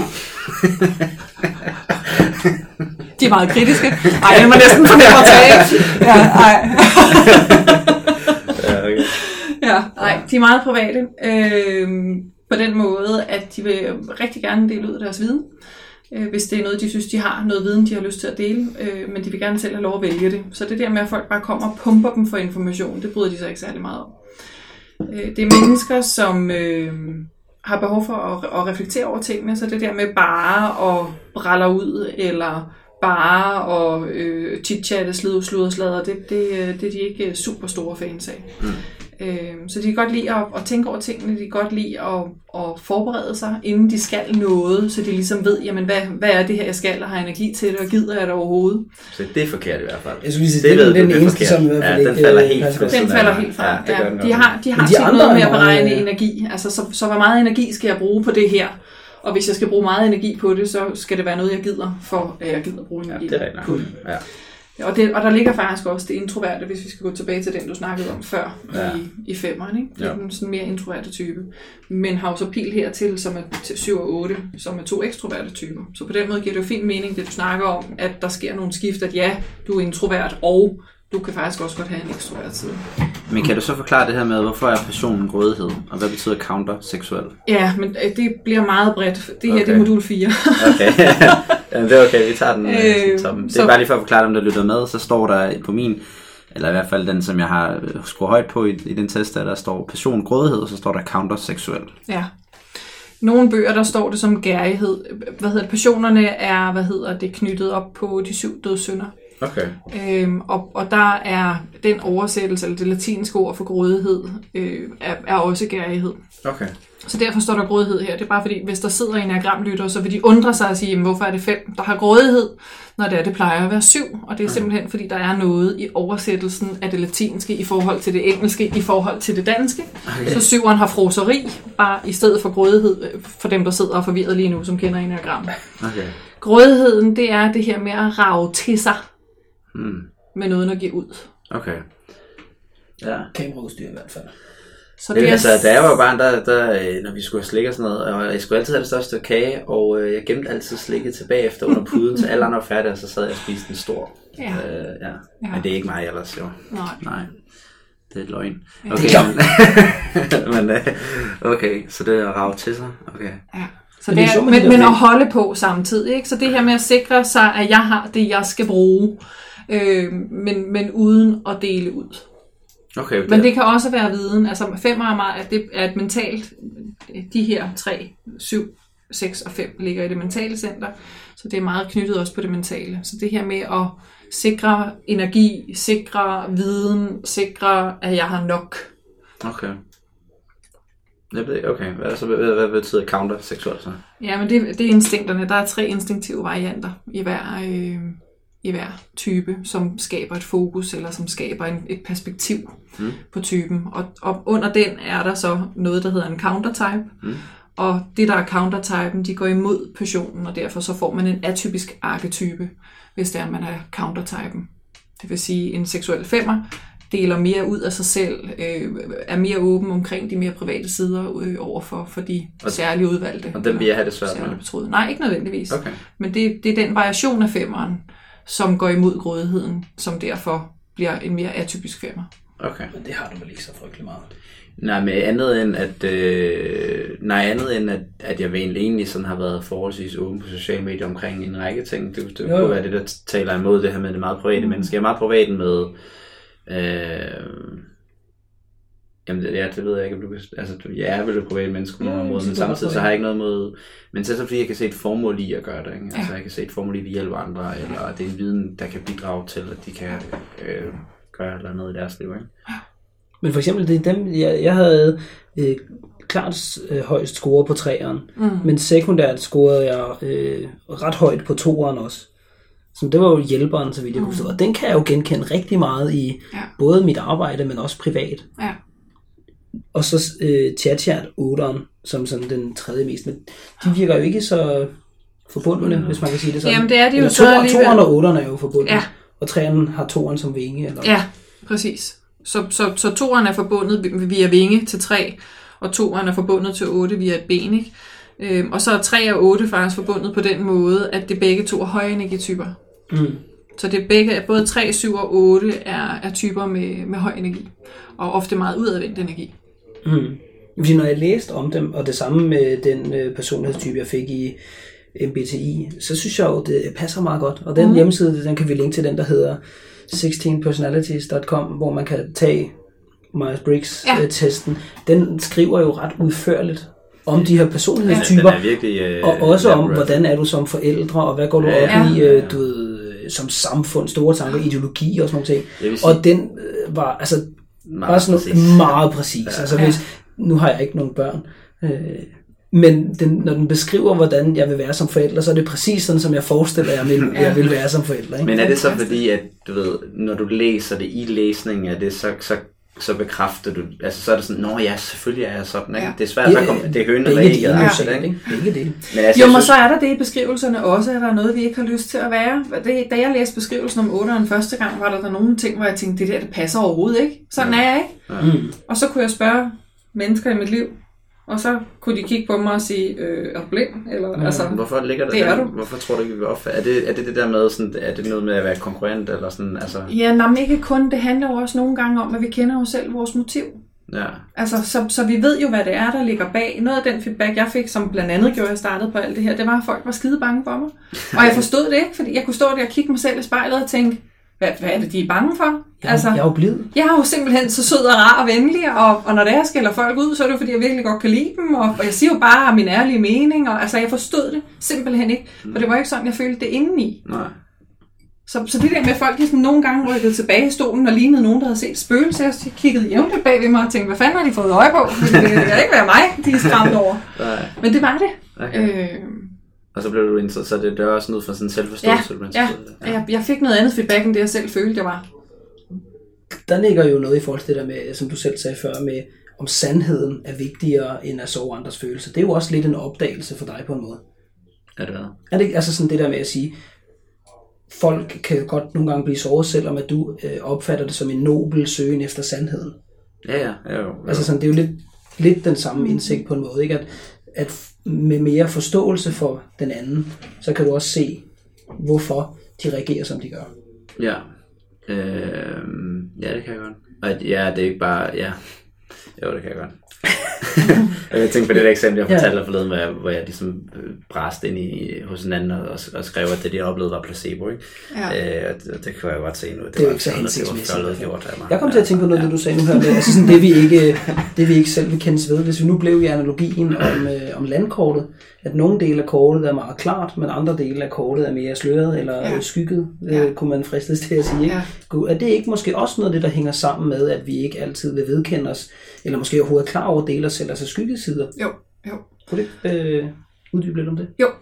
Speaker 3: De er meget kritiske. Ej, jeg må næsten fornemme at tage. De er meget private. På den måde, at de vil rigtig gerne dele ud af deres viden. Hvis det er noget, de synes, de har noget viden, de har lyst til at dele. Men de vil gerne selv have lov at vælge det. Så det der med, at folk bare kommer og pumper dem for information, det bryder de sig ikke særlig meget om. Det er mennesker, som... har behov for at reflektere over tingene, så det der med bare at bralle ud, eller bare at chit-chatte, sludder, det er de ikke super store fans af. Så de kan godt lide at tænke over tingene, de kan godt lide at forberede sig, inden de skal noget, så de ligesom ved, jamen hvad er det her, jeg skal, og har energi til det, og gider jeg det overhovedet.
Speaker 1: Så det er forkert i hvert fald.
Speaker 2: Jeg skulle sige, det er den eneste, som i hvert fald
Speaker 1: den falder helt fra.
Speaker 3: Den falder helt fra, De har tit noget med at beregne energi, altså så hvor meget energi skal jeg bruge på det her, og hvis jeg skal bruge meget energi på det, så skal det være noget, jeg gider, for at jeg gider at bruge energi på det. Ja. Og der ligger faktisk også det introverte, hvis vi skal gå tilbage til den, du snakkede om før i 5'eren. Ikke? Det er den sådan mere introverte type. Men har jo så pil hertil, som er til 7 og 8, som er 2 ekstroverte typer. Så på den måde giver det jo fin mening, det du snakker om, at der sker nogle skift, at ja, du er introvert, og du kan faktisk også godt have en ekstrovert side.
Speaker 1: Men kan du så forklare det her med, hvorfor er passionen grådighed, og hvad betyder counter-seksuel?
Speaker 3: Ja, men det bliver meget bredt. Det her det er modul 4.
Speaker 1: Okay. Jamen, det er okay, vi tager den toppen. Det er bare lige for at forklare dem, der lytter med, så står der på min, eller i hvert fald den, som jeg har skruet højt på i den test, der står passion, grådighed, og så står der counter-seksuel.
Speaker 3: Ja. Nogle bøger, der står det som gærighed. Passionerne er, knyttet op på de 7 dødssynder.
Speaker 1: Okay.
Speaker 3: Og der er den oversættelse, eller det latinske ord for grådighed, er også gærighed.
Speaker 1: Okay.
Speaker 3: Så derfor står der grådighed her. Det er bare fordi, hvis der sidder enagramlytter, så vil de undre sig og sige, jamen, hvorfor er det 5, der har grådighed, når det plejer at være 7. Og det er simpelthen fordi, der er noget i oversættelsen af det latinske i forhold til det engelske, i forhold til det danske. Okay. Så 7'eren har froseri, bare i stedet for grådighed, for dem, der sidder og forvirret lige nu, som kender enagram. Okay. Grådigheden, det er det her med at rage til sig med noget at give ud.
Speaker 1: Okay. Ja.
Speaker 2: Kameraudstyr i hvert fald.
Speaker 1: Så det altså, da jeg var barn, der, når vi skulle have slik og sådan noget, og jeg skulle altid have det største kage, og jeg gemte altid slikket tilbage efter under puden, så alle andre var færdige, og så sad jeg og spiste en stor. Ja. Men det er ikke mig ellers, jo. Nej. Det er et løgn. Okay, men, okay, så det er at rage til sig. Okay. Ja.
Speaker 3: Så det er, men at holde på samtidig, ikke? Så det her med at sikre sig, at jeg har det, jeg skal bruge, men uden at dele ud.
Speaker 1: Okay,
Speaker 3: men det kan også være viden, altså 5 er meget, at det er et mentalt, de her 3, 7, 6 og 5 ligger i det mentale center, så det er meget knyttet også på det mentale. Så det her med at sikre energi, sikre viden, sikre, at jeg har nok.
Speaker 1: Okay. Okay, hvad betyder counter seksuelt så?
Speaker 3: Ja, men det er instinkterne. Der er 3 instinktive varianter i hver type, som skaber et fokus, eller som skaber et perspektiv på typen. Og under den er der så noget, der hedder en countertype. Og det, der er countertypen, de går imod passionen, og derfor så får man en atypisk arketype, hvis det er, man er countertypen. Det vil sige, en seksuel 5'er deler mere ud af sig selv, er mere åben omkring de mere private sider overfor for de særlige udvalgte.
Speaker 1: Og den vil jeg have det svært med?
Speaker 3: Nej, ikke nødvendigvis. Okay. Men det er den variation af 5'eren, som går imod grådigheden, som derfor bliver en mere atypisk 5'er.
Speaker 1: Okay.
Speaker 2: Men det har du vel ikke så frygtelig meget?
Speaker 1: Nej, men andet end at jeg egentlig sådan har været forholdsvis åben på sociale medier omkring en række ting. Det kunne være det, der taler imod det her med det meget private menneske. Jeg er meget privat med jamen det ved jeg ikke, om du kan... Altså, jeg er vel et privat menneske på nogle områder, men samtidig så har jeg ikke noget mod... Men så er det fordi, jeg kan se et formål i at gøre det, ikke? Altså, jeg kan se et formål i at hjælpe andre, eller det er en viden, der kan bidrage til, at de kan gøre eller noget i deres liv, ikke?
Speaker 2: Men for eksempel, det er dem... Jeg havde klart højst score på 3'eren, men sekundært scorede jeg ret højt på 2'eren også. Så det var jo hjælperen, så vidt jeg kunne forstå. Og den kan jeg jo genkende rigtig meget i både mit arbejde, men også privat. Ja. Og så chat 8'eren, som sådan den tredje mest. Men de virker jo ikke så forbundne, hvis man kan sige det sådan.
Speaker 3: Jamen det er de jo
Speaker 2: så alligevel. 2'eren og 8'eren er jo forbundet. Ja. Og 3'eren har 2'eren som vinge. Eller?
Speaker 3: Ja, præcis. Så 2'eren er forbundet via vinge til 3, og 2'eren er forbundet til 8 via et ben, ikke? Og så er 3 og 8 faktisk forbundet på den måde, at det begge to er høje energityper. Så det begge, både 3, 7 og 8 er typer med høj energi, og ofte meget udadvendt energi.
Speaker 2: Fordi når jeg læste om dem, og det samme med den personlighedstype, jeg fik i MBTI, så synes jeg jo, det passer meget godt. Og den hjemmeside, den kan vi linke til, den der hedder 16personalities.com, hvor man kan tage Myers-Briggs-testen. Den skriver jo ret udførligt om de her personlighedstyper,
Speaker 1: virkelig,
Speaker 2: og også om, hvordan er du som forældre, og hvad går du op i, du ved, som samfund, store tanker, ideologi og sådan noget ting. Og den var altså bare sådan noget meget præcis. Ja. Altså hvis, nu har jeg ikke nogen børn, men når den beskriver, hvordan jeg vil være som forælder, så er det præcis sådan, som jeg forestiller, jeg vil være som forælder. Ikke?
Speaker 1: Men er det så fordi, at du ved, når du læser det i læsningen, er det så bekræfter du, altså så er det sådan, nå ja, selvfølgelig er jeg sådan, ikke? Det er svært at komme, det er høne eller ægget,
Speaker 2: ikke? Ikke det.
Speaker 3: Men altså, men så er der det i beskrivelserne også, at der er noget, vi ikke har lyst til at være. Da jeg læste beskrivelsen om 8'eren første gang, var der nogle ting, hvor jeg tænkte, det passer overhovedet ikke. Sådan er jeg ikke. Og så kunne jeg spørge mennesker i mit liv, og så kunne de kigge på mig og sige, er du blind? Eller, altså,
Speaker 1: hvorfor ligger det der? Hvorfor tror du ikke, vi vil opfatte? Er det der med, sådan, er det noget med at være konkurrent? Eller sådan, altså?
Speaker 3: Ja, men ikke kun. Det handler jo også nogle gange om, at vi kender jo selv vores motiv.
Speaker 1: Ja.
Speaker 3: Altså, så vi ved jo, hvad det er, der ligger bag. Noget af den feedback, jeg fik, som blandt andet gjorde, jeg startede på alt det her, det var, at folk var skide bange for mig. Og jeg forstod det ikke, fordi jeg kunne stå der og kigge mig selv i spejlet og tænke, hvad er det, de er bange for?
Speaker 2: Altså, jeg er jo blid.
Speaker 3: Jeg er jo simpelthen så sød og rar og venlig, og når jeg skælder folk ud, så er det fordi, jeg virkelig godt kan lide dem, og jeg siger jo bare min ærlige mening, og altså, jeg forstod det simpelthen ikke, for det var ikke sådan, jeg følte det indeni.
Speaker 1: Nej.
Speaker 3: Så det der med, at folk sådan nogle gange rykkede tilbage i stolen og lignede nogen, der havde set spøgelser, jeg kiggede jævnligt bag ved mig og tænkte, hvad fanden har de fået øje på? Det kan ikke være mig, de er skræmt over. Nej. Men det var det.
Speaker 1: Okay. Og så blev du interesseret, så det er også noget for sådan en selvforståelse?
Speaker 3: Jeg fik noget andet feedback, end det jeg selv følte, jeg var.
Speaker 2: Der ligger jo noget i forhold til det der med, som du selv sagde før, med om sandheden er vigtigere end at sove andres følelser. Det er jo også lidt en opdagelse for dig på en måde.
Speaker 1: Er det hvad?
Speaker 2: Er det ikke altså sådan det der med at sige, folk kan godt nogle gange blive såret, selvom at du opfatter det som en nobel søgen efter sandheden.
Speaker 1: Ja. Jo.
Speaker 2: Altså sådan, det er jo lidt den samme indsigt på en måde, ikke? At med mere forståelse for den anden, så kan du også se, hvorfor de reagerer, som de gør.
Speaker 1: Ja. Ja, det kan jeg godt. Og ja, det er ikke bare... Ja. Jo, det kan jeg godt. Jeg tænkte på det der eksempel, jeg fortalte dig forleden, hvor jeg ligesom bræste ind hos en anden og skrev, at det de oplevede var placebo, ikke? Ja. Og det kan jeg godt se nu.
Speaker 2: Det var ikke så hensigtsmæssigt.
Speaker 1: Gjort.
Speaker 2: Jeg kom til at tænke på noget, det du sagde nu her, med, altså sådan det vi ikke selv vil kendes ved. Hvis vi nu blev i analogien om landkortet, at nogle dele af kortet er meget klart, men andre dele af kortet er mere sløret eller skygget, kunne man fristes til at sige. Ikke? Ja. Er det ikke måske også noget af det, der hænger sammen med, at vi ikke altid vil vedkende os, eller måske overhovedet klar over dele os selv, altså skyggesider?
Speaker 3: Jo.
Speaker 2: Kunne du ikke uddybe lidt om det?
Speaker 3: Jo.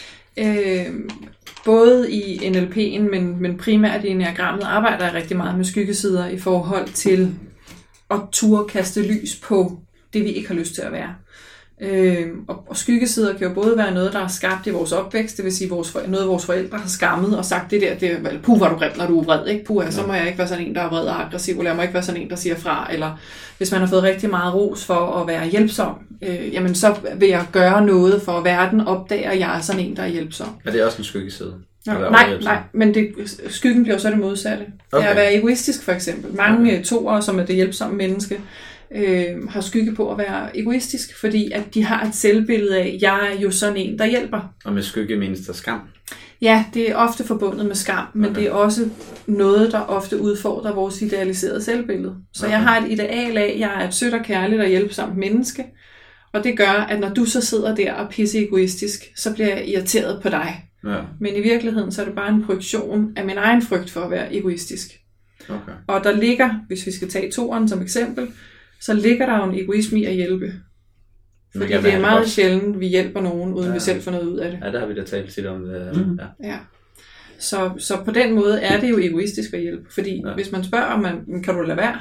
Speaker 3: Både i NLP'en, men primært i enneagrammet arbejder jeg rigtig meget med skyggesider i forhold til at turde kaste lys på det, vi ikke har lyst til at være. Og skyggesider kan jo både være noget, der er skabt i vores opvækst, det vil sige noget, vores forældre har skammet og sagt, det der, puh, var du grim, når du er vred, ikke? Puh, så må jeg ikke være sådan en, der er vred og aggressiv, eller jeg må ikke være sådan en, der siger fra, eller hvis man har fået rigtig meget ros for at være hjælpsom, jamen så vil jeg gøre noget for, at verden opdager, at jeg er sådan en, der er hjælpsom.
Speaker 1: Er det også en skyggeside?
Speaker 3: Nej, men skyggen bliver så det modsatte. Okay. Det er at være egoistisk for eksempel. Mange toere, som er det hjælpsomme menneske, har skygge på at være egoistisk, fordi at de har et selvbillede af, jeg er jo sådan en, der hjælper.
Speaker 1: Og med skygge menes der skam?
Speaker 3: Ja, det er ofte forbundet med skam, men det er også noget, der ofte udfordrer vores idealiserede selvbillede. Så jeg har et ideal af, at jeg er et sødt og kærligt og hjælpsomt menneske, og det gør, at når du så sidder der og pisse egoistisk, så bliver jeg irriteret på dig. Ja. Men i virkeligheden, så er det bare en projektion af min egen frygt for at være egoistisk. Okay. Og der ligger, hvis vi skal tage toeren som eksempel, så ligger der jo en egoisme i at hjælpe. Fordi det er meget sjældent, vi hjælper nogen, uden vi selv får noget ud af det.
Speaker 1: Ja, der har vi da talt lidt om det.
Speaker 3: Ja. Så på den måde er det jo egoistisk at hjælpe. Fordi hvis man spørger, om kan du lade være?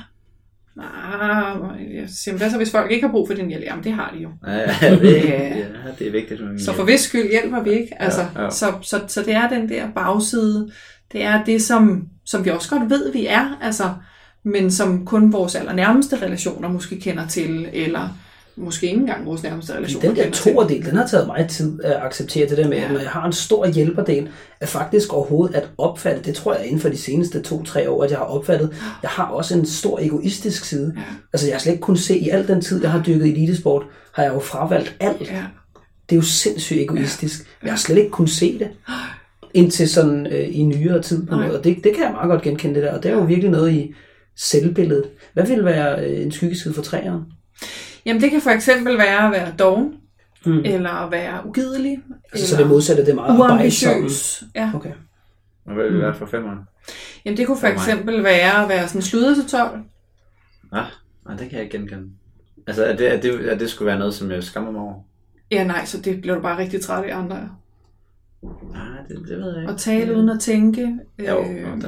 Speaker 3: Jeg siger, hvad så hvis folk ikke har brug for din hjælp? Jamen det har de jo.
Speaker 1: Det er vigtigt.
Speaker 3: Så for hvis skyld hjælper vi ikke. Altså, så det er den der bagside. Det er det, som vi også godt ved, vi er. Altså, men som kun vores allernærmeste relationer måske kender til, eller måske ikke engang vores nærmeste relationer.
Speaker 2: Den der toerdel, den har taget meget tid at acceptere det der med, at når jeg har en stor hjælperdel, at faktisk overhovedet at opfatte, det tror jeg inden for de seneste 2-3 år, at jeg har opfattet, jeg har også en stor egoistisk side. Ja. Altså jeg har slet ikke kunnet se, i al den tid, jeg har dykket elitesport, har jeg jo fravalgt alt. Ja. Det er jo sindssygt egoistisk. Jeg har slet ikke kunnet se det. Indtil sådan i nyere tid på noget. Og det kan jeg meget godt genkende det der. Og det er jo virkelig noget i selvbilledet. Hvad vil være en skyggeside for træeren?
Speaker 3: Jamen det kan for eksempel være at være doven, eller at være ugidelig.
Speaker 2: Altså, så det modsatte, det er meget
Speaker 3: uambitiøs. Ja.
Speaker 2: Okay.
Speaker 1: Og hvad vil det være for 5'eren?
Speaker 3: Jamen det kunne for eksempel være at være sådan sluder til 12.
Speaker 1: Nej, det kan jeg ikke genkende. Altså at det skulle være noget, som jeg skammer mig over?
Speaker 3: Ja, nej, så det bliver du bare rigtig træt af andre.
Speaker 1: Nej, det ved jeg ikke.
Speaker 3: Og tale uden at tænke.
Speaker 1: Jo,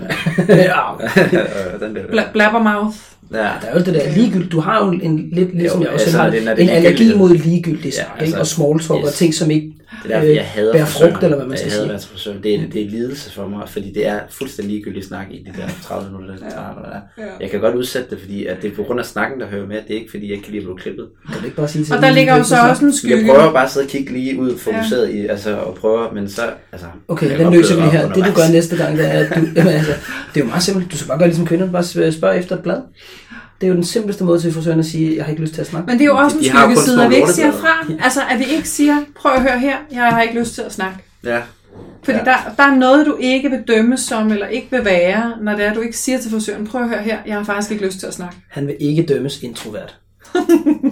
Speaker 3: blabbermouth.
Speaker 2: Ja, der er jo det der ligegyldigt. Du har jo en lidt, ligesom jeg også har, en allergi mod ligegyldigt snak, og small talk og ting, som ikke
Speaker 1: det er derfor, jeg hader
Speaker 2: bærer frugt, eller hvad man skal sige.
Speaker 1: Det er lidelse for mig, fordi det er fuldstændig ligegyldigt snak i de der 30 minutter. Jeg kan godt udsætte det, fordi at det er på grund af snakken, der hører med. Det er ikke, fordi jeg ikke kan lide at blive klippet.
Speaker 2: Kan du ikke bare sige til
Speaker 3: og der ligger jo så også en skygge.
Speaker 1: Jeg prøver bare at sidde og kigge lige ud, fokuseret i, og prøver, men så...
Speaker 2: Okay, den løser vi her. Det du gør næste gang, det er, at du... det er jo meget simpelt. Du skal bare gøre ligesom kvinder. Bare spørge efter et blad. Det er jo den simpleste måde til frisøren at sige, jeg har ikke lyst til at snakke.
Speaker 3: Men det er jo også en skyggeside, at vi ikke siger fra. Altså, at vi ikke siger, prøv at høre her, jeg har ikke lyst til at snakke.
Speaker 1: Ja.
Speaker 3: Fordi der er noget, du ikke vil dømme som, eller ikke vil være, når det er, du ikke siger til frisøren, prøv at høre her, jeg har faktisk ikke lyst til at snakke.
Speaker 2: Han vil ikke dømmes introvert.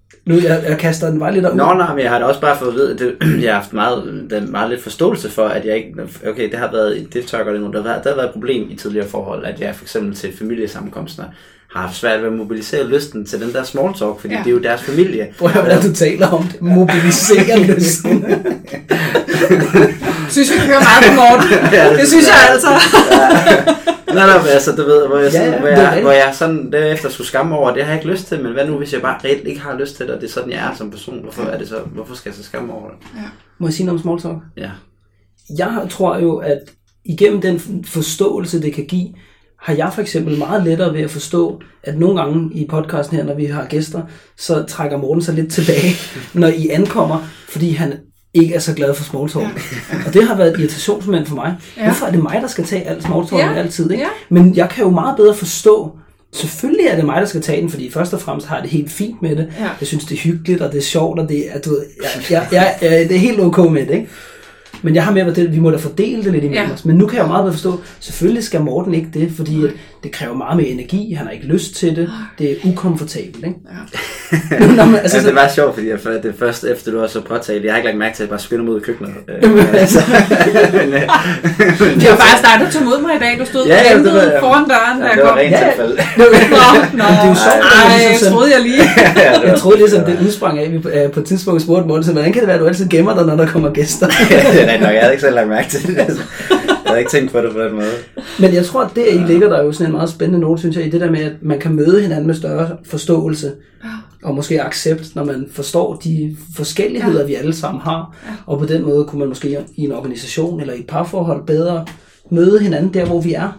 Speaker 2: Nu, jeg kaster den bare lidt ud.
Speaker 1: Nå, men jeg har da også bare fået at vide, jeg har haft meget lidt forståelse for, at jeg ikke, okay, det har været, det tør godt endnu, der har været et problem i tidligere forhold, at jeg for eksempel til familiesammenkomster har haft svært ved at mobilisere lysten til den der small talk, fordi det er jo deres familie.
Speaker 2: Prøv at høre, hvad du taler om det. Mobilisere lysten.
Speaker 3: Synes vi kører meget på Morten. Det synes jeg altså.
Speaker 1: Nej, altså du ved, hvor jeg sådan derefter skulle skamme over, det har jeg ikke lyst til, men hvad nu hvis jeg bare reelt ikke har lyst til det, og det er sådan jeg er som person, hvorfor skal jeg så skamme over det?
Speaker 3: Ja.
Speaker 2: Må jeg sige noget om small talk?
Speaker 1: Ja.
Speaker 2: Jeg tror jo, at igennem den forståelse, det kan give, har jeg for eksempel meget lettere ved at forstå, at nogle gange i podcasten her, når vi har gæster, så trækker Morten sig lidt tilbage, når I ankommer, fordi han ikke er så glad for small talk. Ja. Og det har været et irritationsmoment for mig. Ja. Hvorfor er det mig, der skal tage alt small talk altid? Ikke? Ja. Men jeg kan jo meget bedre forstå, selvfølgelig er det mig, der skal tage den, fordi først og fremmest har jeg det helt fint med det. Ja. Jeg synes, det er hyggeligt, og det er sjovt, og det er, du ved, det er helt okay med det, ikke? Men jeg har med, at vi må da fordele det lidt imellem os. Men nu kan jeg jo meget bedre forstå, selvfølgelig skal Morten ikke det, fordi det kræver meget mere energi, han har ikke lyst til det, det er ukomfortabelt, ikke? Ja.
Speaker 1: Nå, men, altså, det var sjovt, fordi det først efter du også så påtalt, jeg har ikke lagt mærke til, at jeg bare skynder mig ud i køkkenet.
Speaker 3: Vi har bare startet at tage mod mig i dag, du stod foran døren, da jeg kom.
Speaker 1: Det var rent tilfælde.
Speaker 3: Nå, det er jo sjovt. Jeg troede jeg lige.
Speaker 2: Jeg troede ligesom, det udsprang af, at på et tidspunkt spurgte Morten, hvordan kan det være, at du altid gemmer dig, når der kommer gæster?
Speaker 1: Jeg havde ikke selv lagt mærke til det. Jeg havde ikke tænkt på det på den måde.
Speaker 2: Men jeg tror, at der i ligger der jo sådan en meget spændende note, synes jeg, i det der med, at man kan møde hinanden med større forståelse. Og måske accept, når man forstår de forskelligheder, vi alle sammen har. Og på den måde kunne man måske i en organisation eller i et parforhold bedre møde hinanden der, hvor vi er.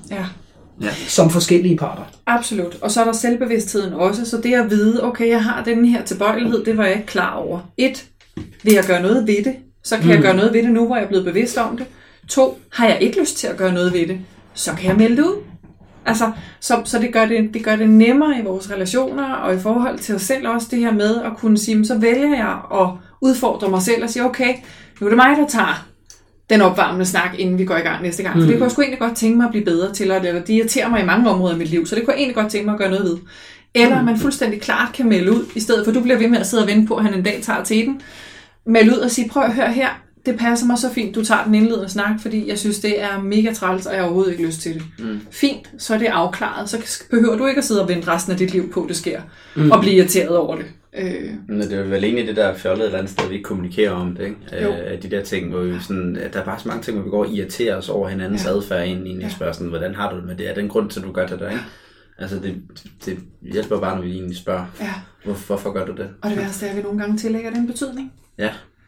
Speaker 2: Som forskellige parter.
Speaker 3: Absolut. Og så er der selvbevidstheden også. Så det at vide, okay, jeg har den her tilbøjelighed, det var jeg ikke klar over. 1. Vil jeg gøre noget ved det? Så kan jeg gøre noget ved det nu, hvor jeg er blevet bevidst om det. 2. Har jeg ikke lyst til at gøre noget ved det? Så kan jeg melde det ud. Altså, så det gør det nemmere i vores relationer, og i forhold til os selv også det her med at kunne sige, så vælger jeg at udfordre mig selv og sige, okay, nu er det mig, der tager den opvarmende snak, inden vi går i gang næste gang. For det kunne jeg sgu egentlig godt tænke mig at blive bedre til, eller det irriterer mig i mange områder af mit liv, så det kunne jeg egentlig godt tænke mig at gøre noget ved. Eller man fuldstændig klart kan melde ud, i stedet for at du bliver ved med at sidde og vente på, at han en dag tager teten. Melde ud og sige, prøv at høre her, det passer mig så fint, du tager den indledende snak, fordi jeg synes, det er mega træls, og jeg har overhovedet ikke lyst til det. Fint, så er det afklaret. Så behøver du ikke at sidde og vente resten af dit liv på, det sker, og blive irriteret over det.
Speaker 1: Men det er vel egentlig det der fjollede et eller andet sted, vi ikke kommunikerer om det, ikke? De der ting, hvor vi sådan, der er bare så mange ting, hvor vi går og irriterer os over hinandens adfærd egentlig spørger sådan, hvordan har du det med det? Er den grund til, at du gør det der, ikke? Altså det hjælper bare, når vi egentlig spørger, hvorfor gør du det?
Speaker 3: Og det værste er, at vi nogle gange tillægger den betydning.
Speaker 1: Ja.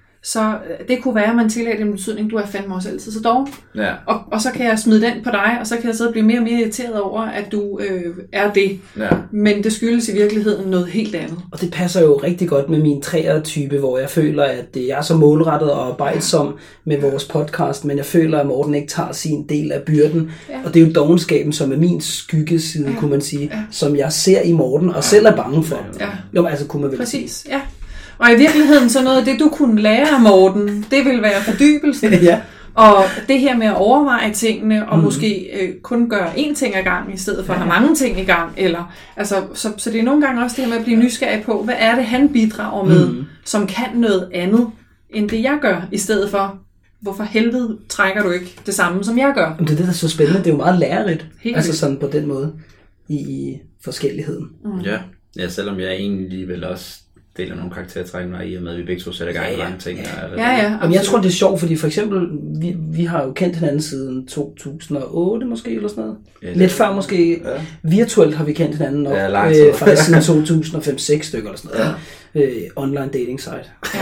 Speaker 3: Så det kunne være, at man tillægger den betydning, du er fandme også altid så doven. Ja. Og så kan jeg smide den på dig, og så kan jeg sidde og blive mere og mere irriteret over, at du er det. Ja. Men det skyldes i virkeligheden noget helt andet.
Speaker 2: Og det passer jo rigtig godt med min 3'er-type, hvor jeg føler, at jeg er så målrettet og arbejdsom med vores podcast, men jeg føler, at Morten ikke tager sin del af byrden. Ja. Og det er jo dovenskaben, som er min skyggeside, kunne man sige, som jeg ser i Morten, og selv er bange for. Ja. Jo, altså kunne man vel
Speaker 3: præcis, ja. Og i virkeligheden så noget af det, du kunne lære af Morten, det vil være fordybelsen. Og det her med at overveje tingene, og måske kun gøre én ting ad gang, i stedet for at have mange ting i gang. Eller, altså, så det er nogle gange også det her med at blive nysgerrig på, hvad er det, han bidrager med, som kan noget andet, end det jeg gør, i stedet for, hvorfor helvede trækker du ikke det samme, som jeg gør?
Speaker 2: Det er det, der er så spændende. Det er jo meget lærerigt. Altså sådan på den måde, i forskelligheden.
Speaker 1: Ja, selvom jeg egentlig vel også deler nogle karaktertræk med i og med, at vi begge to sætter gang i mange ting.
Speaker 2: Men jeg tror, det er sjovt, fordi for eksempel, vi har jo kendt hinanden siden 2008 måske, eller sådan noget. Lidt før måske. Virtuelt har vi kendt hinanden, og faktisk siden 2005-6 stykker, eller sådan noget. Online dating site.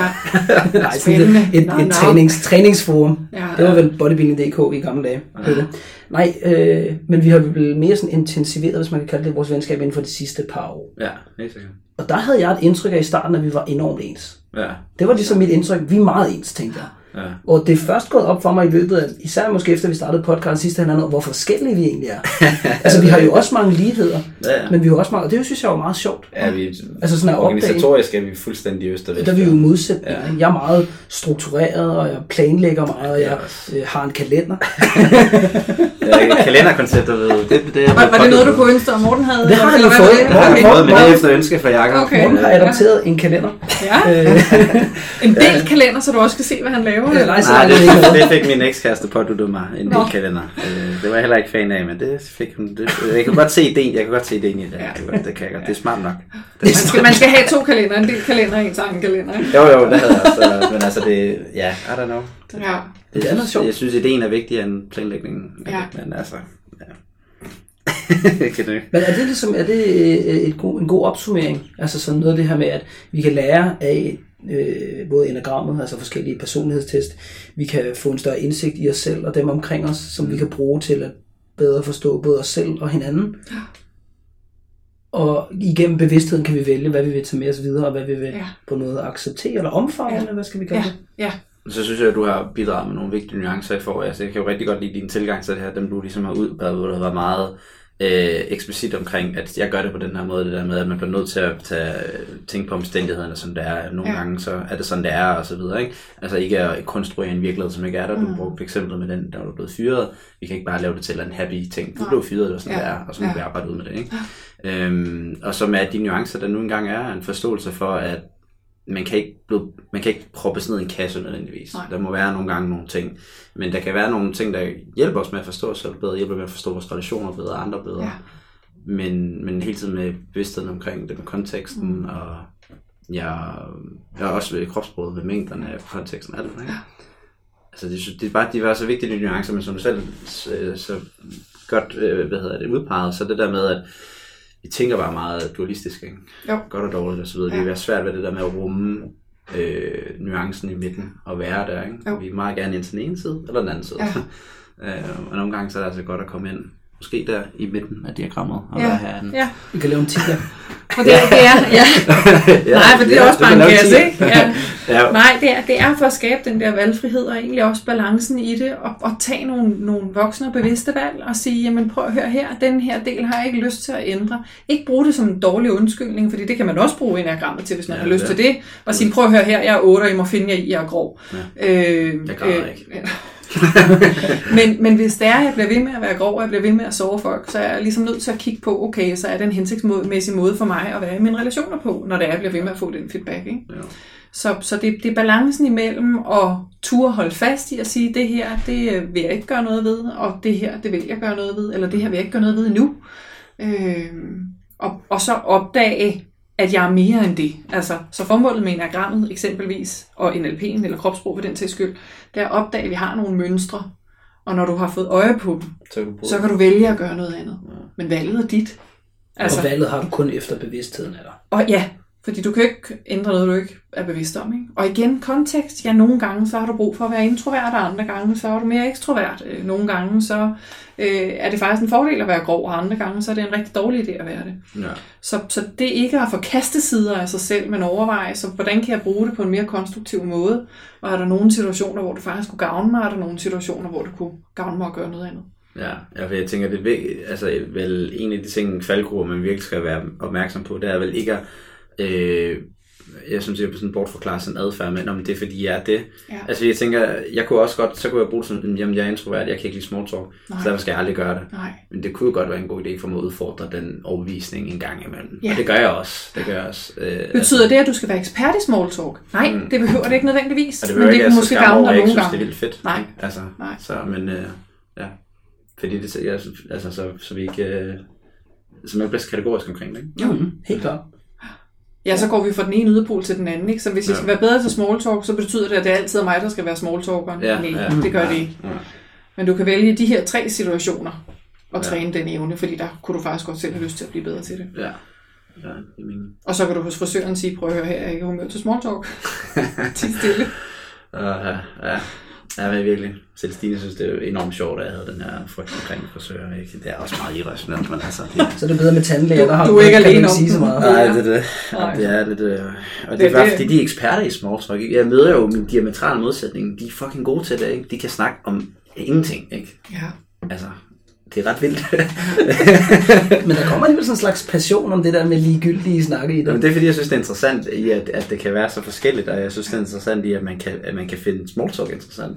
Speaker 2: Et træningsforum. Det var vel bodybuilding.dk i gamle dage. Nej, men vi har vel mere sådan intensiveret, hvis man kan kalde det, vores venskab inden for de sidste par år.
Speaker 1: Ja, helt sikkert.
Speaker 2: Og der havde jeg et indtryk af i starten, at vi var enormt ens. Ja. Det var ligesom mit indtryk. Vi er meget ens, tænkte jeg.
Speaker 1: Ja.
Speaker 2: Og det er først gået op for mig i løbet af, især måske efter vi startede podcast sidste halvandet, hvor forskellige vi egentlig er. Altså vi har jo også mange ligheder, men vi har også mange, og det synes jeg er meget sjovt.
Speaker 1: Ja, vi,
Speaker 2: altså sådan
Speaker 1: organisatorisk er vi fuldstændig øst og vest.
Speaker 2: Der er vi jo modsætninger. Ja. Jeg er meget struktureret, og jeg planlægger meget, og jeg har en kalender.
Speaker 1: Kalenderkonceptet, ved det
Speaker 3: var det noget, du kunne ønske, og Morten havde?
Speaker 2: Det har jeg fået.
Speaker 1: Men det er efter ønske fra Jakob.
Speaker 2: Okay. Morten har adopteret en kalender.
Speaker 3: Ja. En del kalender, så du også kan se, hvad han laver.
Speaker 1: Nej, det fik min ekskæreste påduttet mig, en del kalender. Det var jeg heller ikke fan af, men det fik hun. Jeg kan godt se ideen, i det. Det kan jeg godt. Det er smart nok.
Speaker 3: Man skal have 2 kalender, en del kalender og en egen kalender. Ikke?
Speaker 1: Jo, det havde jeg også. Men altså det, I don't know.
Speaker 3: Ja.
Speaker 2: Det er noget sjovt.
Speaker 1: Jeg synes, ideen er vigtigere end planlægningen.
Speaker 3: Ja.
Speaker 1: Men altså,
Speaker 2: Men er det ligesom, en god opsummering? Altså sådan noget af det her med, at vi kan lære af både enagrammet, altså forskellige personlighedstest. Vi kan få en større indsigt i os selv og dem omkring os, som vi kan bruge til at bedre forstå både os selv og hinanden. Og igennem bevidstheden kan vi vælge, hvad vi vil tage med os videre, og hvad vi vil på noget acceptere eller omfavne, eller hvad skal vi gøre det?
Speaker 3: Ja.
Speaker 1: Så synes jeg, at du har bidraget med nogle vigtige nuancer i forhold. Altså, jeg kan jo rigtig godt lide din tilgang til det her, dem du ligesom har været meget eksplicit omkring, at jeg gør det på den her måde, det der med, at man bliver nødt til at tænke på omstændighederne, som det er. Nogle gange så er det sådan, det er, og så videre, ikke? Altså ikke at konstruere en virkelighed, som ikke er der. Du brugte eksemplet med den, der var blevet fyret. Vi kan ikke bare lave det til en happy ting. Du blev fyret, det var sådan, det er, og så må vi arbejde ud med det, ikke? Og så med de nuancer, der nu engang er en forståelse for, at man kan ikke proppes ned i en kasse nødvendigvis. Der må være nogle gange nogle ting, men der kan være nogle ting, der hjælper os med at forstå os selv bedre, hjælper med at forstå vores relationer bedre, andre bedre. Men hele tiden med bevidstheden omkring det med konteksten, og jeg er også ved kropsproget ved mængderne af konteksten af det. Ikke? Altså det er bare de var så vigtige de nuancer, men som du selv så godt udpeget, så det der med, at vi tænker bare meget dualistisk, ikke? Godt og dårligt og så videre. Det er svært ved det der med at rumme nuancen i midten og være der, ikke? Vi vil meget gerne ind til den ene side eller den anden side. Og nogle gange så er det altså godt at komme ind, måske der i midten af diagrammet og være herinde.
Speaker 2: Vi kan lave en tiger.
Speaker 3: Og det er, nej, for det er også bare en kasse, ikke? Nej, det er for at skabe den der valgfrihed, og egentlig også balancen i det, og tage nogle voksne og bevidste valg, og sige, jamen prøv at høre her, den her del har jeg ikke lyst til at ændre. Ikke bruge det som en dårlig undskyldning, fordi det kan man også bruge i enagrammet til, hvis man har lyst til det, og sige, prøv at høre her, jeg er 8, og I må finde jer i, jeg er grov.
Speaker 1: Jeg græder ikke.
Speaker 3: men hvis det er, at jeg bliver ved med at være grov, og jeg bliver ved med at sove folk, så er jeg ligesom nødt til at kigge på, okay, så er det en hensigtsmæssig måde for mig at være i mine relationer på, når det er, at jeg bliver ved med at få den feedback, ikke? Så det er balancen imellem at turde holde fast i at sige, det her, det vil jeg ikke gøre noget ved, og det her, det vil jeg gøre noget ved, eller det her vil jeg ikke gøre noget ved endnu. Og så opdage, at jeg er mere end det. Altså, så formålet med enagrammet eksempelvis, og NLP'en eller kropssprog for den til skyld, det er at opdage, at vi har nogle mønstre, og når du har fået øje på dem, så kan du vælge at gøre noget andet. Men valget er dit.
Speaker 2: Altså, og valget har du kun efter bevidstheden, eller?
Speaker 3: Og ja, fordi du kan ikke ændre noget, du ikke er bevidst om. Ikke? Og igen, kontekst. Ja, nogle gange så har du brug for at være introvert, og andre gange så er du mere ekstrovert. Nogle gange så er det faktisk en fordel at være grov, og andre gange så er det en rigtig dårlig idé at være det. Ja. Så det ikke at forkaste sider af sig selv, men overveje, så hvordan kan jeg bruge det på en mere konstruktiv måde? Og er der nogle situationer, hvor det faktisk kunne gavne mig, og er der nogle situationer, hvor det kunne gavne mig at gøre noget andet?
Speaker 1: Ja, jeg tænker, det er vel en af de ting, faldgrupper, man virkelig skal være opmærksom på, det er vel ikke at jeg synes, jeg vil sådan bortforklare sådan adfærd, men om det er fordi jeg er det. Ja. Altså jeg tænker, jeg kunne også godt, så kunne jeg bruge sådan, jamen jeg er introvert, jeg kan ikke lide small talk, så derfor skal jeg aldrig gøre det. Nej. Men det kunne jo godt være en god idé for mig at udfordre den overbevisning en gang imellem. Ja. Og det gør jeg også.
Speaker 3: Betyder det, at du skal være ekspert i small talk? Nej, det behøver det ikke nødvendigvis.
Speaker 1: Og det behøver
Speaker 3: men det
Speaker 1: ikke,
Speaker 3: kan måske gavne dig nogle gange.
Speaker 1: Jeg synes, det er vildt fedt.
Speaker 3: Nej.
Speaker 1: Altså, nej. Så, men ja, fordi det, altså, så vi ikke, så man bliver kategorisk omkring det, ikke?
Speaker 2: Jo, helt klart.
Speaker 3: Ja, så går vi fra den ene yderpol til den anden, ikke? Så hvis jeg skal være bedre til small talk, så betyder det, at det altid er mig, der skal være small talkeren. Nej, det gør det ikke. Ja. Men du kan vælge de her 3 situationer og træne den evne, fordi der kunne du faktisk godt selv have lyst til at blive bedre til det. Ja. Og så kan du hos frisøren sige, prøv at høre her, jeg er ikke humør til small talk. Til stille.
Speaker 1: Ja, men virkelig. Selv Stine synes, det er enormt sjovt, at jeg havde den her frygt omkring frisører. Ikke? Det er også meget irrationelt, men altså...
Speaker 2: Så det er bedre med tandlæger, der har
Speaker 3: du er ikke alene om
Speaker 2: sige så meget.
Speaker 1: Nej, det er lidt... Og det er bare, fordi de er eksperter i small talk. Jeg møder jo min diametrale modsætning. De er fucking gode til det, ikke? De kan snakke om ingenting, ikke?
Speaker 3: Ja.
Speaker 1: Altså... Det er ret vildt.
Speaker 2: Men der kommer alligevel sådan en slags passion om det der med ligegyldige snakke i det.
Speaker 1: Men det er fordi, jeg synes, det er interessant i, at det kan være så forskelligt, og jeg synes, det er interessant i, at man kan finde small talk interessant.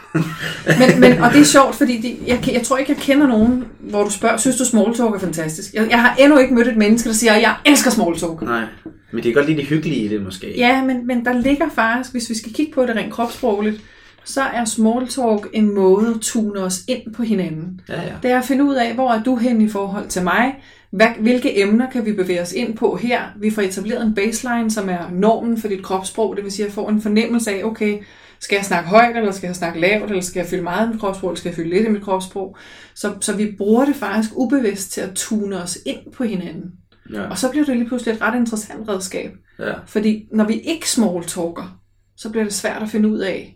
Speaker 3: men og det er sjovt, fordi jeg tror ikke, jeg kender nogen, hvor du spørger, synes du small talk er fantastisk? Jeg har endnu ikke mødt et menneske, der siger, jeg elsker small talk.
Speaker 1: Nej, men det er godt lige det hyggelige i det måske.
Speaker 3: Ja, men der ligger faktisk, hvis vi skal kigge på det rent kropssprogligt, så er small talk en måde at tune os ind på hinanden.
Speaker 1: Ja.
Speaker 3: Det er at finde ud af, hvor er du hen i forhold til mig? Hvilke emner kan vi bevæge os ind på her? Vi får etableret en baseline, som er normen for dit kropssprog. Det vil sige, at jeg får en fornemmelse af, okay, skal jeg snakke højt, eller skal jeg snakke lavt, eller skal jeg fylde meget i mit kropssprog, eller skal jeg fylde lidt i mit kropssprog? Så vi bruger det faktisk ubevidst til at tune os ind på hinanden. Ja. Og så bliver det lige pludselig et ret interessant redskab. Ja. Fordi når vi ikke small talker, så bliver det svært at finde ud af,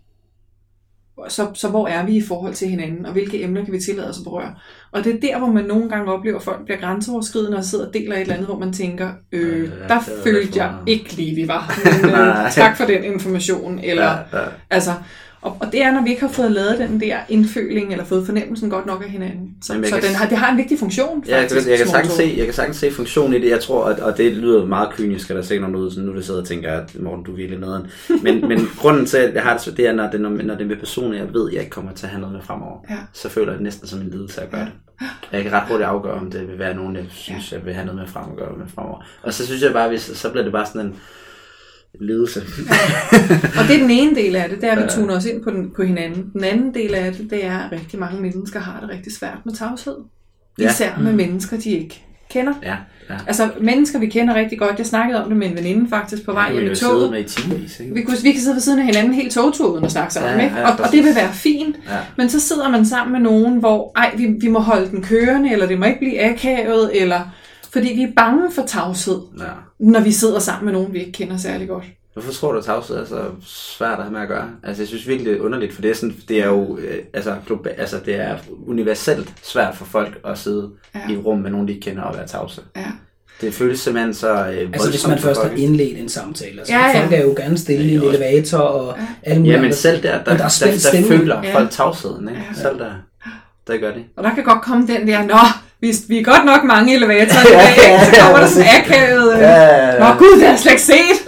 Speaker 3: så hvor er vi i forhold til hinanden, og hvilke emner kan vi tillade os at berøre. Og det er der, hvor man nogle gange oplever, at folk bliver grænseoverskridende og sidder og deler et eller andet, hvor man tænker, der følte jeg ikke lige, vi var. Men, tak for den information. Eller, altså, og det er, når vi ikke har fået lavet den der indføling, eller fået fornemmelsen godt nok af hinanden. Så det har en vigtig funktion, faktisk.
Speaker 1: Jeg kan sagtens se funktion i det. Jeg tror, og det lyder meget kynisk, at der sikkert nogen ud, så nu der sidder og tænker, at Morten, du er virkelig nederen. Men grunden til, at jeg har det, det er, når det er med personer, jeg ved, jeg ikke kommer til at have noget med fremover. Ja. Så føler jeg det næsten som en lidelse at gøre det. Jeg kan ret hurtigt afgøre, om det vil være nogen, jeg synes, jeg vil have noget med fremover. Og så synes jeg bare, så bliver det bare sådan en ledelse.
Speaker 3: Og det er den ene del af det, det er, at vi tuner os ind på hinanden. Den anden del af det er, at rigtig mange mennesker har det rigtig svært med tavshed. Især med mennesker, de ikke kender. Ja. Altså mennesker, vi kender rigtig godt. Jeg snakkede om det med en veninde faktisk på vej hjem i toget. Vi kan sidde ved siden af hinanden helt togtur uden at snakke sammen. Ikke? Og det vil være fint. Ja. Men så sidder man sammen med nogen, hvor vi må holde den kørende, eller det må ikke blive akavet, eller fordi vi er bange for tavshed, når vi sidder sammen med nogen, vi ikke kender særlig godt.
Speaker 1: Hvorfor tror du, at tavshed er så svært at have med at gøre? Altså, jeg synes virkelig, det er underligt, for det er jo det er universelt svært for folk at sidde i et rum med nogen, de ikke kender, og være tavse. Ja. Det føles simpelthen så
Speaker 2: altså, hvis man først har indledt en samtale. Altså, folk er jo gerne stille i en elevator og alle mulige.
Speaker 1: Ja, men selv der føler folk tavsheden, ikke? Ja. Selv der gør det.
Speaker 3: Og der kan godt komme den der, vi er godt nok mange elevatorer i dag, så kommer der sådan akavet. Gud, det har jeg slet ikke set.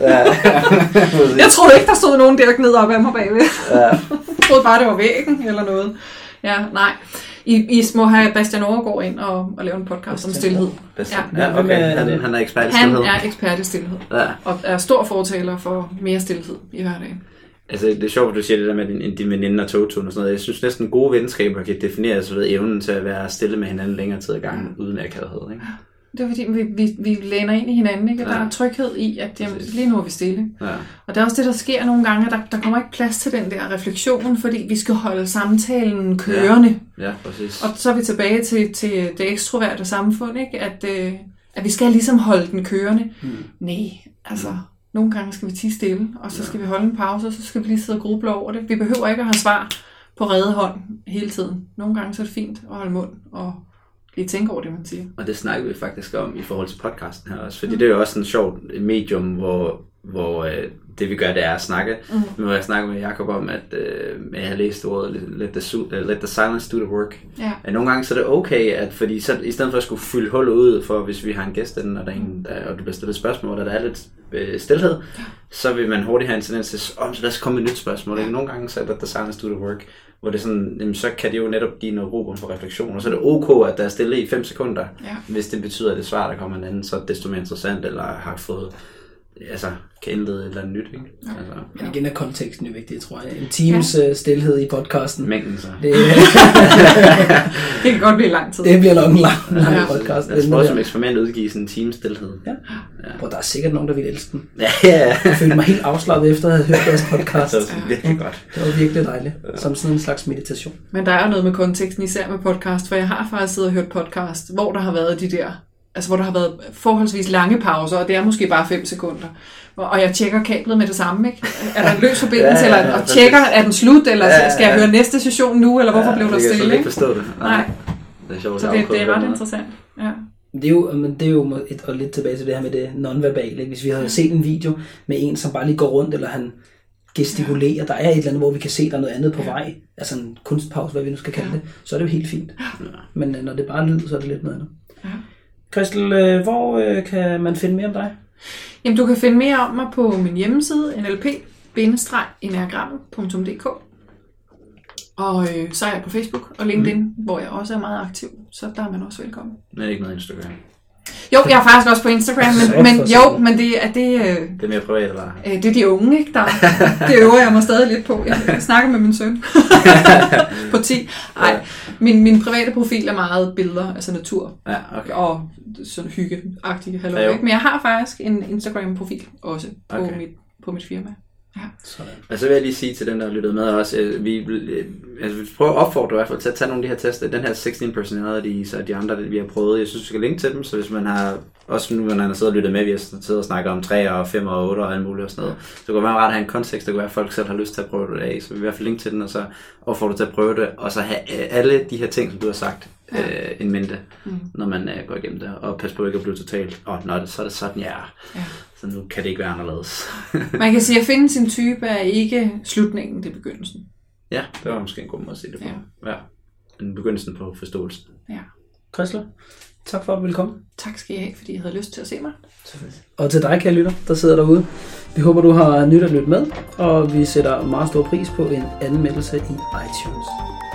Speaker 3: Jeg troede ikke, der stod nogen der og gned op af mig bagved. Jeg troede bare, det var væggen eller noget. Ja, nej. I må have Bastian Overgaard ind og lave en podcast om stilhed.
Speaker 1: Ja, okay. Han er ekspert i stilhed.
Speaker 3: Han er ekspert i stilhed. Ja. Og er stor fortaler for mere stilhed i hverdagen.
Speaker 1: Altså, det er sjovt, at du siger det der med din veninde og togturen og sådan noget. Jeg synes næsten, gode venskaber kan defineres ved evnen til at være stille med hinanden længere tid ad gangen, uden akavhed, ikke?
Speaker 3: Det er fordi, vi læner ind i hinanden, ikke? Og der er tryghed i, at lige nu er vi stille. Ja. Og det er også det, der sker nogle gange, at der kommer ikke plads til den der refleksion, fordi vi skal holde samtalen kørende.
Speaker 1: Ja, præcis.
Speaker 3: Og så er vi tilbage til det ekstroverte samfund, ikke? At vi skal ligesom holde den kørende. Nej, altså... Nogle gange skal vi tie stille, og så skal vi holde en pause, og så skal vi lige sidde og gruble over det. Vi behøver ikke at have svar på rede hånd hele tiden. Nogle gange så er det fint at holde mund og lige tænke over det, man siger.
Speaker 1: Og det snakker vi faktisk om i forhold til podcasten her også, fordi det er jo også en sjovt medium, hvor det vi gør, det er at snakke. Nu har jeg snakket med Jacob om, at jeg har læst ordet let the silence do the work. Ja. Nogle gange så er det okay, at fordi så, i stedet for at skulle fylde hullet ud for, hvis vi har en gæst inden, og og du bliver stillet spørgsmål, og der er lidt stilhed, så vil man hurtigt have en tendens til, så lad os komme et nyt spørgsmål. Nogle gange så let the silence do the work, hvor det er sådan, jamen, så kan det jo netop give noget ro for refleksion, og så er det ok, at der er stille i 5 sekunder, hvis det betyder, at det svar, der kommer en anden, så er det desto mere interessant, eller har fået kan indlede et eller andet nyt, ikke?
Speaker 2: Ja. Altså, igen er konteksten jo vigtig, tror jeg. En times stilhed i podcasten.
Speaker 1: Mængden så.
Speaker 3: Det kan godt blive lang tid.
Speaker 2: Det bliver nok en lang podcast.
Speaker 1: Jeg tror som eksperiment udgive sådan en times stilhed.
Speaker 2: Ja. Og der er sikkert nogen, der vil elske den. Jeg følte mig helt afslappet efter at have hørt deres podcast.
Speaker 1: Det var virkelig godt.
Speaker 2: Det var virkelig dejligt. Som sådan en slags meditation.
Speaker 3: Men der er noget med konteksten, især med podcast, for jeg har faktisk siddet og hørt podcast, hvor der har været de der hvor der har været forholdsvis lange pauser, og det er måske bare 5 sekunder. Og jeg tjekker kablet med det samme, ikke? Er der en løs forbindelse, eller tjekker, er den slut, eller skal jeg høre næste session nu, eller hvorfor blev der stille?
Speaker 1: Jeg kan ikke forstå det.
Speaker 3: Nej.
Speaker 1: Det er sjovt,
Speaker 3: så det er ret interessant. Ja.
Speaker 2: Det er jo og lidt tilbage til det her med det nonverbale. Hvis vi havde set en video med en, som bare lige går rundt, eller han gestikulerer, der er et eller andet, hvor vi kan se, der er noget andet på vej, altså en kunstpause, hvad vi nu skal kalde det, så er det jo helt fint. Men når det bare lyder, så er det lidt noget andet. Christel, hvor kan man finde mere om dig?
Speaker 3: Jamen, du kan finde mere om mig på min hjemmeside, nlp-enagrammet.dk. Og så er jeg på Facebook og LinkedIn, hvor jeg også er meget aktiv, så der er man også velkommen.
Speaker 1: Men ikke noget Instagram?
Speaker 3: Jo, jeg er faktisk også på Instagram, men det er... Det
Speaker 1: er mere privat, eller?
Speaker 3: Det er de unge, ikke? Det øver jeg mig stadig lidt på. Jeg snakker med min søn på 10. Nej, min private profil er meget billeder, altså natur.
Speaker 1: Ja, okay.
Speaker 3: Og sådan hyggeagtige halløj, ikke? Men jeg har faktisk en Instagram-profil også på mit firma. Ja.
Speaker 1: Og så vil jeg lige sige til den, der lyttede med også, vi prøver at opfordre i hvert fald til at tage nogle af de her tester, den her 16 personalities og de andre, vi har prøvet. Jeg synes, vi skal linke til dem, så hvis man har, også nu når man har siddet og lyttet med, vi har siddet og snakket om 3 og 5 og 8 og alt muligt og sådan noget, så det kunne være ret at have en kontekst, der kunne være, at folk selv har lyst til at prøve det af, så vi vil i hvert fald linke til den, og så opfordre til at prøve det, og så have alle de her ting, som du har sagt, en mente, når man går igennem det, og pas på ikke at blive totalt, så er det sådan, ja. Så nu kan det ikke være anderledes.
Speaker 3: Man kan sige, at finde sin type er ikke slutningen, det er begyndelsen.
Speaker 1: Ja, det var måske en god måde at se det på. Ja. En begyndelsen på forståelsen.
Speaker 3: Ja.
Speaker 2: Christel, tak for at du ville komme.
Speaker 3: Tak skal I have, fordi I havde lyst til at se mig.
Speaker 2: Og til dig, kære lytter, der sidder derude. Vi håber, du har nyt at lytte med, og vi sætter meget stor pris på en anmeldelse i iTunes.